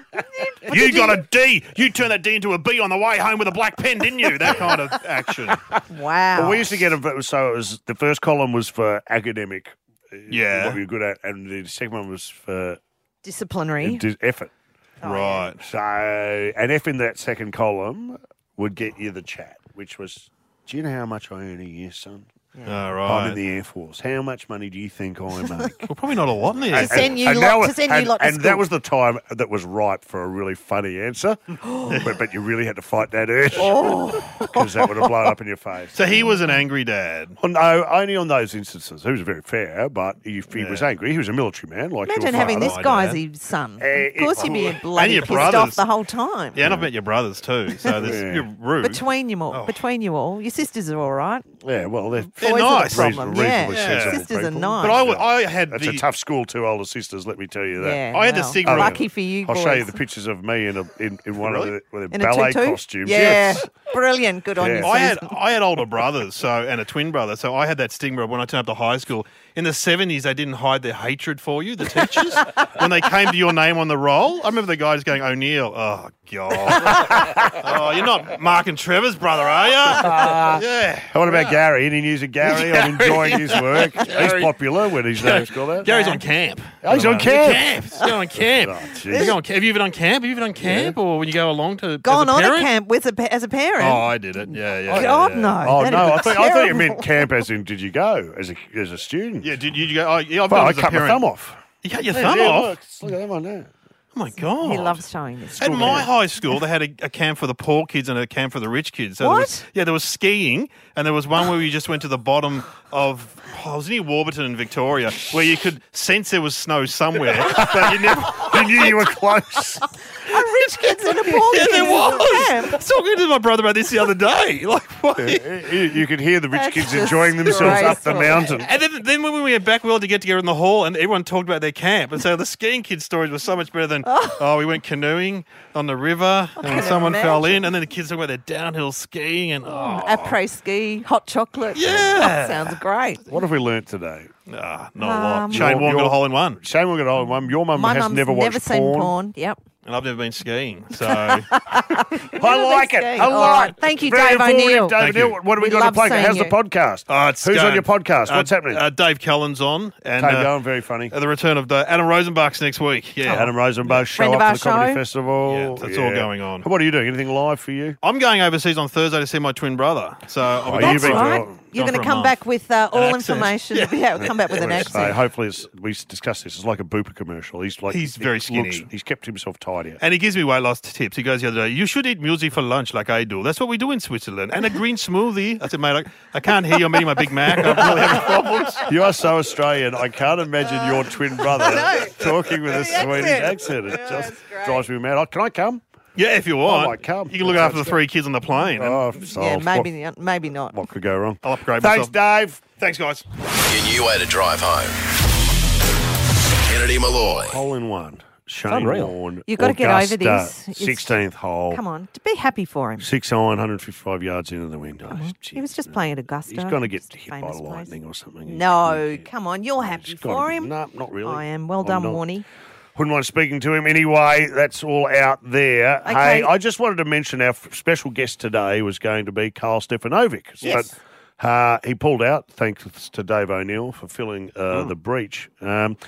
[SPEAKER 12] You got a D. You turned that D into a B on the way home with a black pen, didn't you? That kind of action.
[SPEAKER 3] Wow.
[SPEAKER 2] Well, we used to get a so it was the first column was for academic, uh,
[SPEAKER 12] Yeah.
[SPEAKER 2] what we were good at, and the second one was for
[SPEAKER 3] Disciplinary.
[SPEAKER 2] dis- effort.
[SPEAKER 12] Right.
[SPEAKER 2] So an F in that second column would get you the chat, which was, do you know how much I earn a year, son?
[SPEAKER 12] All
[SPEAKER 2] I'm
[SPEAKER 12] right.
[SPEAKER 2] in the Air Force. How much money do you think I make?
[SPEAKER 12] Well, probably not a lot in there.
[SPEAKER 3] To send you
[SPEAKER 2] and
[SPEAKER 3] lot-
[SPEAKER 2] that
[SPEAKER 3] to
[SPEAKER 2] was-
[SPEAKER 3] send you
[SPEAKER 2] and,
[SPEAKER 3] lot to
[SPEAKER 2] and that
[SPEAKER 3] school.
[SPEAKER 2] was the time that was ripe for a really funny answer, but, but you really had to fight that urge
[SPEAKER 3] Oh.
[SPEAKER 2] because that would have blown up in your face.
[SPEAKER 12] So he was an angry dad.
[SPEAKER 2] Well, no, only on those instances. He was very fair, but if he was angry, he was a military man. Like
[SPEAKER 3] Imagine
[SPEAKER 2] your
[SPEAKER 3] having
[SPEAKER 2] father.
[SPEAKER 3] this guy as his son.
[SPEAKER 2] Eh,
[SPEAKER 3] Of course, you'd be
[SPEAKER 2] it-
[SPEAKER 3] bloody
[SPEAKER 12] your
[SPEAKER 3] pissed off
[SPEAKER 12] brothers.
[SPEAKER 3] the whole time.
[SPEAKER 12] Yeah, and I've met your brothers too. So this,
[SPEAKER 2] Yeah.
[SPEAKER 12] you're rude.
[SPEAKER 3] Between you all,
[SPEAKER 12] Oh.
[SPEAKER 3] between you all, your sisters are all right.
[SPEAKER 2] Yeah, well, they're,
[SPEAKER 12] They're
[SPEAKER 3] Boys are the
[SPEAKER 12] nice.
[SPEAKER 3] problem.
[SPEAKER 2] reasonably
[SPEAKER 3] Yeah,
[SPEAKER 2] sensible
[SPEAKER 3] sisters are
[SPEAKER 2] people.
[SPEAKER 3] nice.
[SPEAKER 12] But I, w- I had
[SPEAKER 2] That's
[SPEAKER 12] the
[SPEAKER 2] a tough school, two older sisters, let me tell you that.
[SPEAKER 3] Yeah,
[SPEAKER 12] I had the
[SPEAKER 3] well,
[SPEAKER 12] stigma-
[SPEAKER 3] Lucky for you,
[SPEAKER 2] I'll
[SPEAKER 3] boys.
[SPEAKER 2] show you the pictures of me in a in, in one
[SPEAKER 12] Really?
[SPEAKER 2] of the, with
[SPEAKER 3] In
[SPEAKER 2] the
[SPEAKER 3] a
[SPEAKER 2] ballet
[SPEAKER 3] tutu?
[SPEAKER 2] costumes.
[SPEAKER 3] Yeah,
[SPEAKER 2] Yes.
[SPEAKER 3] brilliant. Good on
[SPEAKER 2] Yeah.
[SPEAKER 3] you,
[SPEAKER 12] I had
[SPEAKER 3] Susan.
[SPEAKER 12] I had older brothers, so and a twin brother, so I had that stigma when I turned up to high school. In the seventies, they didn't hide their hatred for you, the teachers, when they came to your name on the roll. I remember the guy just going, O'Neill. Oh God. Oh, you're not Mark and Trevor's brother, are you? Yeah.
[SPEAKER 2] What about Gary? Any news of Gary? I'm enjoying his work. He's popular when his name's called out.
[SPEAKER 12] Gary's on camp.
[SPEAKER 2] Oh, he's on
[SPEAKER 12] He's
[SPEAKER 2] camp.
[SPEAKER 12] camp. He's going on camp.
[SPEAKER 2] Oh, jeez.
[SPEAKER 12] He's going- have you ever done camp? Have you ever done camp, or when you go along to
[SPEAKER 3] Gone
[SPEAKER 12] as a
[SPEAKER 3] on
[SPEAKER 12] parent?
[SPEAKER 3] a camp with a, pa- as a parent.
[SPEAKER 12] Oh, I did it. Yeah, yeah.
[SPEAKER 3] God,
[SPEAKER 12] yeah, yeah.
[SPEAKER 3] no.
[SPEAKER 2] Oh
[SPEAKER 3] That'd
[SPEAKER 2] no!
[SPEAKER 3] be
[SPEAKER 2] I thought, I thought you
[SPEAKER 3] terrible.
[SPEAKER 2] meant camp as in did you go as a as a student?
[SPEAKER 12] Yeah, did you go? Oh, yeah, I've
[SPEAKER 2] Well,
[SPEAKER 12] gone
[SPEAKER 2] I
[SPEAKER 12] as a
[SPEAKER 2] cut my
[SPEAKER 12] parent.
[SPEAKER 2] thumb off.
[SPEAKER 12] You cut your
[SPEAKER 2] Yeah,
[SPEAKER 12] thumb
[SPEAKER 2] yeah,
[SPEAKER 12] off?
[SPEAKER 2] look, look at that one there.
[SPEAKER 12] Oh my God.
[SPEAKER 3] He loves showing this.
[SPEAKER 12] At my high school, they had a, a camp for the poor kids and a camp for the rich kids. So There
[SPEAKER 3] What?
[SPEAKER 12] was, yeah, there was skiing, and there was one where you just went to the bottom of, oh, I was near Warburton in Victoria, where you could sense there was snow somewhere, but you never.
[SPEAKER 2] You knew you were close.
[SPEAKER 3] A rich kids and a poor
[SPEAKER 12] Yeah,
[SPEAKER 3] kids
[SPEAKER 12] there was.
[SPEAKER 3] camp.
[SPEAKER 12] I was talking to my brother about this the other day. Like, what?
[SPEAKER 2] you, you could hear the rich
[SPEAKER 3] That's
[SPEAKER 2] kids
[SPEAKER 3] just
[SPEAKER 2] enjoying themselves up the
[SPEAKER 3] disgraceful.
[SPEAKER 2] mountain.
[SPEAKER 12] And then, then when we went back, we all had to get together in the hall, and everyone talked about their camp. And so the skiing kids' stories were so much better than, oh, we went canoeing on the river, and
[SPEAKER 3] can
[SPEAKER 12] someone fell
[SPEAKER 3] imagine.
[SPEAKER 12] in, and then the kids talking about their downhill skiing, and oh,
[SPEAKER 3] Après ski, hot chocolate.
[SPEAKER 12] Yeah.
[SPEAKER 3] Oh, sounds great.
[SPEAKER 2] What have we learnt today?
[SPEAKER 12] ah, not a lot.
[SPEAKER 3] Um,
[SPEAKER 12] Shane
[SPEAKER 2] Your-
[SPEAKER 12] Warne got a
[SPEAKER 2] your-
[SPEAKER 12] hole in one,
[SPEAKER 2] Shane will get a hole in one. Your mum
[SPEAKER 3] My
[SPEAKER 2] has
[SPEAKER 3] mum's
[SPEAKER 2] never watched
[SPEAKER 3] seen
[SPEAKER 2] porn.
[SPEAKER 3] porn. Yep.
[SPEAKER 12] and I've never been skiing. So
[SPEAKER 2] I like it. I
[SPEAKER 3] All
[SPEAKER 2] like
[SPEAKER 3] right. Thank you,
[SPEAKER 2] Very
[SPEAKER 3] Dave
[SPEAKER 2] informative,
[SPEAKER 3] O'Neill.
[SPEAKER 2] Dave
[SPEAKER 12] Thank
[SPEAKER 2] O'Neill.
[SPEAKER 12] you.
[SPEAKER 2] What have we,
[SPEAKER 3] We
[SPEAKER 2] got to
[SPEAKER 3] love
[SPEAKER 2] play?
[SPEAKER 3] seeing
[SPEAKER 2] How's
[SPEAKER 3] you.
[SPEAKER 2] the podcast?
[SPEAKER 12] Oh, it's
[SPEAKER 2] Who's on
[SPEAKER 12] going.
[SPEAKER 2] your podcast?
[SPEAKER 12] Uh,
[SPEAKER 2] What's happening?
[SPEAKER 12] Uh, Dave Cullen's on, and
[SPEAKER 2] Dave
[SPEAKER 12] uh,
[SPEAKER 2] Owen, very funny.
[SPEAKER 12] uh, the return of uh, Adam Rosenbach's next week. Yeah,
[SPEAKER 2] Adam Rosenbach show
[SPEAKER 3] Friend of
[SPEAKER 2] up
[SPEAKER 3] our
[SPEAKER 2] for the Comedy
[SPEAKER 3] show.
[SPEAKER 2] Festival.
[SPEAKER 12] Yeah, that's all going on.
[SPEAKER 2] What are you doing? Anything live for you?
[SPEAKER 12] I'm going overseas on Thursday to see my twin brother. So I'll
[SPEAKER 2] Oh,
[SPEAKER 12] be
[SPEAKER 2] you've
[SPEAKER 3] That's
[SPEAKER 2] been
[SPEAKER 12] gone
[SPEAKER 2] to-
[SPEAKER 3] right.
[SPEAKER 2] Gone
[SPEAKER 3] You're
[SPEAKER 12] for
[SPEAKER 3] going
[SPEAKER 12] a
[SPEAKER 3] to come
[SPEAKER 12] month.
[SPEAKER 3] back with uh, all
[SPEAKER 12] An accent.
[SPEAKER 3] information. Yeah, come back with an
[SPEAKER 2] So
[SPEAKER 3] accent.
[SPEAKER 2] hopefully, it's, we discussed this. It's like a Bupa commercial. He's like
[SPEAKER 12] He's
[SPEAKER 2] he
[SPEAKER 12] very
[SPEAKER 2] looks-
[SPEAKER 12] skinny.
[SPEAKER 2] he's kept himself tidy.
[SPEAKER 12] And he gives me weight loss tips. He goes the other day, you should eat muesli for lunch like I do. That's what we do in Switzerland. And a green smoothie. I said, mate, I, I can't hear you. I'm eating my Big Mac. I'm really having problems.
[SPEAKER 2] You are so Australian. I can't imagine your twin brother
[SPEAKER 3] know.
[SPEAKER 2] talking with a
[SPEAKER 3] The
[SPEAKER 2] Swedish
[SPEAKER 3] accent.
[SPEAKER 2] accent. It
[SPEAKER 3] Yeah,
[SPEAKER 2] just
[SPEAKER 3] that's great.
[SPEAKER 2] drives me mad. Oh, can I come?
[SPEAKER 12] Yeah, if you want.
[SPEAKER 2] I might come.
[SPEAKER 12] You can look
[SPEAKER 2] That
[SPEAKER 12] after the
[SPEAKER 2] sounds
[SPEAKER 12] three kids on the plane. and
[SPEAKER 2] Oh, so
[SPEAKER 3] Yeah,
[SPEAKER 2] what-
[SPEAKER 3] maybe not. Maybe not.
[SPEAKER 2] What could go wrong?
[SPEAKER 12] I'll upgrade
[SPEAKER 2] Thanks,
[SPEAKER 12] myself.
[SPEAKER 2] Dave.
[SPEAKER 12] Thanks, guys.
[SPEAKER 1] Your new way to drive home. Kennedy Malloy.
[SPEAKER 2] Hole in one. Shane
[SPEAKER 4] unreal.
[SPEAKER 2] Warne.
[SPEAKER 3] You've got to get over
[SPEAKER 2] Augusta,
[SPEAKER 3] this. It's-
[SPEAKER 2] sixteenth hole.
[SPEAKER 3] Come on, be happy for him.
[SPEAKER 2] Six iron, one hundred fifty-five yards into the window.
[SPEAKER 3] He was just playing at Augusta.
[SPEAKER 2] He's going to get
[SPEAKER 3] Just a
[SPEAKER 2] hit by
[SPEAKER 3] famous place.
[SPEAKER 2] lightning or something.
[SPEAKER 3] No, come on, you're happy
[SPEAKER 2] He's gotta
[SPEAKER 3] for
[SPEAKER 2] be-
[SPEAKER 3] him.
[SPEAKER 2] No, not really.
[SPEAKER 3] I am. Well
[SPEAKER 2] I'm
[SPEAKER 3] done,
[SPEAKER 2] not.
[SPEAKER 3] Warnie.
[SPEAKER 2] Wouldn't mind speaking to him anyway. That's all out there.
[SPEAKER 3] Okay.
[SPEAKER 2] Hey, I just wanted to mention our f- special guest today was going to be Carl Stefanovic.
[SPEAKER 3] Yes.
[SPEAKER 2] But uh, he pulled out, thanks to Dave O'Neill for filling uh,
[SPEAKER 3] Hmm.
[SPEAKER 2] the breach. Um,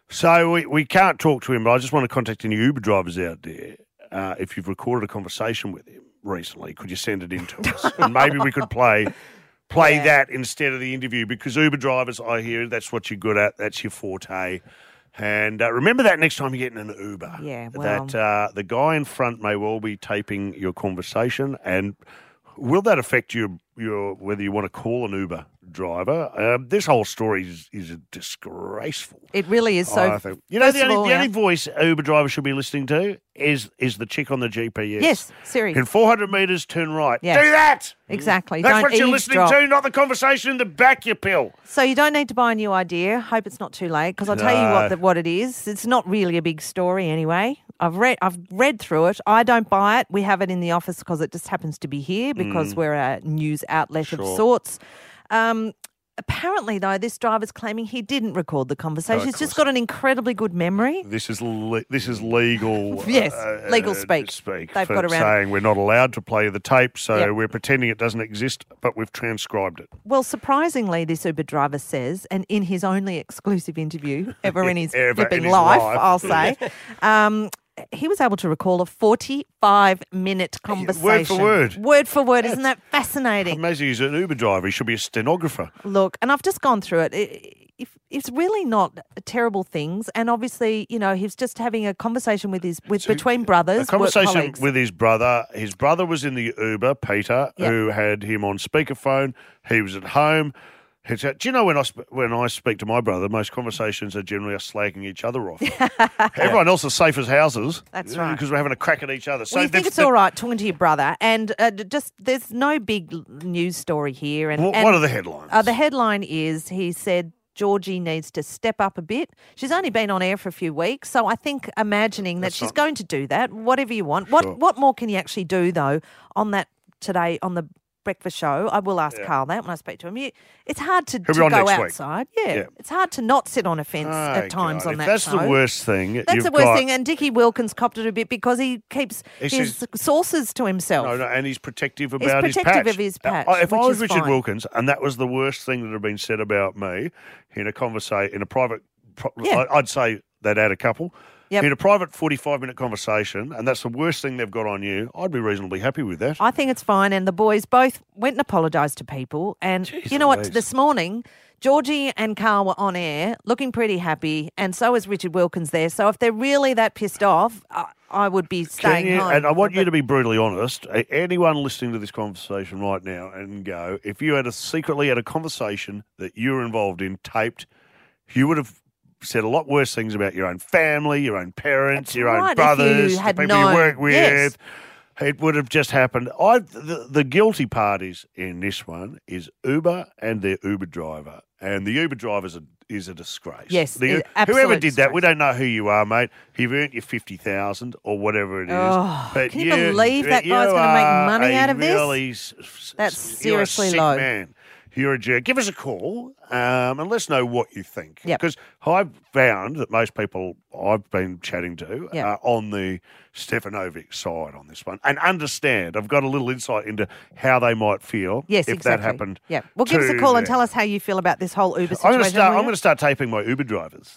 [SPEAKER 2] So we, we can't talk to him, but I just want to contact any Uber drivers out there. Uh, if you've recorded a conversation with him recently, could you send it in to us? And maybe we could play play
[SPEAKER 3] Yeah.
[SPEAKER 2] that instead of the interview, because Uber drivers, I hear, that's what you're good at. That's your forte. And uh, remember that next time you're getting an Uber.
[SPEAKER 3] Yeah, well.
[SPEAKER 2] That uh, the guy in front may well be taping your conversation. And will that affect your, your whether you want to call an Uber driver? Um, this whole story is, is disgraceful.
[SPEAKER 3] It really is. So,
[SPEAKER 2] I think. You know, the
[SPEAKER 3] first of
[SPEAKER 2] only,
[SPEAKER 3] all,
[SPEAKER 2] the
[SPEAKER 3] yeah.
[SPEAKER 2] only voice Uber drivers should be listening to is is the chick on the G P S.
[SPEAKER 3] Yes, Siri.
[SPEAKER 2] In four hundred metres, turn right.
[SPEAKER 3] Yes.
[SPEAKER 2] Do that!
[SPEAKER 3] Exactly.
[SPEAKER 2] That's
[SPEAKER 3] Don't
[SPEAKER 2] what you're listening
[SPEAKER 3] eavesdrop.
[SPEAKER 2] to, not the conversation in the back, you pill.
[SPEAKER 3] So you don't need to buy a new idea. Hope it's not too late, because I'll tell you
[SPEAKER 2] No.
[SPEAKER 3] what the, what it is. It's not really a big story anyway. I've read I've read through it. I don't buy it. We have it in the office because it just happens to be here, because
[SPEAKER 2] Mm.
[SPEAKER 3] we're a news outlet of
[SPEAKER 2] Sure.
[SPEAKER 3] sorts. Um, apparently, though, this driver's claiming he didn't record the conversation.
[SPEAKER 2] Oh, of
[SPEAKER 3] He's just got an incredibly good memory.
[SPEAKER 2] This is le- this is legal.
[SPEAKER 3] Yes,
[SPEAKER 2] uh,
[SPEAKER 3] legal
[SPEAKER 2] uh,
[SPEAKER 3] speak.
[SPEAKER 2] Speak.
[SPEAKER 3] They've
[SPEAKER 2] for
[SPEAKER 3] got around-
[SPEAKER 2] saying we're not allowed to play the tape, so
[SPEAKER 3] Yep.
[SPEAKER 2] we're pretending it doesn't exist, but we've transcribed it.
[SPEAKER 3] Well, surprisingly, this Uber driver says, and in his only exclusive interview ever in his
[SPEAKER 2] Ever in
[SPEAKER 3] flipping
[SPEAKER 2] his
[SPEAKER 3] life,
[SPEAKER 2] life.
[SPEAKER 3] I'll say, um, he was able to recall a forty-five minute conversation.
[SPEAKER 2] Word for word.
[SPEAKER 3] Word for word. Isn't that fascinating?
[SPEAKER 2] Amazing. He's an Uber driver. He should be a stenographer.
[SPEAKER 3] Look, and I've just gone through it. It- if it's really not terrible things, and obviously, you know, he's just having a conversation with his with between brothers,
[SPEAKER 2] A conversation
[SPEAKER 3] work colleagues.
[SPEAKER 2] with his brother. His brother was in the Uber, Peter,
[SPEAKER 3] Yep.
[SPEAKER 2] who had him on speakerphone. He was at home. He said, do you know when I sp- when I speak to my brother, most conversations are generally us slagging each other off. Everyone else is safe as houses.
[SPEAKER 3] That's right.
[SPEAKER 2] Because we're having a crack at each other. So
[SPEAKER 3] well, you think
[SPEAKER 2] the-
[SPEAKER 3] it's
[SPEAKER 2] the-
[SPEAKER 3] all right talking to your brother, and uh, d- just there's no big l- news story here. And,
[SPEAKER 2] What-
[SPEAKER 3] and
[SPEAKER 2] what are the headlines?
[SPEAKER 3] Uh, the headline is he said Georgie needs to step up a bit. She's only been on air for a few weeks, so I think imagining that
[SPEAKER 2] That's
[SPEAKER 3] she's
[SPEAKER 2] not-
[SPEAKER 3] going to do that, whatever you want. What
[SPEAKER 2] Sure.
[SPEAKER 3] what more can you actually do though on that today on the breakfast show? I will ask
[SPEAKER 2] Yeah.
[SPEAKER 3] Carl that when I speak to him. You, it's hard to,
[SPEAKER 2] He'll
[SPEAKER 3] to
[SPEAKER 2] be on
[SPEAKER 3] go
[SPEAKER 2] next week.
[SPEAKER 3] outside. Yeah,
[SPEAKER 2] Yeah.
[SPEAKER 3] it's hard to not sit on a fence
[SPEAKER 2] Oh,
[SPEAKER 3] at times
[SPEAKER 2] God.
[SPEAKER 3] on
[SPEAKER 2] If
[SPEAKER 3] that
[SPEAKER 2] that's
[SPEAKER 3] show.
[SPEAKER 2] the worst thing.
[SPEAKER 3] That's
[SPEAKER 2] you've
[SPEAKER 3] the worst
[SPEAKER 2] got-
[SPEAKER 3] thing. And Dickie Wilkins copped it a bit because he keeps
[SPEAKER 2] This
[SPEAKER 3] his
[SPEAKER 2] is-
[SPEAKER 3] sources to himself.
[SPEAKER 2] No, no, and he's protective
[SPEAKER 3] He's
[SPEAKER 2] about his
[SPEAKER 3] protective
[SPEAKER 2] patch.
[SPEAKER 3] of his
[SPEAKER 2] Uh,
[SPEAKER 3] patch,
[SPEAKER 2] If I
[SPEAKER 3] which
[SPEAKER 2] was
[SPEAKER 3] is
[SPEAKER 2] Richard
[SPEAKER 3] fine.
[SPEAKER 2] Wilkins, and that was the worst thing that had been said about me in a conversation, in a private, pro-
[SPEAKER 3] Yeah.
[SPEAKER 2] I- I'd say they'd had a couple.
[SPEAKER 3] Yep.
[SPEAKER 2] In a private forty-five minute conversation, and that's the worst thing they've got on you, I'd be reasonably happy with that.
[SPEAKER 3] I think it's fine. And the boys both went and apologised to people. And
[SPEAKER 2] Jeez
[SPEAKER 3] you know what?
[SPEAKER 2] Louise.
[SPEAKER 3] This morning, Georgie and Carl were on air looking pretty happy. And so is Richard Wilkins there. So if they're really that pissed off, I, I would be
[SPEAKER 2] Can
[SPEAKER 3] staying
[SPEAKER 2] you-
[SPEAKER 3] home.
[SPEAKER 2] and I want you to be brutally honest. A- Anyone listening to this conversation right now and go, if you had a secretly had a conversation that you were involved in, taped, you would have said a lot worse things about your own family, your own parents,
[SPEAKER 3] That's
[SPEAKER 2] your
[SPEAKER 3] right,
[SPEAKER 2] own
[SPEAKER 3] if
[SPEAKER 2] brothers,
[SPEAKER 3] you
[SPEAKER 2] the
[SPEAKER 3] had
[SPEAKER 2] people
[SPEAKER 3] known.
[SPEAKER 2] you work with.
[SPEAKER 3] Yes.
[SPEAKER 2] It would have just happened. I the, the guilty parties in this one is Uber and their Uber driver, and the Uber driver is a, is a disgrace.
[SPEAKER 3] Yes,
[SPEAKER 2] The-
[SPEAKER 3] it- absolute
[SPEAKER 2] whoever did that, we
[SPEAKER 3] disgrace.
[SPEAKER 2] don't know who you are, mate. You've earned your fifty thousand or whatever it is.
[SPEAKER 3] Oh,
[SPEAKER 2] but
[SPEAKER 3] can you believe that
[SPEAKER 2] you
[SPEAKER 3] guy's gonna make
[SPEAKER 2] are
[SPEAKER 3] money
[SPEAKER 2] a
[SPEAKER 3] out of this?
[SPEAKER 2] really s- s-
[SPEAKER 3] That's
[SPEAKER 2] you're a
[SPEAKER 3] seriously
[SPEAKER 2] sick
[SPEAKER 3] low.
[SPEAKER 2] man. You're a jerk. Give us a call um, and let us know what you think.
[SPEAKER 3] Yep.
[SPEAKER 2] Because I've found that most people I've been chatting to
[SPEAKER 3] Yep.
[SPEAKER 2] are on the Stefanovic side on this one and understand. I've got a little insight into how they might feel
[SPEAKER 3] Yes,
[SPEAKER 2] if
[SPEAKER 3] exactly.
[SPEAKER 2] that happened.
[SPEAKER 3] Yeah. Well, give us a
[SPEAKER 2] to
[SPEAKER 3] call and
[SPEAKER 2] them.
[SPEAKER 3] tell us how you feel about this whole Uber
[SPEAKER 2] I'm
[SPEAKER 3] situation.
[SPEAKER 2] going to start.
[SPEAKER 3] will
[SPEAKER 2] I'm
[SPEAKER 3] you?
[SPEAKER 2] going to start taping my Uber drivers.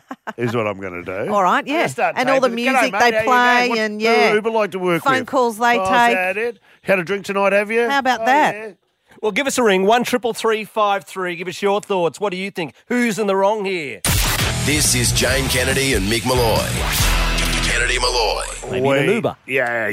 [SPEAKER 2] is what I'm going to do.
[SPEAKER 3] All right,
[SPEAKER 2] I'm gonna
[SPEAKER 3] yeah.
[SPEAKER 2] start
[SPEAKER 3] And all the
[SPEAKER 2] taping. G'day,
[SPEAKER 3] music
[SPEAKER 2] mate,
[SPEAKER 3] they
[SPEAKER 2] how you
[SPEAKER 3] play
[SPEAKER 2] going? What
[SPEAKER 3] and,
[SPEAKER 2] do
[SPEAKER 3] yeah.
[SPEAKER 2] Uber like to work
[SPEAKER 3] Phone
[SPEAKER 2] with?
[SPEAKER 3] calls they
[SPEAKER 2] oh,
[SPEAKER 3] take.
[SPEAKER 2] Is that it? Had a drink tonight, have you?
[SPEAKER 3] How about
[SPEAKER 2] Oh,
[SPEAKER 3] that?
[SPEAKER 2] yeah.
[SPEAKER 4] Well, give us a ring, one triple three five three. Give us your thoughts. What do you think? Who's in the wrong here?
[SPEAKER 1] This is Jane Kennedy and Mick Malloy. Kennedy Malloy.
[SPEAKER 4] Maybe in an
[SPEAKER 2] We-
[SPEAKER 4] Uber.
[SPEAKER 2] Yeah,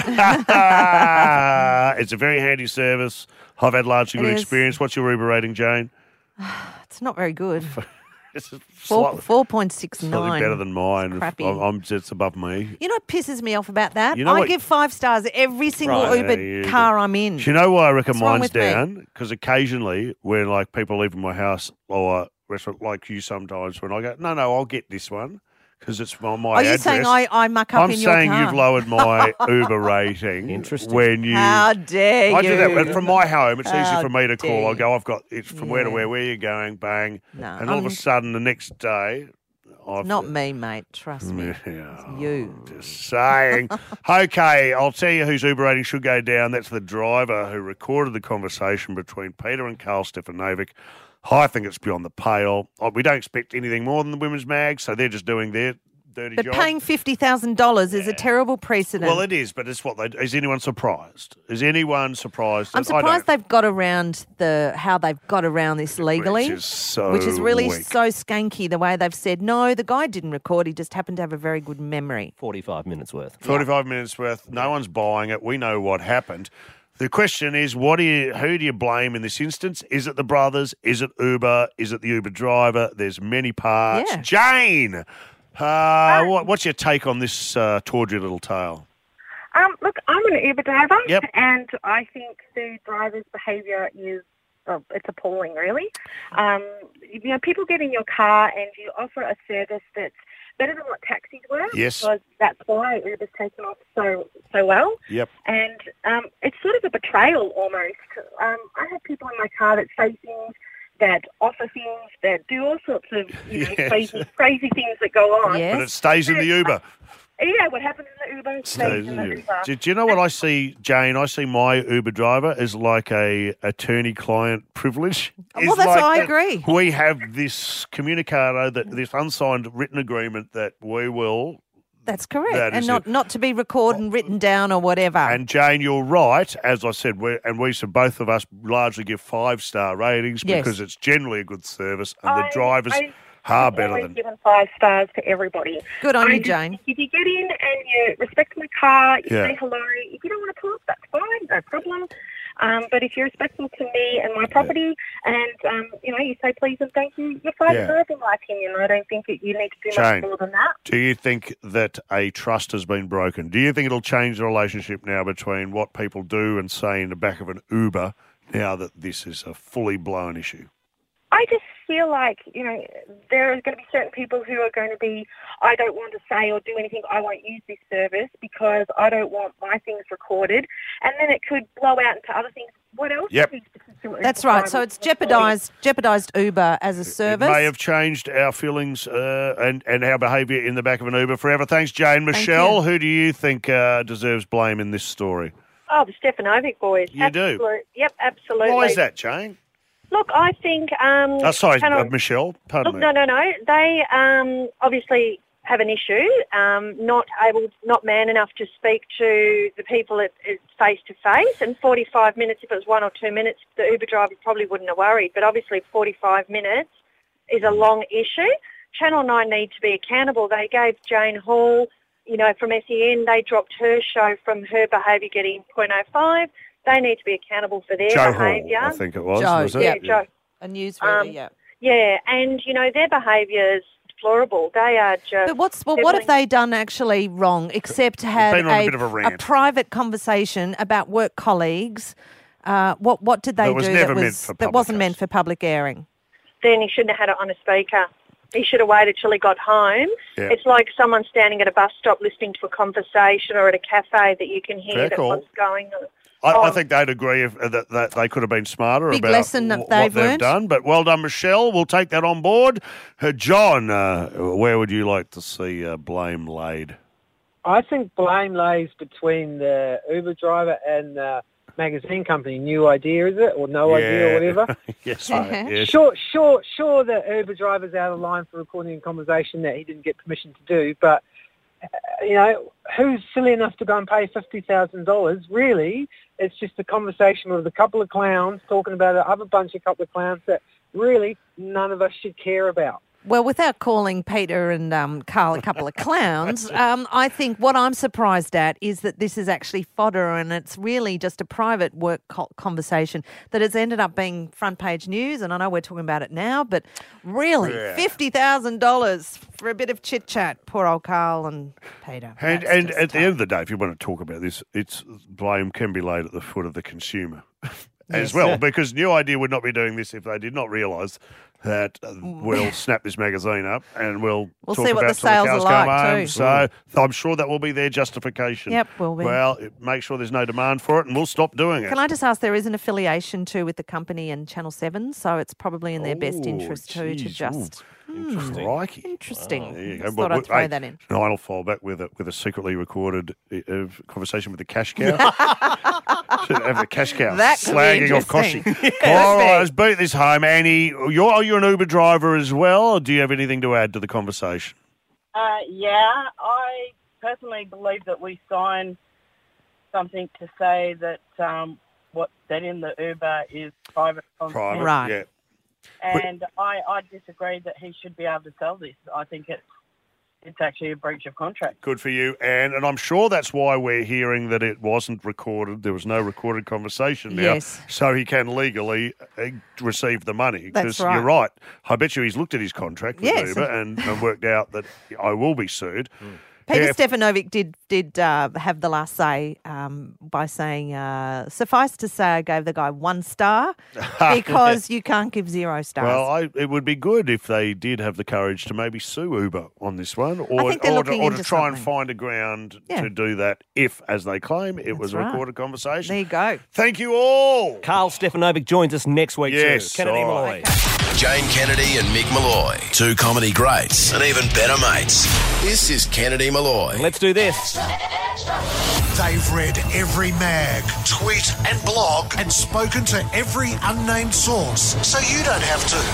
[SPEAKER 2] yeah. It's a very handy service. I've had largely
[SPEAKER 3] It
[SPEAKER 2] good
[SPEAKER 3] is.
[SPEAKER 2] experience. What's your Uber rating, Jane?
[SPEAKER 3] It's not very good.
[SPEAKER 2] It's a
[SPEAKER 3] Four
[SPEAKER 2] slightly,
[SPEAKER 3] four point six
[SPEAKER 2] slightly
[SPEAKER 3] nine.
[SPEAKER 2] better than mine.
[SPEAKER 3] Crappy.
[SPEAKER 2] I'm, I'm, it's above me.
[SPEAKER 3] You know what pisses me off about that?
[SPEAKER 2] You know
[SPEAKER 3] I
[SPEAKER 2] what-
[SPEAKER 3] give five stars every single
[SPEAKER 2] Right,
[SPEAKER 3] Uber
[SPEAKER 2] yeah, you
[SPEAKER 3] car I'm in.
[SPEAKER 2] Do you know why I reckon
[SPEAKER 3] What's wrong
[SPEAKER 2] mine's
[SPEAKER 3] with me?
[SPEAKER 2] down? Because occasionally, when like people leave my house or restaurant like you sometimes, when I go, no, no, I'll get this one because it's my, my
[SPEAKER 3] Are you
[SPEAKER 2] address.
[SPEAKER 3] saying I, I muck up
[SPEAKER 2] I'm
[SPEAKER 3] in your
[SPEAKER 2] saying
[SPEAKER 3] car?
[SPEAKER 2] you've lowered my Uber rating.
[SPEAKER 4] Interesting.
[SPEAKER 2] When you,
[SPEAKER 3] How dare
[SPEAKER 2] I
[SPEAKER 3] you?
[SPEAKER 2] do that and from my home. It's easy
[SPEAKER 3] How
[SPEAKER 2] for me to
[SPEAKER 3] dare
[SPEAKER 2] call. I
[SPEAKER 3] you.
[SPEAKER 2] go, I've got it's from where to
[SPEAKER 3] Yeah.
[SPEAKER 2] where. Where you going? Bang.
[SPEAKER 3] No,
[SPEAKER 2] and all of a
[SPEAKER 3] I'm-
[SPEAKER 2] sudden, the next day, I've
[SPEAKER 3] Not me, mate. Trust me.
[SPEAKER 2] Yeah,
[SPEAKER 3] It's you.
[SPEAKER 2] Just saying. Okay, I'll tell you whose Uber rating should go down. That's the driver who recorded the conversation between Peter and Carl Stefanovic I think it's beyond the pale. Oh, we don't expect anything more than the women's mag, so they're just doing their dirty
[SPEAKER 3] But
[SPEAKER 2] job.
[SPEAKER 3] paying fifty thousand dollars is a terrible precedent.
[SPEAKER 2] Well, it is, but it's what they. Is anyone surprised? Is anyone surprised?
[SPEAKER 3] I'm
[SPEAKER 2] that- I
[SPEAKER 3] surprised
[SPEAKER 2] don't.
[SPEAKER 3] they've got around the how they've got around this legally,
[SPEAKER 2] Which is so
[SPEAKER 3] which is really
[SPEAKER 2] weak.
[SPEAKER 3] so skanky. The way they've said no, the guy didn't record. He just happened to have a very good memory.
[SPEAKER 4] Forty-five minutes worth.
[SPEAKER 2] Forty-five minutes worth. No one's buying it. We know what happened. The question is, what do you? Who do you blame in this instance? Is it the brothers? Is it Uber? Is it the Uber driver? There's many parts.
[SPEAKER 3] Yeah.
[SPEAKER 2] Jane, uh, what, what's your take on this uh, tawdry little tale?
[SPEAKER 14] Um, look, I'm an Uber driver,
[SPEAKER 2] Yep.
[SPEAKER 14] and I think the driver's behaviour is, well, it's appalling, really. Um, you know, people get in your car and you offer a service that's better than what taxis were.
[SPEAKER 2] Yes.
[SPEAKER 14] Because that's why Uber's taken off so so well.
[SPEAKER 2] Yep.
[SPEAKER 14] And um, it's sort of a betrayal almost. Um, I have people in my car that say things, that offer things, that do all sorts of you know
[SPEAKER 2] Yes.
[SPEAKER 14] crazy crazy things that go on.
[SPEAKER 2] But it stays in the Uber.
[SPEAKER 14] Yeah, what happens in the Uber stays
[SPEAKER 2] Stays
[SPEAKER 14] in
[SPEAKER 2] in
[SPEAKER 14] the
[SPEAKER 2] the
[SPEAKER 14] Uber.
[SPEAKER 2] Uber. Do, do you know what I see, Jane? I see my Uber driver as like a attorney-client privilege.
[SPEAKER 3] Well,
[SPEAKER 2] It's
[SPEAKER 3] that's
[SPEAKER 2] like
[SPEAKER 3] I
[SPEAKER 2] that
[SPEAKER 3] agree.
[SPEAKER 2] We have this communicado, that this unsigned written agreement that we will.
[SPEAKER 3] That's correct,
[SPEAKER 2] That
[SPEAKER 3] and
[SPEAKER 2] is
[SPEAKER 3] not
[SPEAKER 2] it.
[SPEAKER 3] not to be recorded and written down or whatever.
[SPEAKER 2] And Jane, you're right. As I said, we and we so both of us largely give five-star ratings
[SPEAKER 3] Yes.
[SPEAKER 2] because it's generally a good service, and the
[SPEAKER 14] I-
[SPEAKER 2] drivers
[SPEAKER 14] I-
[SPEAKER 2] are
[SPEAKER 14] I've
[SPEAKER 2] better
[SPEAKER 14] always
[SPEAKER 2] than.
[SPEAKER 14] given five stars to everybody.
[SPEAKER 3] Good on
[SPEAKER 14] I
[SPEAKER 3] you,
[SPEAKER 14] just
[SPEAKER 3] Jane.
[SPEAKER 14] think If you get in and you respect my car, you
[SPEAKER 2] Yeah.
[SPEAKER 14] say hello. If you don't want to talk, that's fine, no problem. Um, but if you're respectful to me and my property, and um, you know, you say please and thank you, you're fine
[SPEAKER 2] Yeah.
[SPEAKER 14] deserved in my opinion. I don't think that you need to do
[SPEAKER 2] Jane,
[SPEAKER 14] much more than that.
[SPEAKER 2] do you think that a trust has been broken? Do you think it'll change the relationship now between what people do and say in the back of an Uber now that this is a fully blown issue?
[SPEAKER 14] I just feel like, you know, there are going to be certain people who are going to be, I don't want to say or do anything, I won't use this service because I don't want my things recorded. And then it could blow out into other things. What else?
[SPEAKER 2] Yep.
[SPEAKER 14] are these particular
[SPEAKER 3] That's
[SPEAKER 14] Uber
[SPEAKER 3] right. So
[SPEAKER 14] drivers
[SPEAKER 3] it's jeopardised jeopardised Uber as a service.
[SPEAKER 2] It may have changed our feelings uh, and, and our behaviour in the back of an Uber forever. Thanks, Jane. Michelle, who do you think uh, deserves blame in this story?
[SPEAKER 13] Oh, the Stefanovic boys.
[SPEAKER 2] You do?
[SPEAKER 13] Absolute- Yep, absolutely.
[SPEAKER 2] Why is that, Jane?
[SPEAKER 13] Look, I think... Um,
[SPEAKER 2] Oh, sorry,
[SPEAKER 13] Channel-
[SPEAKER 2] uh, Michelle. Pardon
[SPEAKER 13] Look,
[SPEAKER 2] me.
[SPEAKER 13] no, no, no. They um, obviously have an issue, um, not able, not man enough to speak to the people at, at face-to-face. And forty-five minutes, if it was one or two minutes, the Uber driver probably wouldn't have worried. But obviously forty-five minutes is a long issue. Channel nine need to be accountable. They gave Jane Hall, you know, from S E N, they dropped her show from her behaviour getting point oh five. They need to be accountable for their
[SPEAKER 2] Joe
[SPEAKER 13] behaviour.
[SPEAKER 2] Hall, I think it was.
[SPEAKER 3] Joe,
[SPEAKER 2] was it?
[SPEAKER 13] Yeah, Joe.
[SPEAKER 3] A newsreader,
[SPEAKER 13] Um,
[SPEAKER 3] yeah.
[SPEAKER 13] Yeah, and, you know, their behaviour is deplorable. They are just...
[SPEAKER 3] But what's well, what have they done actually wrong except had
[SPEAKER 2] been on a
[SPEAKER 3] a,
[SPEAKER 2] bit of a rant.
[SPEAKER 3] private conversation about work colleagues? Uh, what what did they
[SPEAKER 2] That was
[SPEAKER 3] do
[SPEAKER 2] never
[SPEAKER 3] that
[SPEAKER 2] meant
[SPEAKER 3] was
[SPEAKER 2] for
[SPEAKER 3] that
[SPEAKER 2] public
[SPEAKER 3] wasn't meant for public airing?
[SPEAKER 13] Then he shouldn't have had it on a speaker. He should have waited till he got home.
[SPEAKER 2] Yeah.
[SPEAKER 13] It's like someone standing at a bus stop listening to a conversation or at a cafe that you can hear
[SPEAKER 2] Fair
[SPEAKER 13] that
[SPEAKER 2] call.
[SPEAKER 13] what's going on.
[SPEAKER 2] I, I
[SPEAKER 13] on.
[SPEAKER 2] think they'd agree if, uh, that, that they could have been smarter
[SPEAKER 3] Big
[SPEAKER 2] about
[SPEAKER 3] lesson that
[SPEAKER 2] wh-
[SPEAKER 3] they've
[SPEAKER 2] what they've
[SPEAKER 3] learned.
[SPEAKER 2] done. But well done, Michelle. We'll take that on board. Uh, John, uh, where would you like to see uh, blame laid?
[SPEAKER 15] I think blame lays between the Uber driver and the magazine company. New Idea, is it? Or No Idea, or whatever.
[SPEAKER 2] yes, mate. Yes.
[SPEAKER 15] Sure, sure, sure the Uber driver's out of line for recording a conversation that he didn't get permission to do, but, uh, you know, who's silly enough to go and pay fifty thousand dollars? Really, it's just a conversation with a couple of clowns talking about a other bunch of couple of clowns that really none of us should care about.
[SPEAKER 3] Well, without calling Peter and um, Carl a couple of clowns, um, I think what I'm surprised at is that this is actually fodder and it's really just a private work co- conversation that has ended up being front page news. And I know we're talking about it now, but really,
[SPEAKER 2] Yeah.
[SPEAKER 3] fifty thousand dollars for a bit of chit chat. Poor old Carl and Peter.
[SPEAKER 2] And,
[SPEAKER 3] That's
[SPEAKER 2] and
[SPEAKER 3] just
[SPEAKER 2] at the end of the day, if you want to talk about this, it's blame can be laid at the foot of the consumer as
[SPEAKER 3] Yes.
[SPEAKER 2] well, because New Idea would not be doing this if they did not realise that uh, we'll snap this magazine up and we'll,
[SPEAKER 3] We'll
[SPEAKER 2] talk
[SPEAKER 3] see what
[SPEAKER 2] about
[SPEAKER 3] the
[SPEAKER 2] till
[SPEAKER 3] sales
[SPEAKER 2] cows
[SPEAKER 3] are
[SPEAKER 2] come
[SPEAKER 3] like
[SPEAKER 2] home.
[SPEAKER 3] too.
[SPEAKER 2] So I'm sure that will be their justification.
[SPEAKER 3] Yep, will be.
[SPEAKER 2] Well, it- make sure there's no demand for it and we'll stop doing it.
[SPEAKER 3] Can I just ask, there is an affiliation too with the company and Channel seven, so it's probably in their best
[SPEAKER 2] Oh,
[SPEAKER 3] interest too to
[SPEAKER 2] geez,
[SPEAKER 3] just...
[SPEAKER 2] ooh.
[SPEAKER 3] Hmm,
[SPEAKER 2] Crikey.
[SPEAKER 3] Interesting.
[SPEAKER 2] There you go.
[SPEAKER 3] Just
[SPEAKER 2] Well,
[SPEAKER 3] thought I'd
[SPEAKER 2] well,
[SPEAKER 3] throw
[SPEAKER 2] hey,
[SPEAKER 3] that in.
[SPEAKER 2] And I'll fall back with a, with a secretly recorded uh, conversation with the cash cow. Should have a cash cow
[SPEAKER 3] That could be
[SPEAKER 2] slagging off Koshy.
[SPEAKER 3] interesting.
[SPEAKER 2] All right, let's beat this home. Annie, you're, are you an Uber driver as well, or do you have anything to add to the conversation?
[SPEAKER 16] Uh, yeah, I personally believe that we sign something to say that um, what that in the Uber is private content.
[SPEAKER 2] Private,
[SPEAKER 3] Right.
[SPEAKER 2] yeah.
[SPEAKER 16] And I, I disagree that he should be able to sell this. I think it's it's actually a breach of contract.
[SPEAKER 2] Good for you, Anne. And I'm sure that's why we're hearing that it wasn't recorded. There was no recorded conversation now.
[SPEAKER 3] Yes.
[SPEAKER 2] So he can legally uh, receive the money.
[SPEAKER 3] That's
[SPEAKER 2] Because
[SPEAKER 3] right.
[SPEAKER 2] you're right. I bet you he's looked at his contract with
[SPEAKER 3] Yes.
[SPEAKER 2] Uber and, and worked out that I will be sued.
[SPEAKER 3] Peter
[SPEAKER 2] Yeah.
[SPEAKER 3] Stefanovic did did uh, have the last say um, by saying, uh, suffice to say, I gave the guy one star because you can't give zero stars.
[SPEAKER 2] Well, I, it would be good if they did have the courage to maybe sue Uber on this one, or,
[SPEAKER 3] think they're
[SPEAKER 2] or, to,
[SPEAKER 3] looking
[SPEAKER 2] or to
[SPEAKER 3] into
[SPEAKER 2] try and
[SPEAKER 3] something.
[SPEAKER 2] find a ground
[SPEAKER 3] Yeah.
[SPEAKER 2] to do that if, as they claim, it was a
[SPEAKER 3] right.
[SPEAKER 2] recorded conversation.
[SPEAKER 3] There you go.
[SPEAKER 2] Thank you all.
[SPEAKER 4] Carl Stefanovic joins us next week
[SPEAKER 2] Yes,
[SPEAKER 4] too. Kennedy
[SPEAKER 2] all
[SPEAKER 4] Malloy.
[SPEAKER 1] Jane Kennedy and Mick Malloy. Two comedy greats and even better mates. This is Kennedy Malloy.
[SPEAKER 4] Let's do this.
[SPEAKER 17] They've read every mag, tweet and blog and spoken to every unnamed source, so you don't have to.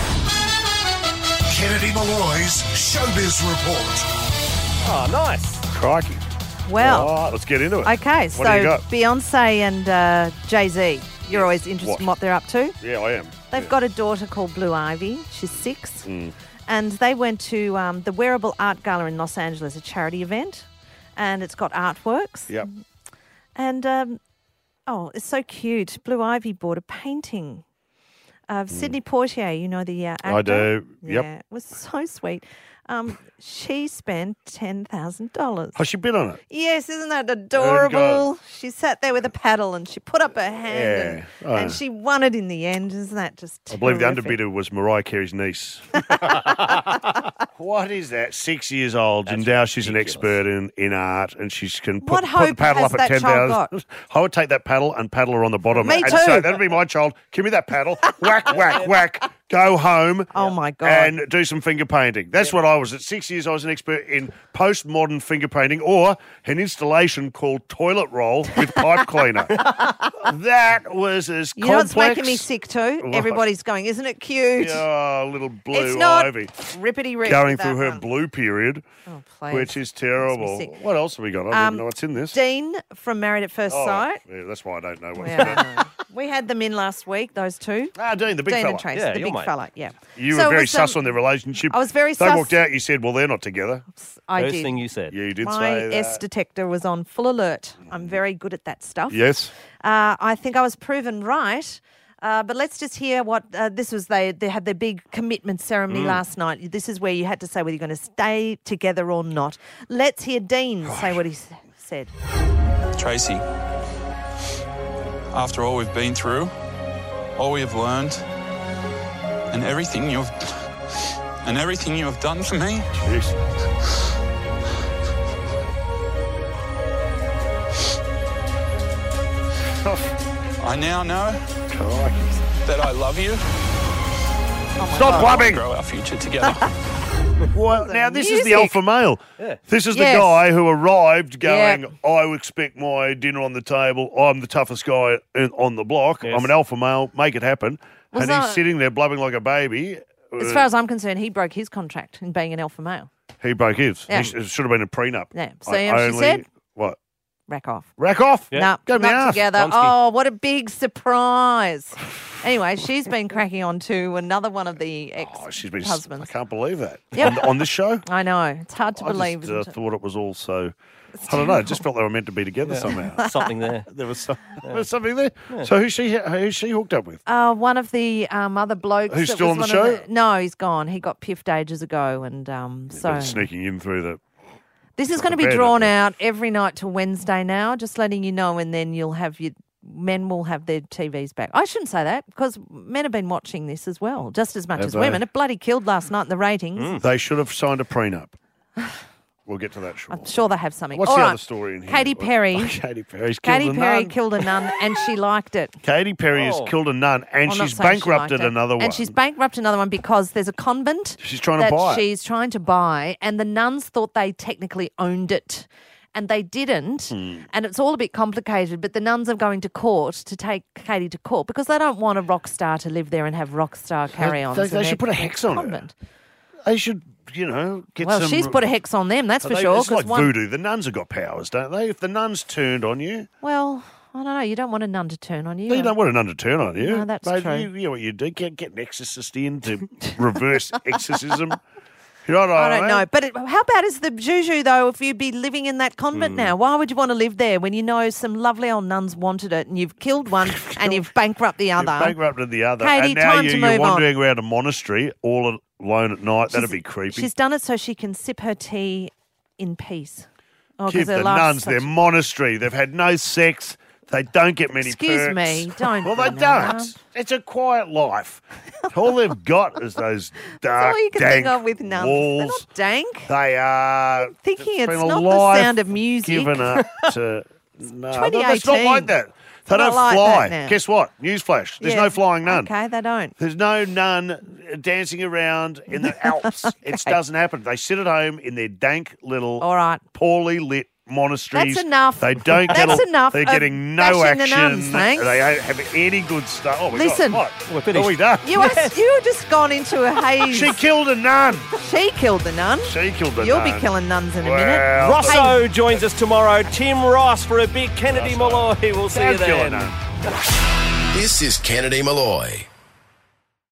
[SPEAKER 17] Kennedy Malloy's Showbiz Report.
[SPEAKER 4] Oh, nice.
[SPEAKER 2] Crikey.
[SPEAKER 3] Well,
[SPEAKER 2] All right, let's get into it.
[SPEAKER 3] okay,
[SPEAKER 2] What
[SPEAKER 3] so
[SPEAKER 2] do you got?
[SPEAKER 3] Beyonce and uh, Jay-Z, you're always interested
[SPEAKER 2] What?
[SPEAKER 3] in what they're up to.
[SPEAKER 2] Yeah, I am.
[SPEAKER 3] They've got a daughter called Blue Ivy. She's six.
[SPEAKER 2] Mm.
[SPEAKER 3] And they went to um, the Wearable Art Gala in Los Angeles, a charity event. And it's got artworks.
[SPEAKER 2] Yep.
[SPEAKER 3] And, um, oh, it's so cute. Blue Ivy bought a painting of Sidney Poitier, you know, the uh, actor.
[SPEAKER 2] I do, yep.
[SPEAKER 3] Yeah, it was so sweet. Um, she spent ten thousand dollars.
[SPEAKER 2] Has she been on it?
[SPEAKER 3] Yes, isn't that
[SPEAKER 2] Oh,
[SPEAKER 3] adorable? She sat there with a paddle and she put up her hand and,
[SPEAKER 2] Yeah. Oh.
[SPEAKER 3] and she won it in the end. Isn't that just
[SPEAKER 2] I believe the
[SPEAKER 3] terrific?
[SPEAKER 2] underbidder was Mariah Carey's niece. What is that? Six years old, and now she's an expert in, in art, and she can put,
[SPEAKER 3] What
[SPEAKER 2] put the
[SPEAKER 3] hope
[SPEAKER 2] paddle
[SPEAKER 3] has
[SPEAKER 2] up at
[SPEAKER 3] that
[SPEAKER 2] ten
[SPEAKER 3] child
[SPEAKER 2] thousand. I would take that paddle and paddle her on the bottom.
[SPEAKER 3] Me
[SPEAKER 2] and
[SPEAKER 3] too.
[SPEAKER 2] say, that'd be my child. Give me that paddle. Whack, whack, whack. Go home.
[SPEAKER 3] Oh, my God.
[SPEAKER 2] And do some finger painting. That's what I was. At six years, I was an expert in postmodern finger painting, or an installation called toilet roll with pipe cleaner. That was as
[SPEAKER 3] You know what's
[SPEAKER 2] complex.
[SPEAKER 3] making me sick too?
[SPEAKER 2] What?
[SPEAKER 3] Everybody's going, isn't it cute?
[SPEAKER 2] Oh, little blue
[SPEAKER 3] It's not
[SPEAKER 2] ivy.
[SPEAKER 3] rippity rip.
[SPEAKER 2] Going
[SPEAKER 3] that
[SPEAKER 2] through her
[SPEAKER 3] one.
[SPEAKER 2] blue period,
[SPEAKER 3] Oh, please.
[SPEAKER 2] which is terrible.
[SPEAKER 3] sick.
[SPEAKER 2] What else have we got? I don't
[SPEAKER 3] Um,
[SPEAKER 2] even know what's in this.
[SPEAKER 3] Dean from Married at First
[SPEAKER 2] Oh,
[SPEAKER 3] Sight.
[SPEAKER 2] yeah, that's why I don't know what's in
[SPEAKER 3] Yeah,
[SPEAKER 2] it.
[SPEAKER 3] I know. We had them in last week, those two.
[SPEAKER 2] Ah, Dean, the big
[SPEAKER 3] Dean
[SPEAKER 2] fella.
[SPEAKER 3] and Tracy,
[SPEAKER 2] Yeah,
[SPEAKER 3] the
[SPEAKER 2] your
[SPEAKER 3] big
[SPEAKER 2] mate.
[SPEAKER 3] fella, yeah.
[SPEAKER 2] You
[SPEAKER 3] So
[SPEAKER 2] were
[SPEAKER 3] it
[SPEAKER 2] very
[SPEAKER 3] was,
[SPEAKER 2] sus
[SPEAKER 3] um,
[SPEAKER 2] on their relationship.
[SPEAKER 3] I was very
[SPEAKER 2] they
[SPEAKER 3] sus.
[SPEAKER 2] walked out, you said, well, they're not together.
[SPEAKER 3] I
[SPEAKER 4] First
[SPEAKER 3] did.
[SPEAKER 4] thing you said.
[SPEAKER 2] Yeah, you did
[SPEAKER 3] My
[SPEAKER 2] say that.
[SPEAKER 3] S detector was on full alert. I'm very good at that stuff.
[SPEAKER 2] Yes.
[SPEAKER 3] Uh, I think I was proven right. Uh, but let's just hear what uh, this was. They they had their big commitment ceremony
[SPEAKER 2] Mm.
[SPEAKER 3] last night. This is where you had to say whether you're going to stay together or not. Let's hear Dean say what he s- said.
[SPEAKER 18] Tracy, after all we've been through, all we have learned, and everything you've and everything you have done for me.
[SPEAKER 2] Jeez.
[SPEAKER 18] I now know that I love you.
[SPEAKER 2] Stop
[SPEAKER 18] I
[SPEAKER 2] blubbing.
[SPEAKER 18] Grow our future together.
[SPEAKER 2] Well, now this is the
[SPEAKER 18] music.
[SPEAKER 2] alpha male.
[SPEAKER 18] Yeah.
[SPEAKER 2] This is the
[SPEAKER 18] Yes.
[SPEAKER 2] guy who arrived going,
[SPEAKER 18] Yeah.
[SPEAKER 2] I expect my dinner on the table. I'm the toughest guy in, on the block. I'm an alpha male. Make it happen.
[SPEAKER 3] Was
[SPEAKER 2] and he's
[SPEAKER 3] that-
[SPEAKER 2] sitting there blubbing like a baby.
[SPEAKER 3] As far as I'm concerned, he broke his contract in being an alpha male.
[SPEAKER 2] He broke his.
[SPEAKER 3] Yeah.
[SPEAKER 2] He sh- it should have been a prenup.
[SPEAKER 3] Yeah. So
[SPEAKER 2] I
[SPEAKER 3] you know what she
[SPEAKER 2] only-
[SPEAKER 3] said?
[SPEAKER 2] What?
[SPEAKER 3] Rack off.
[SPEAKER 2] Rack off?
[SPEAKER 3] No,
[SPEAKER 2] Go me
[SPEAKER 3] not
[SPEAKER 2] off.
[SPEAKER 3] together.
[SPEAKER 2] Blonsky.
[SPEAKER 3] Oh, what a big surprise. Anyway, she's been cracking on to another one of the
[SPEAKER 2] Oh, she's been.
[SPEAKER 3] ex-husbands.
[SPEAKER 2] I can't believe that.
[SPEAKER 3] Yep.
[SPEAKER 2] on, on this show?
[SPEAKER 3] I know. It's hard to
[SPEAKER 2] I
[SPEAKER 3] believe,
[SPEAKER 2] just uh,
[SPEAKER 3] isn't it?
[SPEAKER 2] thought it was all so. I don't know. I just felt they were meant to be together
[SPEAKER 4] Yeah.
[SPEAKER 2] somehow.
[SPEAKER 4] Something there.
[SPEAKER 2] There was, some, there was something there. So who's she? Who's she hooked up with?
[SPEAKER 3] Uh, one of the um, other blokes.
[SPEAKER 2] Who's
[SPEAKER 3] that
[SPEAKER 2] still
[SPEAKER 3] was
[SPEAKER 2] on the
[SPEAKER 3] one of
[SPEAKER 2] show?
[SPEAKER 3] no, he's gone. He got piffed ages ago, and um, so
[SPEAKER 2] Been sneaking in through the.
[SPEAKER 3] this is going to be
[SPEAKER 2] bed,
[SPEAKER 3] drawn
[SPEAKER 2] I
[SPEAKER 3] out every night till Wednesday now. Just letting you know, and then you'll have your men will have their T Vs back. I shouldn't say that because men have been watching this as well, just as much
[SPEAKER 2] Have
[SPEAKER 3] as
[SPEAKER 2] they?
[SPEAKER 3] women. It bloody killed last night in the ratings.
[SPEAKER 2] They should have signed a prenup. We'll get to that shortly.
[SPEAKER 3] I'm sure they have something.
[SPEAKER 2] What's
[SPEAKER 3] All
[SPEAKER 2] the
[SPEAKER 3] right.
[SPEAKER 2] other story in here?
[SPEAKER 3] Katy Perry.
[SPEAKER 2] Oh, Katy Perry's killed
[SPEAKER 3] Katy
[SPEAKER 2] a
[SPEAKER 3] Perry
[SPEAKER 2] nun.
[SPEAKER 3] killed a nun, and she liked it.
[SPEAKER 2] Katy Perry has
[SPEAKER 3] Oh.
[SPEAKER 2] killed a nun, and
[SPEAKER 3] I'm not
[SPEAKER 2] she's
[SPEAKER 3] saying she liked
[SPEAKER 2] bankrupted
[SPEAKER 3] it.
[SPEAKER 2] another one.
[SPEAKER 3] And she's bankrupted another one because there's a convent
[SPEAKER 2] She's trying to
[SPEAKER 3] that
[SPEAKER 2] buy it.
[SPEAKER 3] she's trying to buy, and the nuns thought they technically owned it. and they didn't,
[SPEAKER 2] Hmm.
[SPEAKER 3] and it's all a bit complicated, but the nuns are going to court to take Katie to court because they don't want a rock star to live there and have rock star carry-ons.
[SPEAKER 2] They,
[SPEAKER 3] in
[SPEAKER 2] they
[SPEAKER 3] their-
[SPEAKER 2] should put a
[SPEAKER 3] their
[SPEAKER 2] hex on
[SPEAKER 3] convent.
[SPEAKER 2] it. They should, you know, get
[SPEAKER 3] Well,
[SPEAKER 2] some...
[SPEAKER 3] she's put a hex on them, that's
[SPEAKER 2] Are
[SPEAKER 3] for
[SPEAKER 2] they-
[SPEAKER 3] sure.
[SPEAKER 2] It's
[SPEAKER 3] 'cause
[SPEAKER 2] like
[SPEAKER 3] one,
[SPEAKER 2] voodoo. The nuns have got powers, don't they? If the nuns turned on you,
[SPEAKER 3] Well, I don't know. You don't want a nun to turn on you.
[SPEAKER 2] you don't want a nun to turn on you.
[SPEAKER 3] No, that's
[SPEAKER 2] Mate,
[SPEAKER 3] true.
[SPEAKER 2] You, you know what you do? Get, get an exorcist in to reverse exorcism. You know what
[SPEAKER 3] I
[SPEAKER 2] I
[SPEAKER 3] don't
[SPEAKER 2] mean?
[SPEAKER 3] know. But it, how bad is the juju, though, if you'd be living in that convent
[SPEAKER 2] Hmm.
[SPEAKER 3] now? Why would you want to live there when you know some lovely old nuns wanted it and you've killed one and you've bankrupted the other?
[SPEAKER 2] You've bankrupted the other.
[SPEAKER 3] Katie,
[SPEAKER 2] and now
[SPEAKER 3] time
[SPEAKER 2] you,
[SPEAKER 3] to
[SPEAKER 2] you're
[SPEAKER 3] move on.
[SPEAKER 2] wandering around a monastery all alone at night. That'd
[SPEAKER 3] She's-
[SPEAKER 2] be creepy.
[SPEAKER 3] She's done it so she can sip her tea in peace. Oh, 'cause
[SPEAKER 2] Give
[SPEAKER 3] her
[SPEAKER 2] the
[SPEAKER 3] life's
[SPEAKER 2] nuns
[SPEAKER 3] such-
[SPEAKER 2] their monastery. They've had no sex. They don't get many
[SPEAKER 3] Excuse
[SPEAKER 2] perks.
[SPEAKER 3] me, don't
[SPEAKER 2] Well, they
[SPEAKER 3] do that.
[SPEAKER 2] don't. It's a quiet life. All they've got is those dark,
[SPEAKER 3] That's all you can
[SPEAKER 2] dank
[SPEAKER 3] think of with nuns.
[SPEAKER 2] walls.
[SPEAKER 3] They're not dank.
[SPEAKER 2] They are
[SPEAKER 3] Thinking it's
[SPEAKER 2] been a
[SPEAKER 3] not the
[SPEAKER 2] life
[SPEAKER 3] sound of music.
[SPEAKER 2] given up to. No, it's not
[SPEAKER 3] twenty eighteen.
[SPEAKER 2] like that. They
[SPEAKER 3] Not
[SPEAKER 2] don't
[SPEAKER 3] like
[SPEAKER 2] fly.
[SPEAKER 3] that now.
[SPEAKER 2] Guess what? Newsflash. There's
[SPEAKER 3] Yeah.
[SPEAKER 2] no flying nun.
[SPEAKER 3] Okay, they don't.
[SPEAKER 2] There's no nun dancing around in the Alps. It doesn't happen. They sit at home in their dank little,
[SPEAKER 3] All right.
[SPEAKER 2] poorly lit monasteries.
[SPEAKER 3] That's enough.
[SPEAKER 2] They don't get.
[SPEAKER 3] That's
[SPEAKER 2] a,
[SPEAKER 3] enough
[SPEAKER 2] They're
[SPEAKER 3] of
[SPEAKER 2] getting no
[SPEAKER 3] bashing the
[SPEAKER 2] action.
[SPEAKER 3] nuns, thanks.
[SPEAKER 2] They don't have any good stuff. Oh, we
[SPEAKER 3] Listen.
[SPEAKER 2] got, what? We're we done?
[SPEAKER 3] You are, you just gone into a haze.
[SPEAKER 2] She killed a nun.
[SPEAKER 3] She killed the nun.
[SPEAKER 2] She killed the
[SPEAKER 3] You'll
[SPEAKER 2] nun.
[SPEAKER 3] be killing nuns in a
[SPEAKER 2] Well,
[SPEAKER 3] minute.
[SPEAKER 4] Rosso joins us tomorrow. Tim Ross for a big Kennedy Malloy. We'll see you
[SPEAKER 2] Don't kill a
[SPEAKER 4] then.
[SPEAKER 2] nun.
[SPEAKER 1] This is Kennedy Malloy.